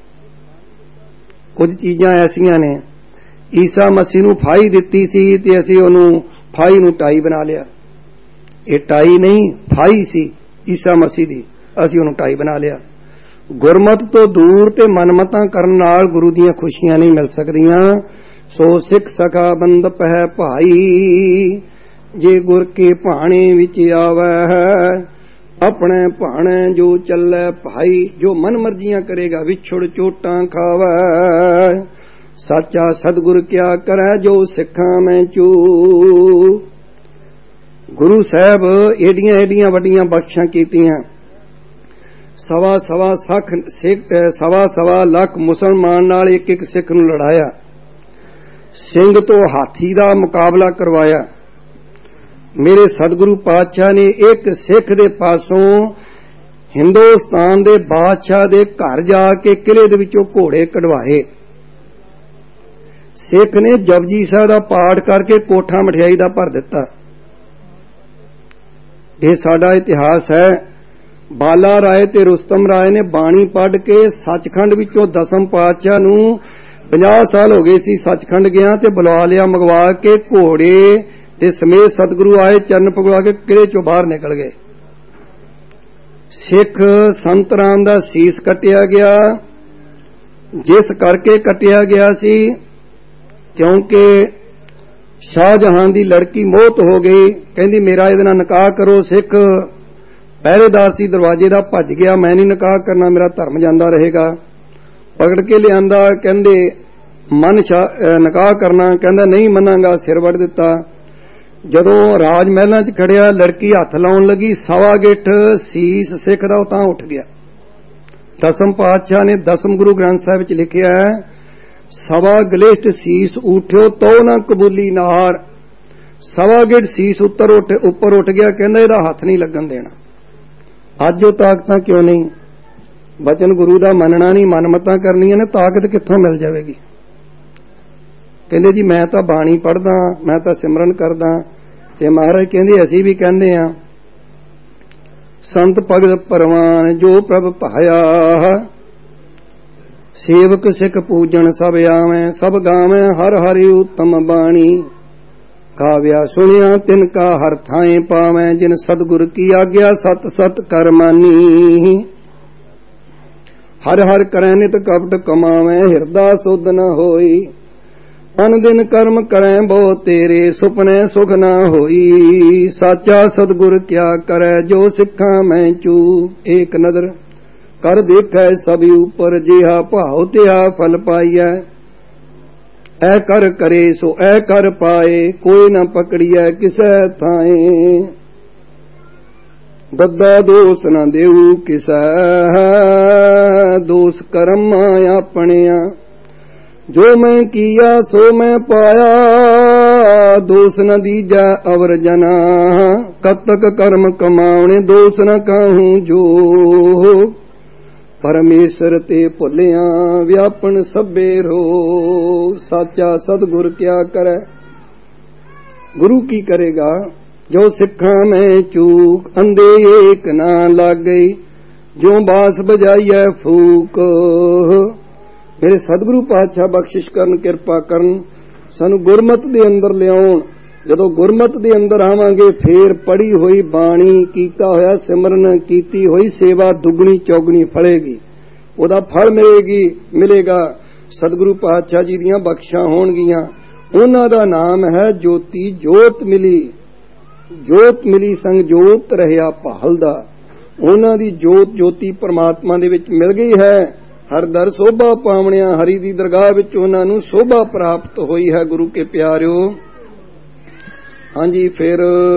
[SPEAKER 1] ਕੁਝ ਚੀਜ਼ਾਂ ਐਸੀਆਂ ਨੇ, ਈਸਾ ਮਸੀਹ ਨੂੰ ਫਾਈ ਦਿੱਤੀ ਸੀ ਤੇ ਅਸੀਂ ਉਹਨੂੰ ਫਾਈ ਨੂੰ ਟਾਈ ਬਣਾ ਲਿਆ। ਇਹ ਟਾਈ ਨਹੀਂ ਫਾਈ ਸੀ ਈਸਾ ਮਸੀਹ ਦੀ, ਅਸੀਂ ਉਹਨੂੰ ਟਾਈ ਬਣਾ ਲਿਆ। ਗੁਰਮਤ ਤੋਂ ਦੂਰ ਤੇ ਮਨਮਤਾਂ ਕਰਨ ਨਾਲ ਗੁਰੂ ਦੀਆਂ ਖੁਸ਼ੀਆਂ ਨਹੀਂ ਮਿਲ ਸਕਦੀਆਂ।
[SPEAKER 3] ਸੋ ਸਿੱਖ ਸਕਾ ਬੰਦਪ ਹੈ ਭਾਈ, ਜੇ ਗੁਰ ਕੇ ਭਾਣੇ ਵਿੱਚ ਆਵੈ, ਆਪਣੇ ਭਾਣੇ ਜੋ ਚੱਲੇ ਭਾਈ, ਜੋ ਮਨ ਮਰਜ਼ੀਆਂ ਕਰੇਗਾ ਵਿਛੜ ਚੋਟਾਂ ਖਾਵੈ, ਸਾਚਾ ਸਤਿਗੁਰ ਕਿਆ ਕਰੈ ਜੋ ਸਿੱਖਾਂ ਮੈਂ ਚੂ। ਗੁਰੂ ਸਾਹਿਬ ਏਡੀਆਂ ਏਡੀਆਂ ਵੱਡੀਆਂ ਬਖਸ਼ਾਂ ਕੀਤੀਆਂ, ਸਵਾ ਲੱਖ ਮੁਸਲਮਾਨ ਨਾਲ ਇੱਕ ਇੱਕ ਸਿੱਖ ਨੂੰ ਲੜਾਇਆ, ਸਿੰਘ ਤੋਂ ਹਾਥੀ ਦਾ ਮੁਕਾਬਲਾ ਕਰਵਾਇਆ। ਮੇਰੇ ਸਤਿਗੁਰੂ ਪਾਤਸ਼ਾਹ ਨੇ ਇੱਕ ਸਿੱਖ ਦੇ ਪਾਸੋਂ ਹਿੰਦੁਸਤਾਨ ਦੇ ਬਾਦਸ਼ਾਹ ਦੇ ਘਰ ਜਾ ਕੇ ਕਿਲੇ ਦੇ ਵਿੱਚੋਂ ਘੋੜੇ ਕਢਵਾਏ। ਸਿੱਖ ਨੇ ਜਪਜੀ ਸਾਹਿਬ ਦਾ ਪਾਠ ਕਰਕੇ ਕੋਠਾ ਮਠਿਆਈ ਦਾ ਭਰ ਦਿੱਤਾ। ਇਹ ਸਾਡਾ ਇਤਿਹਾਸ ਹੈ। ਬਾਲਾ ਰਾਏ ਤੇ ਰੁਸਤਮ ਰਾਏ ਨੇ ਬਾਣੀ ਪੜ੍ਹ ਕੇ ਸੱਚਖੰਡ ਵਿੱਚੋਂ ਦਸਮ ਪਾਤਸ਼ਾਹ ਨੂੰ 50 ਸਾਲ ਹੋ ਗਏ ਸੀ ਸੱਚਖੰਡ ਗਿਆ ਤੇ ਬੁਲਾ ਲਿਆ ਮੰਗਵਾ ਕੇ, ਘੋੜੇ ਤੇ ਸਮੇਤ ਸਤਿਗੁਰੂ ਆਏ, ਚਰਨ ਪਗਵਾ ਕੇ ਕਿਲੇ ਚੋਂ ਬਾਹਰ ਨਿਕਲ ਗਏ। ਸਿੱਖ ਸੰਤ ਰਾਮ ਦਾ ਸੀਸ ਕੱਟਿਆ ਗਿਆ, ਜਿਸ ਕਰਕੇ ਕੱਟਿਆ ਗਿਆ ਸੀ ਕਿਉਂਕਿ ਸ਼ਾਹਜਹਾਂ ਦੀ ਲੜਕੀ ਮੌਤ ਹੋ ਗਈ। ਕਹਿੰਦੀ ਮੇਰਾ ਇਹਦੇ ਨਾਲ ਨਿਕਾਹ ਕਰੋ। ਸਿੱਖ ਪਹਿਰੇਦਾਰ ਸੀ ਦਰਵਾਜ਼ੇ ਦਾ, ਭੱਜ ਗਿਆ, ਮੈਂ ਨਹੀਂ ਨਿਕਾਹ ਕਰਨਾ, ਮੇਰਾ ਧਰਮ ਜਾਂਦਾ ਰਹੇਗਾ। ਪਕੜ ਕੇ ਲਿਆਂਦਾ, ਕਹਿੰਦੇ ਮਨ ਨਿਕਾਹ ਕਰਨਾ, ਕਹਿੰਦਾ ਨਹੀਂ ਮੰਨਾਂਗਾ, ਸਿਰ ਵੱਢ ਦਿੱਤਾ। ਜਦੋਂ ਰਾਜ ਮਹਿਲਾਂ 'ਚ ਖੜਿਆ, ਲੜਕੀ ਹੱਥ ਲਾਉਣ ਲੱਗੀ, ਸਵਾ ਗਿੱਠ ਸੀਸ ਸਿੱਖ ਦਾ ਉਹ ਤਾਂ ਉੱਠ ਗਿਆ। ਦਸਮ ਪਾਤਸ਼ਾਹ ਨੇ ਦਸਮ ਗੁਰੂ ਗ੍ਰੰਥ ਸਾਹਿਬ 'ਚ ਲਿਖਿਆ ਹੈ, ਸਵਾ ਗਲਿਸ਼ਟ ਸੀਸ ਉਠਿਓ ਤੋ ਨਾ ਕਬੂਲੀ ਨਾਰ। ਸਵਾ ਗਿੱਠ ਸੀਸ ਉੱਪਰ ਉੱਠ ਗਿਆ, ਕਹਿੰਦਾ ਇਹਦਾ ਹੱਥ ਨਹੀਂ ਲੱਗਣ ਦੇਣਾ। ਅੱਜ ਉਹ ਤਾਕਤਾਂ ਕਿਉਂ ਨਹੀਂ? ਬਚਨ ਗੁਰੂ ਦਾ ਮੰਨਣਾ ਨਹੀਂ, ਮਨਮਤਾਂ ਕਰਨੀਆਂ ਨੇ, ਤਾਕਤ ਕਿੱਥੋਂ ਮਿਲ ਜਾਵੇਗੀ? ਕਹਿੰਦੇ ਜੀ ਮੈਂ ਤਾਂ ਬਾਣੀ ਪੜ੍ਹਦਾ, ਮੈਂ ਤਾਂ ਸਿਮਰਨ ਕਰਦਾ। ਤੇ ਮਹਾਰਾਜ ਕਹਿੰਦੇ ਅਸੀਂ ਵੀ ਕਹਿੰਦੇ ਆ, ਸੰਤ ਭਗਤ ਪਰਵਾਨ ਜੋ ਪ੍ਰਭ ਭਾਇਆ, ਸੇਵਕ ਸਿੱਖ ਪੂਜਣ ਸਭ ਆਵੈ, ਸਭ ਗਾਵੈ ਹਰ ਹਰਿ ਉਤਮ ਬਾਣੀ। ਕਾਵਿਆ ਸੁਣਿਆ ਤਿਨ ਕਾ ਹਰ ਥਾਏ ਪਾਵੈ, ਜਿਨ ਸਤਿਗੁਰ ਕੀ ਆਗਿਆ ਸਤ ਸਤ ਕਰ ਮਾਨੀ। ਹਰ ਹਰ ਕਰੈ ਨਿਤ ਕਪਟ ਕਮਾਵੈ, ਹਿਰਦਾ ਸੁਧ ਨ ਹੋਈ। ਅਨ ਦਿਨ ਕਰਮ ਕਰੈ ਬਹੁ ਤੇਰੇ, ਸੁਪਨੇ ਸੁਖ ਨਾ ਹੋਈ। ਸਾਚਾ ਸਤਿਗੁਰ ਕਿਆ ਕਰੈ ਜੋ ਸਿੱਖਾਂ ਮੈਂ ਚੂ। ਏਕ ਨਦਰ ਕਰ ਦੇਖੈ ਸਭ ਉਪਰ, ਜਿਹਾ ਭਾਉ ਤਿਹਾ ਫਲ ਪਾਈਐ। ਐ ਕਰ ਕਰੇ ਸੋ ਐ ਕਰ ਪਾਏ, ਕੋਈ ਨਾ ਪਕੜੀਐ ਕਿਸੈ ਥਾਏ। ਦੱਦਾ ਦੋਸ ਨਾ ਦੇਊ ਕਿਸੈ, ਦੋਸ ਕਰਮ ਆਪਣਿਆ। ਜੋ ਮੈਂ ਕੀਆ ਸੋ ਮੈਂ ਪਾਇਆ, ਦੋਸ ਨ ਦੀਜੈ ਅਵਰ ਜਨਾ। ਕਤਕ ਕਰਮ ਕਮਾਉਣੇ ਦੋਸ ਨ ਕਾਹੂ ਜੋ। ਪਰਮੇਸ਼ਰ ਤੇ ਭੁੱਲਿਆ ਵਿਆਪਨ ਸਭੇ ਰੋ। ਸਾਚਾ ਸਤਿਗੁਰ ਕਿਆ ਕਰੈ, ਗੁਰੂ ਕੀ ਕਰੇਗਾ ਜੋ ਸਿੱਖਾਂ ਮੈਂ ਚੂਕ। ਅੰਧੇ ਏਕ ਨਾ ਲੱਗ ਗਈ, ਜਿਉ ਬਾਸ ਬਜਾਈਐ ਫੂਕ। ਮੇਰੇ ਸਤਿਗੁਰੂ ਪਾਤਸ਼ਾਹ ਬਖਸ਼ਿਸ਼ ਕਰਨ, ਕਿਰਪਾ ਕਰਨ, ਸਾਨੂੰ ਗੁਰਮਤ ਦੇ ਅੰਦਰ ਲਿਆਉਣ। ਜਦੋਂ ਗੁਰਮਤ ਦੇ ਅੰਦਰ ਆਵਾਂਗੇ ਫੇਰ ਪੜ੍ਹੀ ਹੋਈ ਬਾਣੀ, ਕੀਤਾ ਹੋਇਆ ਸਿਮਰਨ, ਕੀਤੀ ਹੋਈ ਸੇਵਾ ਦੁੱਗਣੀ ਚੌਗਣੀ ਫਲੇਗੀ, ਉਹਦਾ ਫਲ ਮਿਲੇਗਾ। ਸਤਿਗੁਰੂ ਪਾਤਸ਼ਾਹ ਜੀ ਦੀਆਂ ਬਖਸ਼ਾਂ ਹੋਣਗੀਆਂ। ਉਹਨਾਂ ਦਾ ਨਾਮ ਹੈ ਜੋਤੀ। ਜੋਤ ਮਿਲੀ ਸੰਗ ਜੋਤ ਰਹਿਆ ਭਾਲਦਾ। ਉਹਨਾਂ ਦੀ ਜੋਤੀ ਪਰਮਾਤਮਾ ਦੇ ਵਿੱਚ ਮਿਲ ਗਈ ਹੈ। ਹਰ ਦਰ ਸੋਭਾ ਪਾਵਣਿਆ, ਹਰੀ ਦੀ ਦਰਗਾਹ ਵਿੱਚ ਉਹਨਾਂ ਨੂੰ ਸੋਭਾ ਪ੍ਰਾਪਤ ਹੋਈ ਹੈ। ਗੁਰੂ ਕੇ ਪਿਆਰਿਓ, ਹਾਂਜੀ ਫਿਰ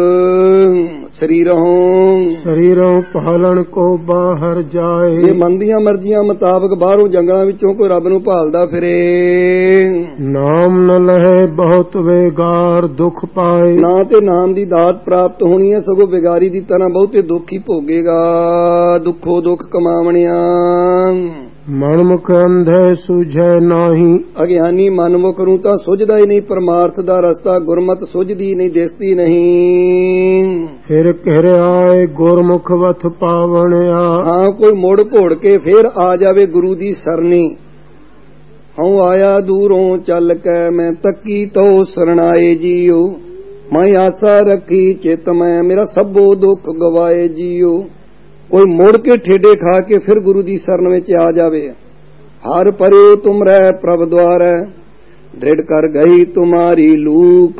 [SPEAKER 3] ਸਰੀਰੋਂ ਪਾਲਣ ਕੋ ਬਾਹਰ ਜਾਏ। ਇਹ ਮਨ ਦੀਆਂ ਮਰਜ਼ੀਆਂ ਮੁਤਾਬਕ ਬਾਹਰੋਂ ਜੰਗਲਾਂ ਵਿੱਚੋਂ ਕੋਈ ਰੱਬ ਨੂੰ ਭਾਲਦਾ ਫਿਰੇ। ਨਾਮ ਨ ਲਹੇ ਬਹੁਤ ਵੇਗਾਰ ਦੁੱਖ ਪਾਏ। ਨਾ ਤੇ ਨਾਮ ਦੀ ਦਾਤ ਪ੍ਰਾਪਤ ਹੋਣੀ ਹੈ, ਸਗੋਂ ਵਿਗਾਰੀ ਦੀ ਤਰ੍ਹਾਂ ਬਹੁਤੇ ਦੁੱਖ ਹੀ ਭੋਗੇਗਾ। ਦੁੱਖੋ ਦੁੱਖ ਕਮਾਵਣਿਆ। ਮਨਮੁਖ ਅੰਧੇ ਸੁਝੈ ਨਾਹੀ। ਅਗਿਆਨੀ ਮਨਮੁਖ ਨੂੰ ਤਾਂ ਸੁਝਦਾ ਹੀ ਨਹੀਂ ਪਰਮਾਰਥ ਦਾ ਰਸਤਾ। ਗੁਰਮਤ ਸੁਝਦੀ ਨਹੀਂ, ਦਿਸਦੀ ਨਹੀਂ। ਫਿਰ ਘਿਰ ਆਏ ਗੁਰਮੁਖ ਵਥ ਪਾਵਣਿਆ। ਹਾਂ, ਕੋਈ ਮੁੜ ਘੋੜ ਕੇ ਫੇਰ ਆ ਜਾਵੇ ਗੁਰੂ ਦੀ ਸਰਨੀ। ਹਉ ਆਇਆ ਦੂਰੋਂ ਚੱਲ ਕੇ, ਮੈਂ ਤੱਕੀ ਤੋ ਸਰਣਾਏ ਜੀਓ। ਮੈਂ ਆਸਾ ਰੱਖੀ ਚਿਤ ਮੈਂ, ਮੇਰਾ ਸਭੋ ਦੁੱਖ ਗਵਾਏ ਜੀਓ। ਕੋਈ ਮੁੜ ਕੇ ਠੇਡੇ ਖਾ ਕੇ ਫਿਰ ਗੁਰੂ ਦੀ ਸ਼ਰਨ ਵਿੱਚ ਆ ਜਾਵੇ। ਹਰ ਪਰਿਓ ਤੁਮ ਰਹਿ ਪ੍ਰਭ ਦੁਆਰੈ, दृढ़ कर गई तुम्हारी लूक।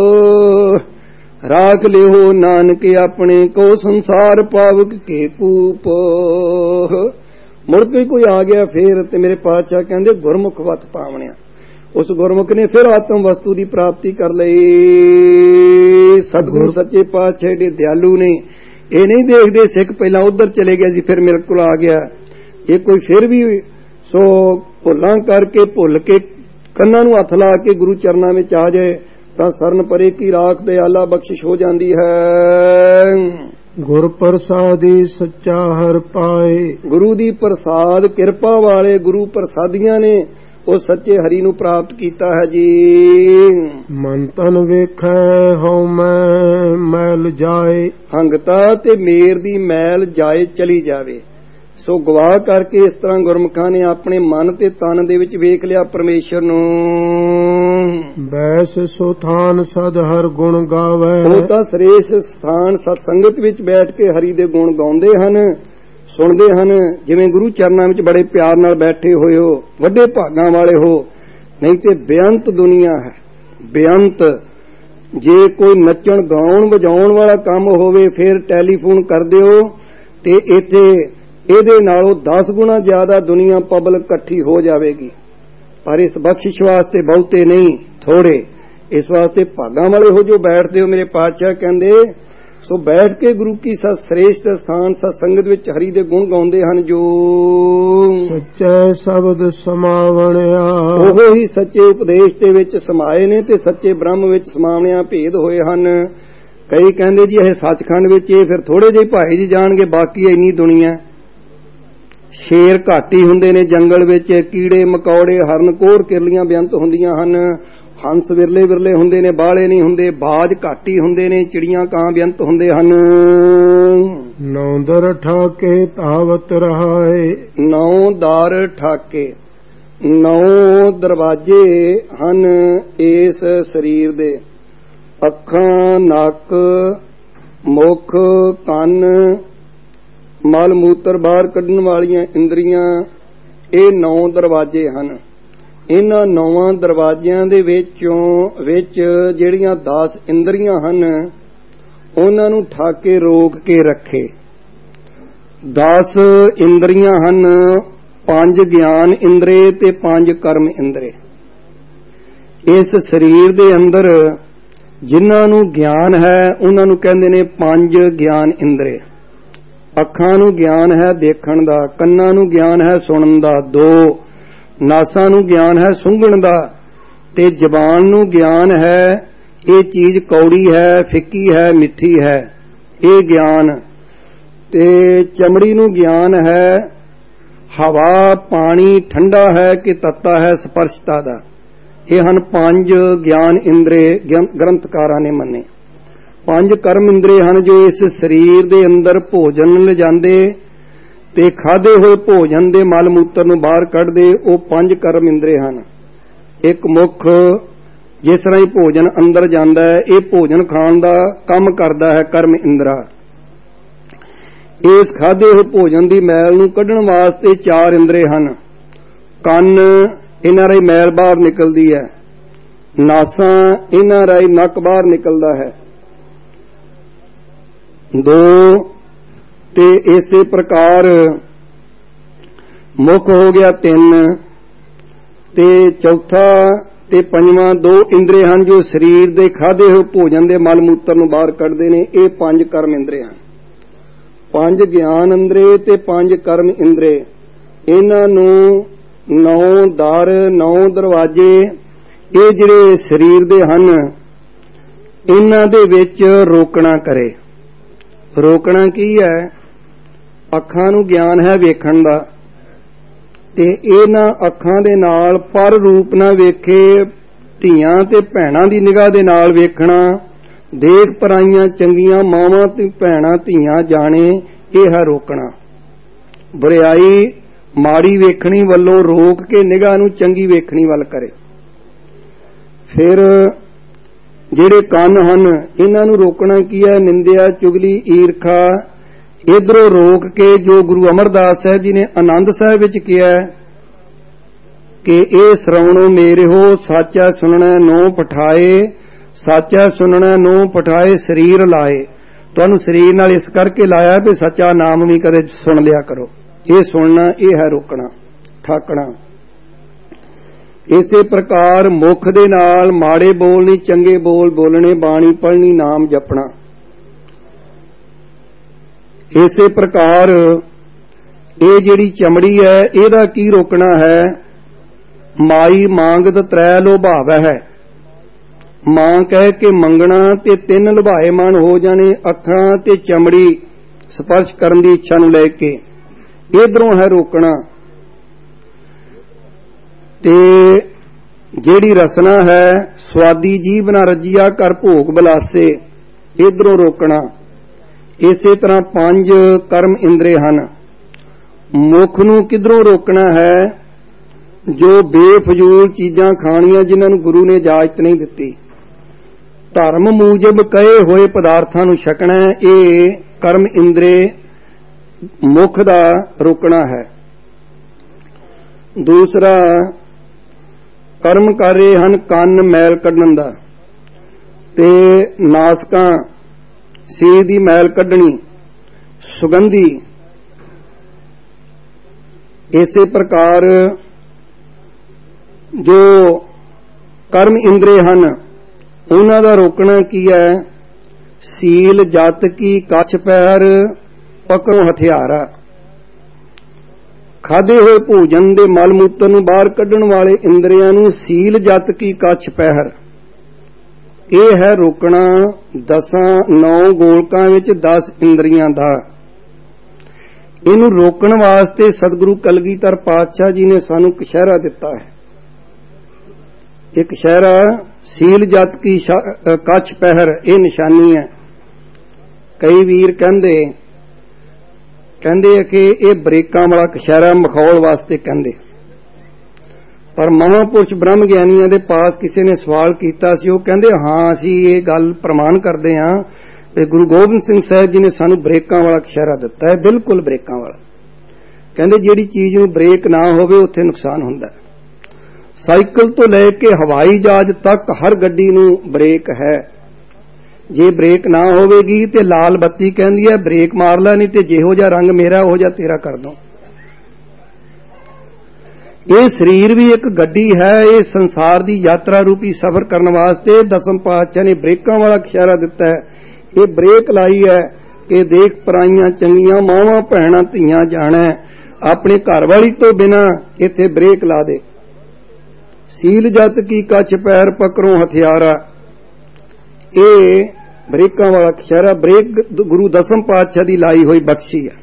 [SPEAKER 3] राख लिहो नानक अपने को संसार पावक के कूप। मुड़ के कोई आ गया फिर ते मेरे पातशाह कहंदे गुरमुख वत पावणिया। उस गुरमुख ने फिर आत्म वस्तु की प्राप्ति कर लई। सतगुरु सच्चे पातशाह दे दयालु ने ये नहीं देखते सिख पहला उधर चले गया जी फिर मेरे को आ गया। ये कोई फिर भी सो भुल्लां करके भुल के कन्नां नूं हथ ला के गुरु चरनां विच आ जाए तां सरन परे की राख दयाला बख्शिश हो जाती है।
[SPEAKER 2] गुर प्रसादी सच्चा हर पाए।
[SPEAKER 3] गुरु दी प्रसाद किरपा वाले गुरु प्रसादियां ने ਉਹ ਸੱਚੇ ਹਰੀ ਨੂੰ ਪ੍ਰਾਪਤ ਕੀਤਾ ਹੈ ਜੀ।
[SPEAKER 2] ਮਨ ਤਨ ਵੇਖੈ ਹਉ ਮੈਲ ਜਾਏ।
[SPEAKER 3] ਹੰਗਤਾ ਤੇ ਮੇਰ ਦੀ ਮੈਲ ਜਾਏ ਚਲੀ ਜਾਵੇ। ਸੋ ਗਵਾਹ ਕਰਕੇ ਇਸ ਤਰ੍ਹਾਂ ਗੁਰਮੁਖਾਂ ਨੇ ਆਪਣੇ ਮਨ ਤੇ ਤਨ ਦੇ ਵਿੱਚ ਵੇਖ ਲਿਆ ਪਰਮੇਸ਼ਰ ਨੂੰ।
[SPEAKER 2] ਬੈਸ ਸੋ ਥਾਨ ਸਦ ਹਰ ਗੁਣ ਗਾਵੇ।
[SPEAKER 3] ਉਹ ਤਾਂ ਸ੍ਰੇਸ਼ਟ ਸਥਾਨ ਸਤ ਸੰਗਤ ਵਿੱਚ ਬੈਠ ਕੇ ਹਰੀ ਦੇ ਗੁਣ ਗਾਉਂਦੇ ਹਨ, ਸੁਣਦੇ ਹਨ। ਜਿਵੇਂ ਗੁਰੂ ਚਰਨਾਂ ਵਿੱਚ ਬੜੇ ਪਿਆਰ ਨਾਲ ਬੈਠੇ ਹੋਏ ਹੋ, ਵੱਡੇ ਭਾਗਾਂ ਵਾਲੇ ਹੋ। ਨਹੀਂ ਤੇ ਬੇਅੰਤ ਦੁਨੀਆ ਹੈ, ਬੇਅੰਤ। ਜੇ ਕੋਈ ਨੱਚਣ ਗਾਉਣ ਵਜਾਉਣ ਵਾਲਾ ਕੰਮ ਹੋਵੇ ਫਿਰ ਟੈਲੀਫੋਨ ਕਰ ਦਿਓ ਤੇ ਇੱਥੇ ਇਹਦੇ ਨਾਲੋਂ 10 ਗੁਣਾ ਜ਼ਿਆਦਾ ਦੁਨੀਆ ਪਬਲਿਕ ਇਕੱਠੀ ਹੋ ਜਾਵੇਗੀ। ਪਰ ਇਸ ਬਖਸ਼ਿਸ਼ ਵਾਸਤੇ ਬਹੁਤੇ ਨਹੀਂ, ਥੋੜੇ। ਇਸ ਵਾਸਤੇ ਭਾਗਾਂ ਵਾਲੇ ਹੋ ਜੋ ਬੈਠਦੇ ਹੋ। ਮੇਰੇ ਪਾਤਸ਼ਾਹ ਕਹਿੰਦੇ ਸੋ ਬੈਠ ਕੇ ਗੁਰੂ ਕੀ ਸਤ ਸ੍ਰੇਸ਼ਟ ਸਥਾਨ ਸਤ ਸੰਗਤ ਵਿੱਚ ਹਰੀ ਦੇ ਗੁਣ ਗਾਉਂਦੇ ਹਨ ਜੋ।
[SPEAKER 2] ਸੱਚੇ ਸ਼ਬਦ ਸਮਾਵਣਿਆ।
[SPEAKER 3] ਉਹ ਹੀ ਸੱਚੇ ਉਪਦੇਸ਼ ਦੇ ਵਿੱਚ ਸਮਾਏ ਨੇ ਤੇ ਸੱਚੇ ਬ੍ਰਹਮ ਵਿੱਚ ਸਮਾਵਣਿਆ ਭੇਦ ਹੋਏ ਹਨ। ਕਈ ਕਹਿੰਦੇ ਜੀ ਇਹ ਸੱਚਖੰਡ ਵਿੱਚ ਇਹ ਫਿਰ ਥੋੜੇ ਜਿਹੇ ਭਾਈ ਜੀ ਜਾਣਗੇ, ਬਾਕੀ ਇੰਨੀ ਦੁਨੀਆ। ਸ਼ੇਰ ਘੱਟ ਹੀ ਹੁੰਦੇ ਨੇ ਜੰਗਲ ਵਿੱਚ, ਕੀੜੇ ਮਕੌੜੇ ਹਰਨ ਕੋਰ ਕਿਰਲੀਆਂ ਬੇਅੰਤ ਹੁੰਦੀਆਂ ਹਨ। ਹੰਸ ਵਿਰਲੇ ਵਿਰਲੇ ਹੁੰਦੇ ਨੇ, ਬਾਲੇ ਨਹੀਂ ਹੁੰਦੇ। ਬਾਜ ਘੱਟ ਹੀ ਹੁੰਦੇ ਨੇ, ਚਿੜੀਆਂ ਕਾਂ ਬੇਅੰਤ ਹੁੰਦੇ ਹਨ।
[SPEAKER 2] ਨੌ ਦਰ ਠਾਕੇ ਧਾਵਤ ਰਹਾਏ।
[SPEAKER 3] 9 ਦਰ ਠਾਕੇ, 9 ਦਰਵਾਜੇ ਹਨ ਇਸ ਸਰੀਰ ਦੇ। ਅੱਖਾਂ, ਨੱਕ, ਮੁੱਖ, ਕੰਨ, ਮਲ ਮੂਤਰ ਬਾਹਰ ਕੱਢਣ ਵਾਲੀਆਂ ਇੰਦਰੀਆਂ, ਇਹ 9 ਦਰਵਾਜੇ ਹਨ। ਇਹਨਾਂ 9 ਦਰਵਾਜ਼ਿਆਂ ਦੇ ਵਿੱਚ ਜਿਹੜੀਆਂ 10 ਇੰਦਰੀਆਂ ਹਨ ਉਹਨਾਂ ਨੂੰ ਠਾਕੇ ਰੋਕ ਕੇ ਰੱਖੇ। 10 ਇੰਦਰੀਆਂ ਹਨ, 5 ਗਿਆਨ ਇੰਦਰੇ ਤੇ 5 ਕਰਮ ਇੰਦਰੇ। ਇਸ ਸਰੀਰ ਦੇ ਅੰਦਰ ਜਿਨ੍ਹਾਂ ਨੂੰ ਗਿਆਨ ਹੈ ਉਹਨਾਂ ਨੂੰ ਕਹਿੰਦੇ ਨੇ 5 ਗਿਆਨ ਇੰਦਰੇ। ਅੱਖਾਂ ਨੂੰ ਗਿਆਨ ਹੈ ਦੇਖਣ ਦਾ, ਕੰਨਾਂ ਨੂੰ ਗਿਆਨ ਹੈ ਸੁਣਨ ਦਾ 2, ਨਾਸਾਂ ਨੂੰ ਗਿਆਨ ਹੈ ਸੁੰਘਣ ਦਾ, ਤੇ ਜ਼ਬਾਨ ਨੂੰ ਗਿਆਨ ਹੈ ਇਹ ਚੀਜ਼ ਕੌੜੀ ਹੈ, ਫਿੱਕੀ ਹੈ, ਮਿੱਠੀ ਹੈ, ਇਹ ਗਿਆਨ। ਤੇ ਚਮੜੀ ਨੂੰ ਗਿਆਨ ਹੈ ਹਵਾ ਪਾਣੀ ਠੰਡਾ ਹੈ ਕਿ ਤੱਤਾ ਹੈ, ਸਪਰਸ਼ਤਾ ਦਾ। ਇਹ ਹਨ 5 ਗਿਆਨ ਇੰਦਰੇ ਗ੍ਰੰਥਕਾਰਾਂ ਨੇ ਮੰਨੇ। 5 ਕਰਮ ਇੰਦਰੇ ਹਨ ਜੋ ਇਸ ਸਰੀਰ ਦੇ ਅੰਦਰ ਭੋਜਨ ਲਿਜਾਂਦੇ ਤੇ ਖਾਦੇ ਹੋਏ ਭੋਜਨ ਦੇ ਮਲ ਮੂਤਰ ਨੂੰ ਬਾਹਰ ਕੱਢਦੇ। ਉਹ 5 ਕਰਮ ਇੰਦਰੇ ਹਨ। ਇੱਕ ਮੁੱਖ ਜਿਸ ਤਰ੍ਹਾਂ ਹੀ ਭੋਜਨ ਅੰਦਰ ਜਾਂਦਾ ਹੈ, ਇਹ ਭੋਜਨ ਖਾਣ ਦਾ ਕੰਮ ਕਰਦਾ ਹੈ ਕਰਮ ਇੰਦਰਾ। ਇਸ ਖਾਦੇ ਹੋਏ ਭੋਜਨ ਦੀ ਮੈਲ ਨੂੰ ਕੱਢਣ ਵਾਸਤੇ 4 ਇੰਦਰੇ ਹਨ। ਕੰਨ, ਇਹਨਾਂ ਰਾਹੀਂ ਮੈਲ ਬਾਹਰ ਨਿਕਲਦੀ ਹੈ। ਨਾਸਾਂ, ਇਹਨਾਂ ਰਾਹੀਂ ਨੱਕ ਬਾਹਰ ਨਿਕਲਦਾ ਹੈ। 2 ਤੇ ਇਸੇ ਪ੍ਰਕਾਰ ਮੁੱਖ ਹੋ ਗਿਆ 3 ਤੇ ਚੌਥਾ ਤੇ 5ਵਾਂ 2 ਇੰਦਰੇ ਹਨ ਜੋ ਸਰੀਰ ਦੇ ਖਾਦੇ ਹੋਏ ਭੋਜਨ ਦੇ ਮਲ ਮੂਤਰ ਨੂੰ ਬਾਹਰ ਕੱਢਦੇ ਨੇ। ਇਹ 5 ਕਰਮ ਇੰਦਰੇ ਹਨ। 5 ਗਿਆਨ ਇੰਦਰੇ ਤੇ 5 ਕਰਮ ਇੰਦਰੇ, ਇਹਨਾਂ ਨੂੰ 9 ਦਰ 9 ਦਰਵਾਜੇ ਇਹ ਜਿਹੜੇ ਸਰੀਰ ਦੇ ਹਨ ਇਹਨਾਂ ਦੇ ਵਿੱਚ ਰੋਕਣਾ ਕਰੇ। ਰੋਕਣਾ ਕੀ ਹੈ? ਅੱਖਾਂ ਨੂੰ ਗਿਆਨ ਹੈ ਵੇਖਣ ਦਾ ਤੇ ਇਹਨਾਂ ਅੱਖਾਂ ਦੇ ਨਾਲ ਪਰ ਰੂਪ ਨਾ ਵੇਖੇ, ਧੀਆਂ ਤੇ ਭੈਣਾਂ ਦੀ ਨਿਗਾਹ ਦੇ ਨਾਲ ਵੇਖਣਾ। ਦੇਖ ਪਰਾਈਆਂ ਚੰਗੀਆਂ ਮਾਵਾਂ ਤੇ ਭੈਣਾਂ ਧੀਆਂ ਜਾਣੇ, ਇਹ ਹੈ ਰੋਕਣਾ। ਬੁਰਿਆਈ ਮਾੜੀ ਵੇਖਣੀ ਵੱਲੋਂ ਰੋਕ ਕੇ ਨਿਗਾਹ ਨੂੰ ਚੰਗੀ ਵੇਖਣੀ ਵੱਲ ਕਰੇ। ਫਿਰ ਜਿਹੜੇ ਕੰਨ ਹਨ ਇਹਨਾਂ ਨੂੰ ਰੋਕਣਾ ਕੀ ਹੈ? ਨਿੰਦਿਆ, ਚੁਗਲੀ, ਈਰਖਾ, ਇਧਰੋਂ ਰੋਕ ਕੇ ਜੋ ਗੁਰੂ ਅਮਰਦਾਸ ਸਾਹਿਬ ਜੀ ਨੇ ਆਨੰਦ ਸਾਹਿਬ ਵਿੱਚ ਕਿਹਾ कि ए श्रवणो मेरे हो साचा सुनना नो पठाए, साचा सुनना नो पठाए शरीर लाए। तुहानू शरीर नाल इस करके लाया भी सच्चा नाम भी कदे सुन लिया करो। ये सुनना ये है रोकना ठाकना। इसे प्रकार मुख दे नाल माड़े बोल नहीं चंगे बोल बोलने, बाणी पढ़नी नाम जपना। इसे प्रकार ये जिहड़ी चमड़ी है इहदा की रोकना है। माई मांगत त्रै लोभावै है। मां कह के मंगना ते तीन लुभाए मन हो जाने, अखां ते चमड़ी स्पर्श करन दी इच्छा नूं लैके इधरों है रोकना। ते जिहड़ी रसना है स्वादी जीव ना रजिया कर भोग बलासे, इधरों रोकना। इसे तरह 5 कर्म इंद्रे हन। मुख नूं किधरों रोकना है? जो बेफजूल चीजां खाणियां जिन्हां नूं गुरु ने इजाजत नहीं दित्ती। धर्म मूजब कहे होए पदार्थां नूं छकना, ये कर्म इंद्रे मुख दा रोकना है। दूसरा कर्म कर रहे हन कंन मैल कढण दा ते नासकां सीर दी मैल कढणी, सुगंधी। इसे प्रकार जो कर्म इंद्रे हन उन्हां दा रोकना की है? सील जत की कछ पैर पकड़ों हथियारा। खाधे हुए भोजन दे मल मूत्र नूं बाहर कढण वाले इंद्रियां नूं सील जत की कछ पैर, यह है रोकना 9 गोलकां विच 10 इंद्रियां दा। इनू रोकण वास्ते सतगुरु कलगीधर पातशाह जी ने सानू कशहरा दिता है। एक कशहरा सील जत की कछ पहर, यह निशानी है। कई वीर कहंदे कि यह ब्रेकां वाला कशहरा मखौल वास्ते कहंदे। पर महापुरुष ब्रह्म ज्ञानियों के पास किसी ने सवाल किया सी, वो कहंदे हाँ असीं ये गल प्रमाण करते हाँ कि गुरु गोबिंद सिंह साहब जी ने सानू ब्रेकां वाला कशहरा दिता है। बिल्कुल ब्रेकां वाला। कहंदे जिहड़ी चीज नूं ब्रेक ना होवे उत्थे नुकसान हुंदा है। साइकिल तो लैके हवाई जहाज तक हर गड्डी नूं ब्रेक है। जे ब्रेक ना होवेगी ते लाल बत्ती कहंदी है ब्रेक मार ला, नहीं ते जिहो जिहा रंग मेरा उहो जिहा तेरा कर दो। ये शरीर भी एक गड्डी है। ये संसार दी यात्रा रूपी सफर करने वास्ते दसम पातशाह ने ब्रेकां वाला इशारा दिता है। ये ब्रेक लाई है कि देख पराइयां चंगियां मावां भैणां धीआं जाना, अपने घर वाली तो बिना इत्थे ब्रेक ला दे। सील जत की कछ पैर पकड़ों हथियारा, ये ब्रेकां वाला इशारा ब्रेक गुरु दसम पातशाह दी लाई हुई बख्शी है।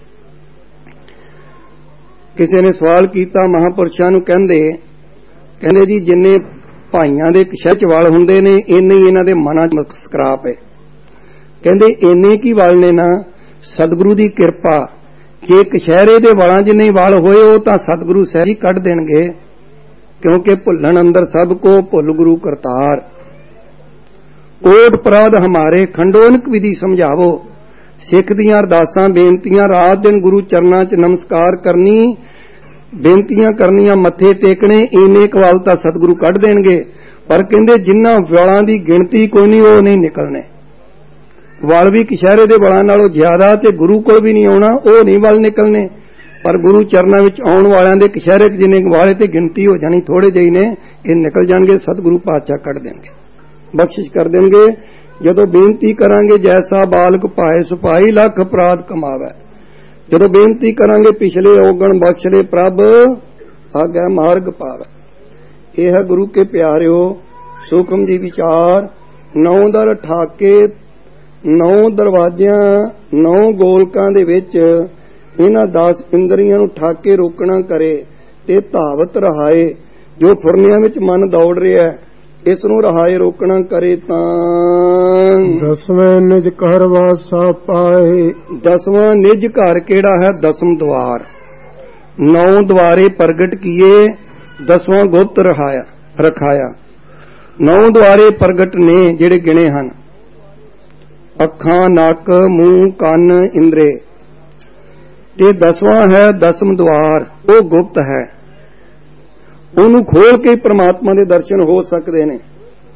[SPEAKER 3] किसी ने सवाल किया महापुरुषां नूं, कहंदे जी जिन्ने भाइयां दे कशह च वल हुंदे ने इन्ने ही इन्हां दे मनां च मुस्कराप है। कहंदे इन्ने की वल ने ना सतगुरु दी किरपा। जे कशहरे दे वलां जिन्ने वल होए हो तां सतगुरु सहज ही कढ देणगे, क्योंकि भुल्लण अंदर सब को भुल गुरु करतार। कोट अपराध हमारे खंडोनक विधि समझावो, सिख दियां अरदासां बेनतियां रात दिन गुरु चरनां च नमस्कार करनी, बेनतियां करनियां मत्थे टेकने, इन्ने कवाल तां सतगुरु कढ देणगे। पर कहंदे जिन्हां वलां दी गिणती कोई नहीं, वो नहीं निकलने। वल भी कशहरे दे वलां नालों ज्यादा ते गुरु कोल भी नहीं आउणा, वो नहीं वल निकलने। पर गुरु चरनां विच आउण वालियां दे कशहरे जिन्ने वाले ते गिणती हो जानी, थोड़े ਜਿਹੇ ने ये निकल जाणगे। सतगुरु पातशाह कढ देणगे, बख्शिश कर देणगे। जदों बेनती करांगे जैसा बालक पाए सुपाई, लख अपराध कमावे। जदों बेनती करांगे पिछले औगण बख्श ले प्रभ, आगे मार्ग पावे। यह है गुरु के प्यारिओ सूखम जी विचार। 9 दर ठाके 9 दरवाजियां 9 गोलकां दे विच इन्हां 10 इंद्रियां नूं ठाके रोकना करे ते धावत रहाए। जो फुरनियां विच मन दौड़ रिहा है इस नूं रहाए रोकना करे तां
[SPEAKER 2] 10वें निज घर वासा पाए।
[SPEAKER 3] 10वां निज घर केड़ा है? 10म द्वार। 9 द्वारे प्रगट किए, 10वां गुप्त रखाया। 9 द्वारे प्रगट ने जिहड़े गिणे हन, अखां नक मूंह कंन इंद्रे, ते 10वां है 10म द्वार, वो गुप्त है। ਉਹਨੂੰ ਖੋਲ ਕੇ ਪ੍ਰਮਾਤਮਾ ਦੇ ਦਰਸ਼ਨ ਹੋ ਸਕਦੇ ਨੇ।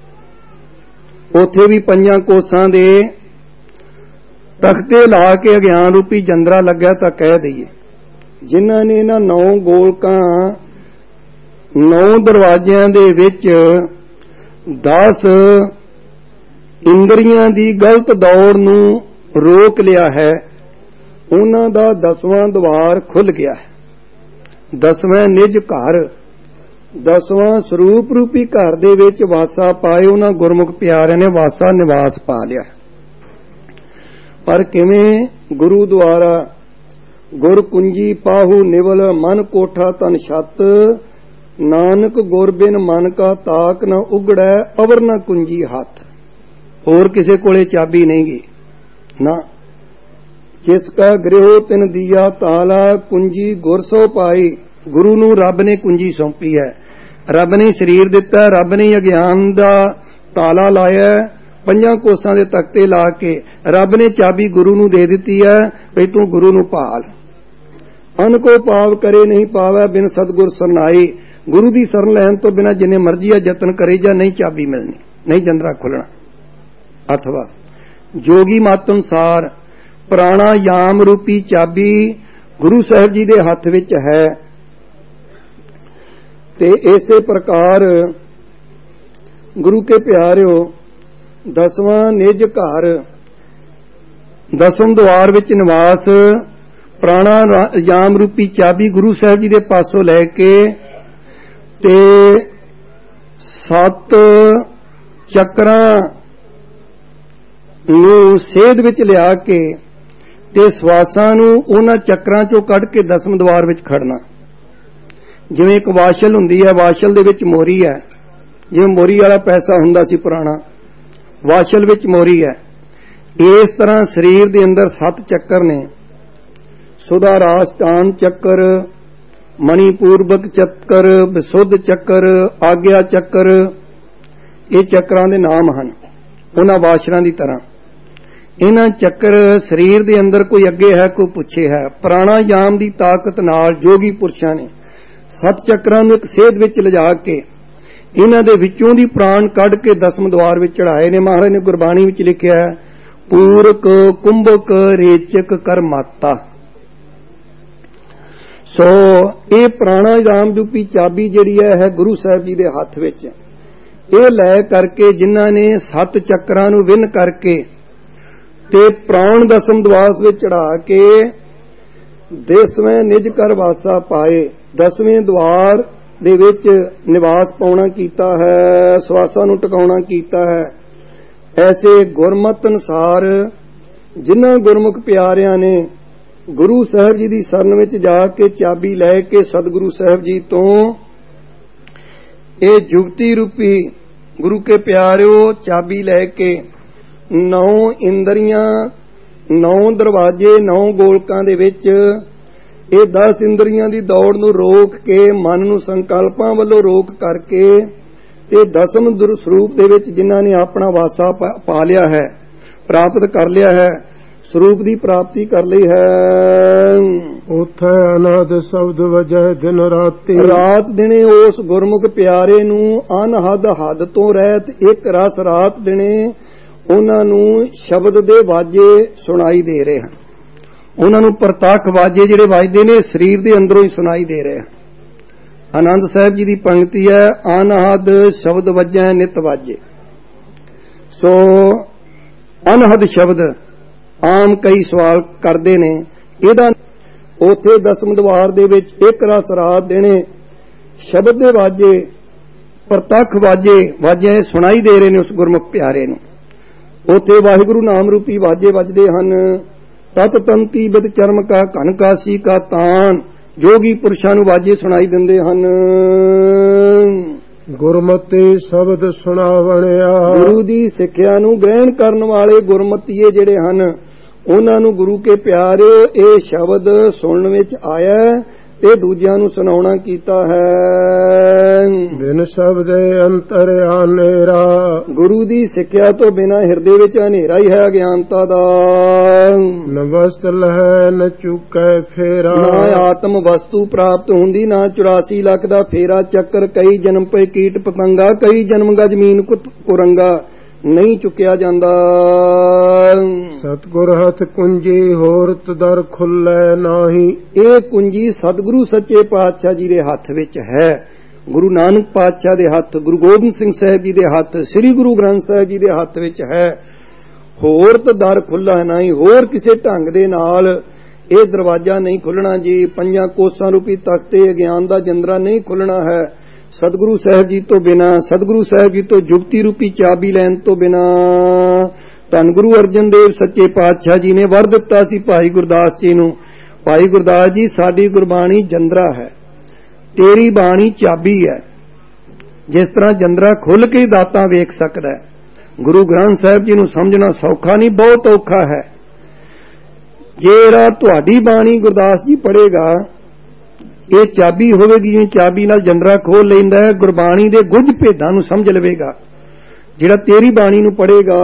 [SPEAKER 3] ਉੱਥੇ ਵੀ 5 ਕੋਸਾਂ ਦੇ ਤਖਤੇ ਲਾ ਕੇ ਅਗਿਆਨ ਰੂਪੀ ਜੰਦਰਾ ਲੱਗਿਆ ਤਾਂ ਕਹਿ ਦਈਏ, ਜਿਨ੍ਹਾਂ ਨੇ ਇਹਨਾਂ 9 ਗੋਲਕਾਂ 9 ਦਰਵਾਜ਼ਿਆਂ ਦੇ ਵਿੱਚ 10 ਇੰਦਰੀਆਂ ਦੀ ਗਲਤ ਦੌੜ ਨੂੰ ਰੋਕ ਲਿਆ ਹੈ, ਉਹਨਾਂ ਦਾ 10ਵਾਂ ਦਵਾਰ ਖੁੱਲ ਗਿਆ ਹੈ। 10ਵਾਂ ਨਿਜ ਘਰ, 10ਵਾਂ ਸਰੂਪ ਰੂਪੀ ਘਰ ਦੇ ਵਿੱਚ ਵਾਸਾ ਪਾਏ ਉਹਨਾਂ ਗੁਰਮੁਖ ਪਿਆਰਿਆਂ ਨੇ ਵਾਸਾ ਨਿਵਾਸ ਪਾ ਲਿਆ। ਪਰ ਕਿਵੇਂ? ਗੁਰੂ ਦੁਆਰਾ। ਗੁਰ ਕੁੰਜੀ ਪਾਹੂ ਨਿਵਲ ਮਨ ਕੋਠਾ ਤਨ ਛੱਤ, ਨਾਨਕ ਗੁਰ ਬਿਨ ਮਨ ਕਾ ਤਾਕ ਨਾ ਉਗੜੈ ਅਵਰ ਨਾ ਕੁੰਜੀ ਹੱਥ। ਹੋਰ ਕਿਸੇ ਕੋਲੇ ਚਾਬੀ ਨਹੀਂ ਗੀ ਨਾ। ਜਿਸ ਕਾ ਗ੍ਰਹਿ ਤਿਨ ਦੀਆ ਤਾਲਾ, ਕੁੰਜੀ ਗੁਰ ਸੋ ਪਾਈ। ਗੁਰੂ ਨੂੰ ਰੱਬ ਨੇ ਕੁੰਜੀ ਸੌਂਪੀ ਹੈ, ਰੱਬ ਨੇ ਸਰੀਰ ਦਿੱਤਾ, ਰੱਬ ਨੇ ਅਗਿਆਨ ਦਾ ਤਾਲਾ ਲਾਇਆ, 5 ਕੋਸਾਂ ਦੇ ਤਖਤੇ ਲਾ ਕੇ ਰੱਬ ਨੇ ਚਾਬੀ ਗੁਰੂ ਨੂੰ ਦੇ ਦਿੱਤੀ ਹੈ ਵੀ ਤੂੰ ਗੁਰੂ ਨੂੰ ਭਾਲ। ਅਨ ਕੋ ਪਾਵ ਕਰੇ ਨਹੀਂ ਪਾਵੈ ਬਿਨ ਸਤਿਗੁਰ ਸਰਨਾਈ। ਗੁਰੂ ਦੀ ਸ਼ਰਨ ਲੈਣ ਤੋਂ ਬਿਨਾਂ ਜਿੰਨੇ ਮਰਜ਼ੀ ਆ ਯਤਨ ਕਰੇ ਜਾਂ ਨਹੀਂ ਚਾਬੀ ਮਿਲਣੀ, ਨਹੀਂ ਜੰਦਰਾ ਖੁੱਲਣਾ। ਅਥਵਾ ਜੋਗੀ ਮਤ ਅਨੁਸਾਰ ਪ੍ਰਾਣਾਯਾਮ ਰੂਪੀ ਚਾਬੀ ਗੁਰੂ ਸਾਹਿਬ ਜੀ ਦੇ ਹੱਥ ਵਿੱਚ ਹੈ। ਤੇ ਇਸੇ ਪ੍ਰਕਾਰ ਗੁਰੂ ਕੇ ਪਿਆਰਿਓ 10ਵਾਂ ਨਿਜ ਘਰ, 10ਵੇਂ ਦਵਾਰ ਵਿੱਚ ਨਿਵਾਸ, ਪ੍ਰਾਣਾਯਾਮ ਰੂਪੀ ਚਾਬੀ ਗੁਰੂ ਸਾਹਿਬ ਜੀ ਦੇ ਪਾਸੋਂ ਲੈ ਕੇ ਤੇ 7 ਚੱਕਰਾਂ ਨੂੰ ਸੇਧ ਵਿੱਚ ਲਿਆ ਕੇ ਤੇ ਸਵਾਸਾਂ ਨੂੰ ਉਹਨਾਂ ਚੱਕਰਾਂ ਚੋਂ ਕੱਢ ਕੇ 10ਵੇਂ ਦਵਾਰ ਵਿੱਚ ਖੜਨਾ। ਜਿਵੇਂ ਇੱਕ ਵਾਸ਼ਲ ਹੁੰਦੀ ਹੈ, ਵਾਸ਼ਲ ਦੇ ਵਿੱਚ ਮੋਰੀ ਹੈ, ਜਿਵੇਂ ਮੋਰੀ ਵਾਲਾ ਪੈਸਾ ਹੁੰਦਾ ਸੀ ਪੁਰਾਣਾ, ਵਾਸ਼ਲ ਵਿੱਚ ਮੋਰੀ ਹੈ। ਇਸ ਤਰ੍ਹਾਂ ਸਰੀਰ ਦੇ ਅੰਦਰ 7 ਚੱਕਰ ਨੇ, ਸੁਧਾਰਾਸ਼ਟਾਨ ਚੱਕਰ, ਮਣੀਪੂਰਬਕ ਚੱਕਰ, ਵਿਸੁੱਧ ਚੱਕਰ, ਆਗਿਆ ਚੱਕਰ। ਇਹ ਚੱਕਰਾਂ ਦੇ ਨਾਮ ਹਨ ਉਹਨਾਂ ਵਾਸ਼ਲਾਂ ਦੀ ਤਰ੍ਹਾਂ। ਇਹਨਾਂ ਚੱਕਰ ਸਰੀਰ ਦੇ ਅੰਦਰ ਕੋਈ ਅੱਗੇ ਹੈ, ਕੋਈ ਪਿੱਛੇ ਹੈ। ਪ੍ਰਾਣਾਯਾਮ ਦੀ ਤਾਕਤ ਨਾਲ ਜੋਗੀ ਪੁਰਸ਼ਾਂ ਨੇ 7 ਚੱਕਰਾਂ ਨੂੰ ਇੱਕ ਸੇਧ ਵਿੱਚ ਲਿਜਾ ਕੇ ਇਹਨਾਂ ਦੇ ਵਿੱਚੋਂ ਦੀ ਪ੍ਰਾਣ ਕੱਢ ਕੇ 10ਵੇਂ ਦਵਾਰ ਵਿੱਚ ਚੜਾਏ ਨੇ। ਮਹਾਰਾਜ ਨੇ ਗੁਰਬਾਣੀ ਵਿੱਚ ਲਿਖਿਆ ਹੈ, ਪੂਰਕ ਕੁੰਭਕ ਰੇਚਕ ਕਰ ਮਾਤਾ। ਸੋ ਇਹ ਪ੍ਰਾਣਾਯਾਮ ਰੂਪੀ ਚਾਬੀ ਜਿਹੜੀ ਹੈ ਗੁਰੂ ਸਾਹਿਬ ਜੀ ਦੇ ਹੱਥ ਵਿੱਚ। ਇਹ ਲੈ ਕਰਕੇ ਜਿਨ੍ਹਾਂ ਨੇ 7 ਚੱਕਰਾਂ ਨੂੰ ਵਿੰਨ ਕਰਕੇ ਤੇ ਪ੍ਰਾਣ 10ਵੇਂ ਦਵਾਰ ਵਿੱਚ ਚੜਾ ਕੇ 10ਵੇਂ ਨਿਜ ਘਰ ਵਾਸਾ ਪਾਏ, 10ਵੇਂ ਦਵਾਰ ਦੇ ਵਿੱਚ ਨਿਵਾਸ ਪਾਉਣਾ ਕੀਤਾ ਹੈ, ਸਵਾਸਾਂ ਨੂੰ ਟਿਕਾਉਣਾ ਕੀਤਾ ਹੈ। ਐਸੇ ਗੁਰਮਤਿ ਅਨੁਸਾਰ ਜਿਨ੍ਹਾਂ ਗੁਰਮੁਖ ਪਿਆਰਿਆਂ ਨੇ ਗੁਰੂ ਸਾਹਿਬ ਜੀ ਦੀ ਸ਼ਰਨ ਵਿੱਚ ਜਾ ਕੇ ਚਾਬੀ ਲੈ ਕੇ ਸਤਿਗੁਰੂ ਸਾਹਿਬ ਜੀ ਤੋਂ ਇਹ ਜੁਗਤੀ ਰੂਪੀ ਗੁਰੂ ਕੇ ਪਿਆਰਿਓ ਚਾਬੀ ਲੈ ਕੇ 9 ਇੰਦਰੀਆਂ, 9 ਦਰਵਾਜ਼ੇ, 9 ਗੋਲਕਾਂ ਦੇ ਵਿੱਚ ਇਹ 10 ਇੰਦਰੀਆਂ ਦੀ ਦੌੜ ਨੂੰ ਰੋਕ ਕੇ ਮਨ ਨੂੰ ਸੰਕਲਪਾਂ ਵੱਲੋਂ ਰੋਕ ਕਰਕੇ ਤੇ 10ਵੇਂ ਸਰੂਪ ਦੇ ਵਿੱਚ ਜਿਨ੍ਹਾਂ ਨੇ ਆਪਣਾ ਵਾਸਾ ਪਾ ਲਿਆ ਹੈ, ਪ੍ਰਾਪਤ ਕਰ ਲਿਆ ਹੈ, ਸਰੂਪ ਦੀ ਪ੍ਰਾਪਤੀ ਕਰ ਲਈ ਹੈ।
[SPEAKER 2] ਉਥੇ ਅਨਹਦ ਸ਼ਬਦ ਵਜੈ ਦਿਨ ਰਾਤੀ।
[SPEAKER 3] ਰਾਤ ਦਿਨੇ ਉਸ ਗੁਰਮੁਖ ਪਿਆਰੇ ਨੂੰ ਅਨਹਦ ਹੱਦ ਤੋਂ ਰਹਿਤ ਇੱਕ ਰਸ ਰਾਤ ਦਿਨੇ ਉਹਨਾਂ ਨੂੰ ਸ਼ਬਦ ਦੇ ਵਾਜੇ ਸੁਣਾਈ ਦੇ ਰਹੇ ਹਨ। ਉਹਨਾਂ ਨੂੰ ਪ੍ਰਤੱਖ ਵਾਜੇ ਜਿਹੜੇ ਵੱਜਦੇ ਨੇ ਸਰੀਰ ਦੇ ਅੰਦਰੋਂ ਹੀ ਸੁਣਾਈ ਦੇ ਰਹੇ ਹਨ। ਆਨੰਦ ਸਾਹਿਬ ਜੀ ਦੀ ਪੰਕਤੀ ਹੈ, ਅਨਹਦ ਸ਼ਬਦ ਵਜੈ ਨਿਤ ਵਾਜੇ। ਸੋ ਅਨਹਦ ਸ਼ਬਦ ਆਮ ਕਈ ਸਵਾਲ ਕਰਦੇ ਨੇ, ਇਹਦਾ ਉੱਥੇ 10ਵੇਂ ਦਵਾਰ ਦੇ ਵਿੱਚ ਇੱਕ ਰਸ ਰਾਤ ਦੇਣੇ ਸ਼ਬਦ ਦੇ ਵਾਜੇ, ਪ੍ਰਤੱਖ ਵਾਜੇ ਸੁਣਾਈ ਦੇ ਰਹੇ ਨੇ ਉਸ ਗੁਰਮੁਖ ਪਿਆਰੇ ਨੂੰ। ਉੱਥੇ ਵਾਹਿਗੁਰੂ ਨਾਮ ਰੂਪੀ ਵਾਜੇ ਵੱਜਦੇ ਹਨ। ਤਤ ਤੰਤੀ ਬਿਦ ਚਰਮ ਕਾ ਘਨ ਕਾਸੀ ਕਾ ਤਾਨ, ਜੋਗੀ ਪੁਰਸ਼ਾਂ ਨੂੰ ਵਾਜੇ ਸੁਣਾਈ ਦਿੰਦੇ ਹਨ।
[SPEAKER 2] ਗੁਰਮਤਿ ਸ਼ਬਦ ਸੁਣਾਵਣਿਆ। ਗੁਰੂ
[SPEAKER 3] ਦੀ ਸਿੱਖਿਆ ਨੂੰ ਗ੍ਰਹਿਣ ਕਰਨ ਵਾਲੇ ਗੁਰਮਤੀਏ ਜਿਹੜੇ ਹਨ ਉਹਨਾਂ ਨੂੰ ਗੁਰੂ ਕੇ ਪਿਆਰੇ ਇਹ ਸ਼ਬਦ ਸੁਣਨ ਵਿੱਚ ਆਇਆ ਇਹ ਦੂਜਿਆਂ ਨੂੰ ਸੁਣਾਉਣਾ ਕੀਤਾ ਹੈ।
[SPEAKER 2] ਬਿਨ ਸ਼ਬਦੇ ਅੰਤਰ ਹਨੇਰਾ,
[SPEAKER 3] ਗੁਰੂ ਦੀ ਸਿੱਖਿਆ ਤੋਂ ਬਿਨਾਂ ਹਿਰਦੇ ਵਿੱਚ ਹਨੇਰਾ ਹੀ ਹੈ ਅਗਿਆਨਤਾ ਦਾ।
[SPEAKER 2] ਨ ਵਸਤ ਲਹੈ ਨ ਚੁਕੈ ਫੇਰਾ,
[SPEAKER 3] ਨਾ ਆਤਮ ਵਸਤੂ ਪ੍ਰਾਪਤ ਹੁੰਦੀ, ਨਾ 84 ਲੱਖ ਦਾ ਫੇਰਾ ਚੱਕਰ। ਕਈ ਜਨਮ ਪਏ ਕੀਟ ਪਤੰਗਾ, ਕਈ ਜਨਮ ਗਾ ਜ਼ਮੀਨ ਕੁਰੰਗਾ, ਨਹੀਂ ਚੁੱਕਿਆ ਜਾਂਦਾ।
[SPEAKER 2] ਸਤਿਗੁਰ ਹੱਥ ਕੁੰਜੀ ਹੋਰਤ ਦਰ ਖੁੱਲੈ ਨਾਹੀ,
[SPEAKER 3] ਇਹ ਕੁੰਜੀ ਸਤਿਗੁਰੂ ਸੱਚੇ ਪਾਤਸ਼ਾਹ ਜੀ ਦੇ ਹੱਥ ਵਿੱਚ ਹੈ। ਗੁਰੂ ਨਾਨਕ ਪਾਤਸ਼ਾਹ ਦੇ ਹੱਥ, ਗੁਰੂ ਗੋਬਿੰਦ ਸਿੰਘ ਸਾਹਿਬ ਜੀ ਦੇ ਹੱਥ, ਸ੍ਰੀ ਗੁਰੂ ਗ੍ਰੰਥ ਸਾਹਿਬ ਜੀ ਦੇ ਹੱਥ ਵਿੱਚ ਹੈ। ਹੋਰਤ ਦਰ ਖੁੱਲ੍ਹਾ ਨਹੀਂ, ਹੋਰ ਕਿਸੇ ਢੰਗ ਦੇ ਨਾਲ ਇਹ ਦਰਵਾਜ਼ਾ ਨਹੀਂ ਖੁੱਲਣਾ ਜੀ। 5 ਕੋਸਾਂ ਰੂਪੀ ਤਖਤੇ ਅਗਿਆਨ ਦਾ ਜੰਦਰਾ ਨਹੀਂ ਖੁੱਲਣਾ ਹੈ ਸਤਿਗੁਰੂ ਸਾਹਿਬ ਜੀ ਤੋਂ ਬਿਨਾਂ, ਸਤਿਗੁਰੂ ਸਾਹਿਬ ਜੀ ਤੋਂ ਜੁਗਤੀ ਰੂਪੀ ਚਾਬੀ ਲੈਣ ਤੋਂ ਬਿਨਾਂ। ਧੰਨ ਗੁਰੂ ਅਰਜਨ ਦੇਵ ਸੱਚੇ ਪਾਤਸ਼ਾਹ ਜੀ ਨੇ ਵਰ ਦਿੱਤਾ ਸੀ ਭਾਈ ਗੁਰਦਾਸ ਜੀ ਨੂੰ, ਭਾਈ ਗੁਰਦਾਸ ਜੀ ਸਾਡੀ ਗੁਰਬਾਣੀ ਜੰਦਰਾ ਹੈ, ਤੇਰੀ ਬਾਣੀ ਚਾਬੀ ਹੈ। ਜਿਸ ਤਰ੍ਹਾਂ ਜੰਦਰਾ ਖੁੱਲ ਕੇ ਦਾਤਾ ਵੇਖ ਸਕਦਾ ਹੈ, ਗੁਰੂ ਗ੍ਰੰਥ ਸਾਹਿਬ ਜੀ ਨੂੰ ਸਮਝਣਾ ਸੌਖਾ ਨਹੀਂ, ਬਹੁਤ ਔਖਾ ਹੈ। ਜਿਹੜਾ ਤੁਹਾਡੀ ਬਾਣੀ ਗੁਰਦਾਸ ਜੀ ਪੜ੍ਹੇਗਾ, ਇਹ ਚਾਬੀ ਹੋਵੇਗੀ, ਜਿਵੇਂ ਚਾਬੀ ਨਾਲ ਜੰਦਰਾ ਖੋਲ ਲੈਂਦਾ ਹੈ, ਗੁਰਬਾਣੀ ਦੇ ਗੁੱਝ ਭੇਦਾਂ ਨੂੰ ਸਮਝ ਲਵੇਗਾ। ਜਿਹੜਾ ਤੇਰੀ ਬਾਣੀ ਨੂੰ ਪੜ੍ਹੇਗਾ,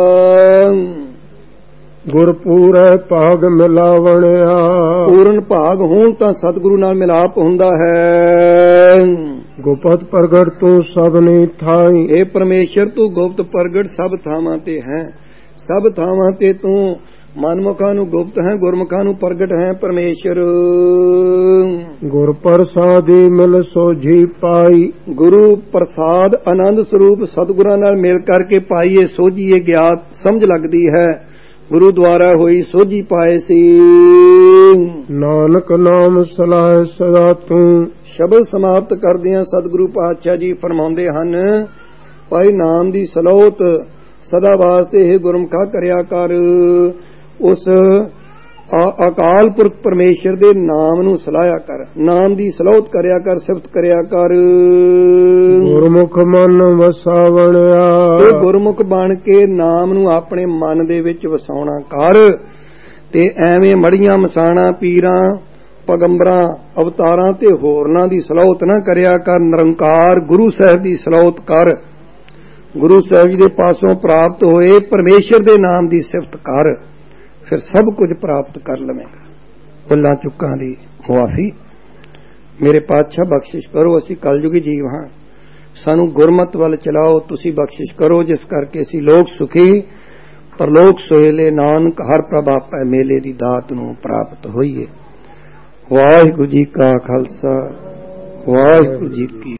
[SPEAKER 2] ਗੁਰਪੂਰੈ ਭਾਗ ਮਿਲਾਵਣਿਆ,
[SPEAKER 3] ਪੂਰਨ ਭਾਗ ਹੋਣ ਤਾਂ ਸਤਿਗੁਰੂ ਨਾਲ ਮਿਲਾਪ ਹੁੰਦਾ ਹੈ।
[SPEAKER 2] ਗੁਪਤ ਪ੍ਰਗਟ ਤੂੰ ਸਭਨੀ ਥਾਈ,
[SPEAKER 3] ਇਹ ਪਰਮੇਸ਼ਰ ਤੂੰ ਗੁਪਤ ਪ੍ਰਗਟ ਸਭ ਥਾਵਾਂ ਤੇ ਹੈ। ਸਭ ਥਾਵਾਂ ਤੇ ਤੂੰ ਮਨਮੁਖਾਂ ਨੂੰ ਗੁਪਤ ਹੈ, ਗੁਰਮੁਖਾਂ ਨੂੰ ਪ੍ਰਗਟ ਹੈ ਪਰਮੇਸ਼ਰ।
[SPEAKER 2] ਗੁਰ ਪ੍ਰਸਾਦੀ ਮਿਲ ਸੋਝੀ ਪਾਈ,
[SPEAKER 3] ਗੁਰੂ ਪ੍ਰਸਾਦ ਆਨੰਦ ਸਰੂਪ ਸਤਿਗੁਰਾਂ ਨਾਲ ਮਿਲ ਕਰਕੇ ਪਾਈਏ ਸੋਝੀ, ਇਹ ਗਿਆਤ ਸਮਝ ਲੱਗਦੀ ਹੈ। ਗੁਰੂ ਦੁਆਰਾ ਹੋਈ ਸੋਝੀ ਪਾਏ ਸੀ।
[SPEAKER 2] ਨਾਨਕ ਨਾਮ ਸਲਾਹ ਸਦਾ ਤੂੰ,
[SPEAKER 3] ਸ਼ਬਦ ਸਮਾਪਤ ਕਰਦਿਆਂ ਸਤਿਗੁਰੂ ਪਾਤਸ਼ਾਹ ਜੀ ਫਰਮਾਉਂਦੇ ਹਨ, ਭਾਈ ਨਾਮ ਦੀ ਸਲੋਤ ਸਦਾ ਵਾਸਤੇ ਇਹ ਗੁਰਮੁਖਾ ਕਰਿਆ ਕਰ। ਉਸ ਅਕਾਲ ਪੁਰਖ ਪਰਮੇਸ਼ਰ ਦੇ ਨਾਮ ਨੂੰ ਸਲਾਹਿਆ ਕਰ, ਨਾਮ ਦੀ ਸਲੋਤ ਕਰਿਆ ਕਰ, ਸਿਫਤ ਕਰਿਆ ਕਰ।
[SPEAKER 2] ਗੁਰਮੁਖ ਮਨ ਵਸਾਵਣਿਆ,
[SPEAKER 3] ਇਹ ਗੁਰਮੁਖ ਬਣ ਕੇ ਨਾਮ ਨੂੰ ਆਪਣੇ ਮਨ ਦੇ ਵਿੱਚ ਵਸਾਉਣਾ ਕਰ। ਤੇ ਐਵੇਂ ਮੜੀਆਂ ਮਸਾਣਾ ਪੀਰਾਂ ਪਗੰਬਰਾਂ ਅਵਤਾਰਾਂ ਤੇ ਹੋਰਨਾਂ ਦੀ ਸਲੋਤ ਨਾ ਕਰਿਆ ਕਰ, ਨਿਰੰਕਾਰ ਗੁਰੂ ਸਾਹਿਬ ਦੀ ਸਲੋਤ ਕਰ। ਗੁਰੂ ਸਾਹਿਬ ਜੀ ਦੇ ਪਾਸੋਂ ਪ੍ਰਾਪਤ ਹੋਏ ਪਰਮੇਸ਼ਰ ਦੇ ਨਾਮ ਦੀ ਸਿਫਤ ਕਰ, ਫਿਰ ਸਭ ਕੁਝ ਪ੍ਰਾਪਤ ਕਰ ਲਵੇਂਗਾ। ਭੁੱਲਾਂ ਚੁੱਕਾਂ ਦੀ ਮੁਆਫੀ ਮੇਰੇ ਪਾਤਸ਼ਾਹ ਬਖਸ਼ਿਸ਼ ਕਰੋ। ਅਸੀਂ ਕਲਯੁਗੀ ਜੀਵ ਹਾਂ, ਸਾਨੂੰ ਗੁਰਮਤ ਵੱਲ ਚਲਾਓ, ਤੁਸੀਂ ਬਖਸ਼ਿਸ਼ ਕਰੋ, ਜਿਸ ਕਰਕੇ ਅਸੀਂ ਲੋਕ ਸੁਖੀ ਪਰਲੋਕ ਸੋਹਿਲੇ ਨਾਨਕ ਹਰ ਪ੍ਰਭ ਆਪੈ ਮੇਲੇ ਦੀ ਦਾਤ ਨੂੰ ਪ੍ਰਾਪਤ ਹੋਈਏ। ਵਾਹਿਗੁਰੂ ਜੀ ਕਾ ਖਾਲਸਾ, ਵਾਹਿਗੁਰੂ ਜੀ ਕੀ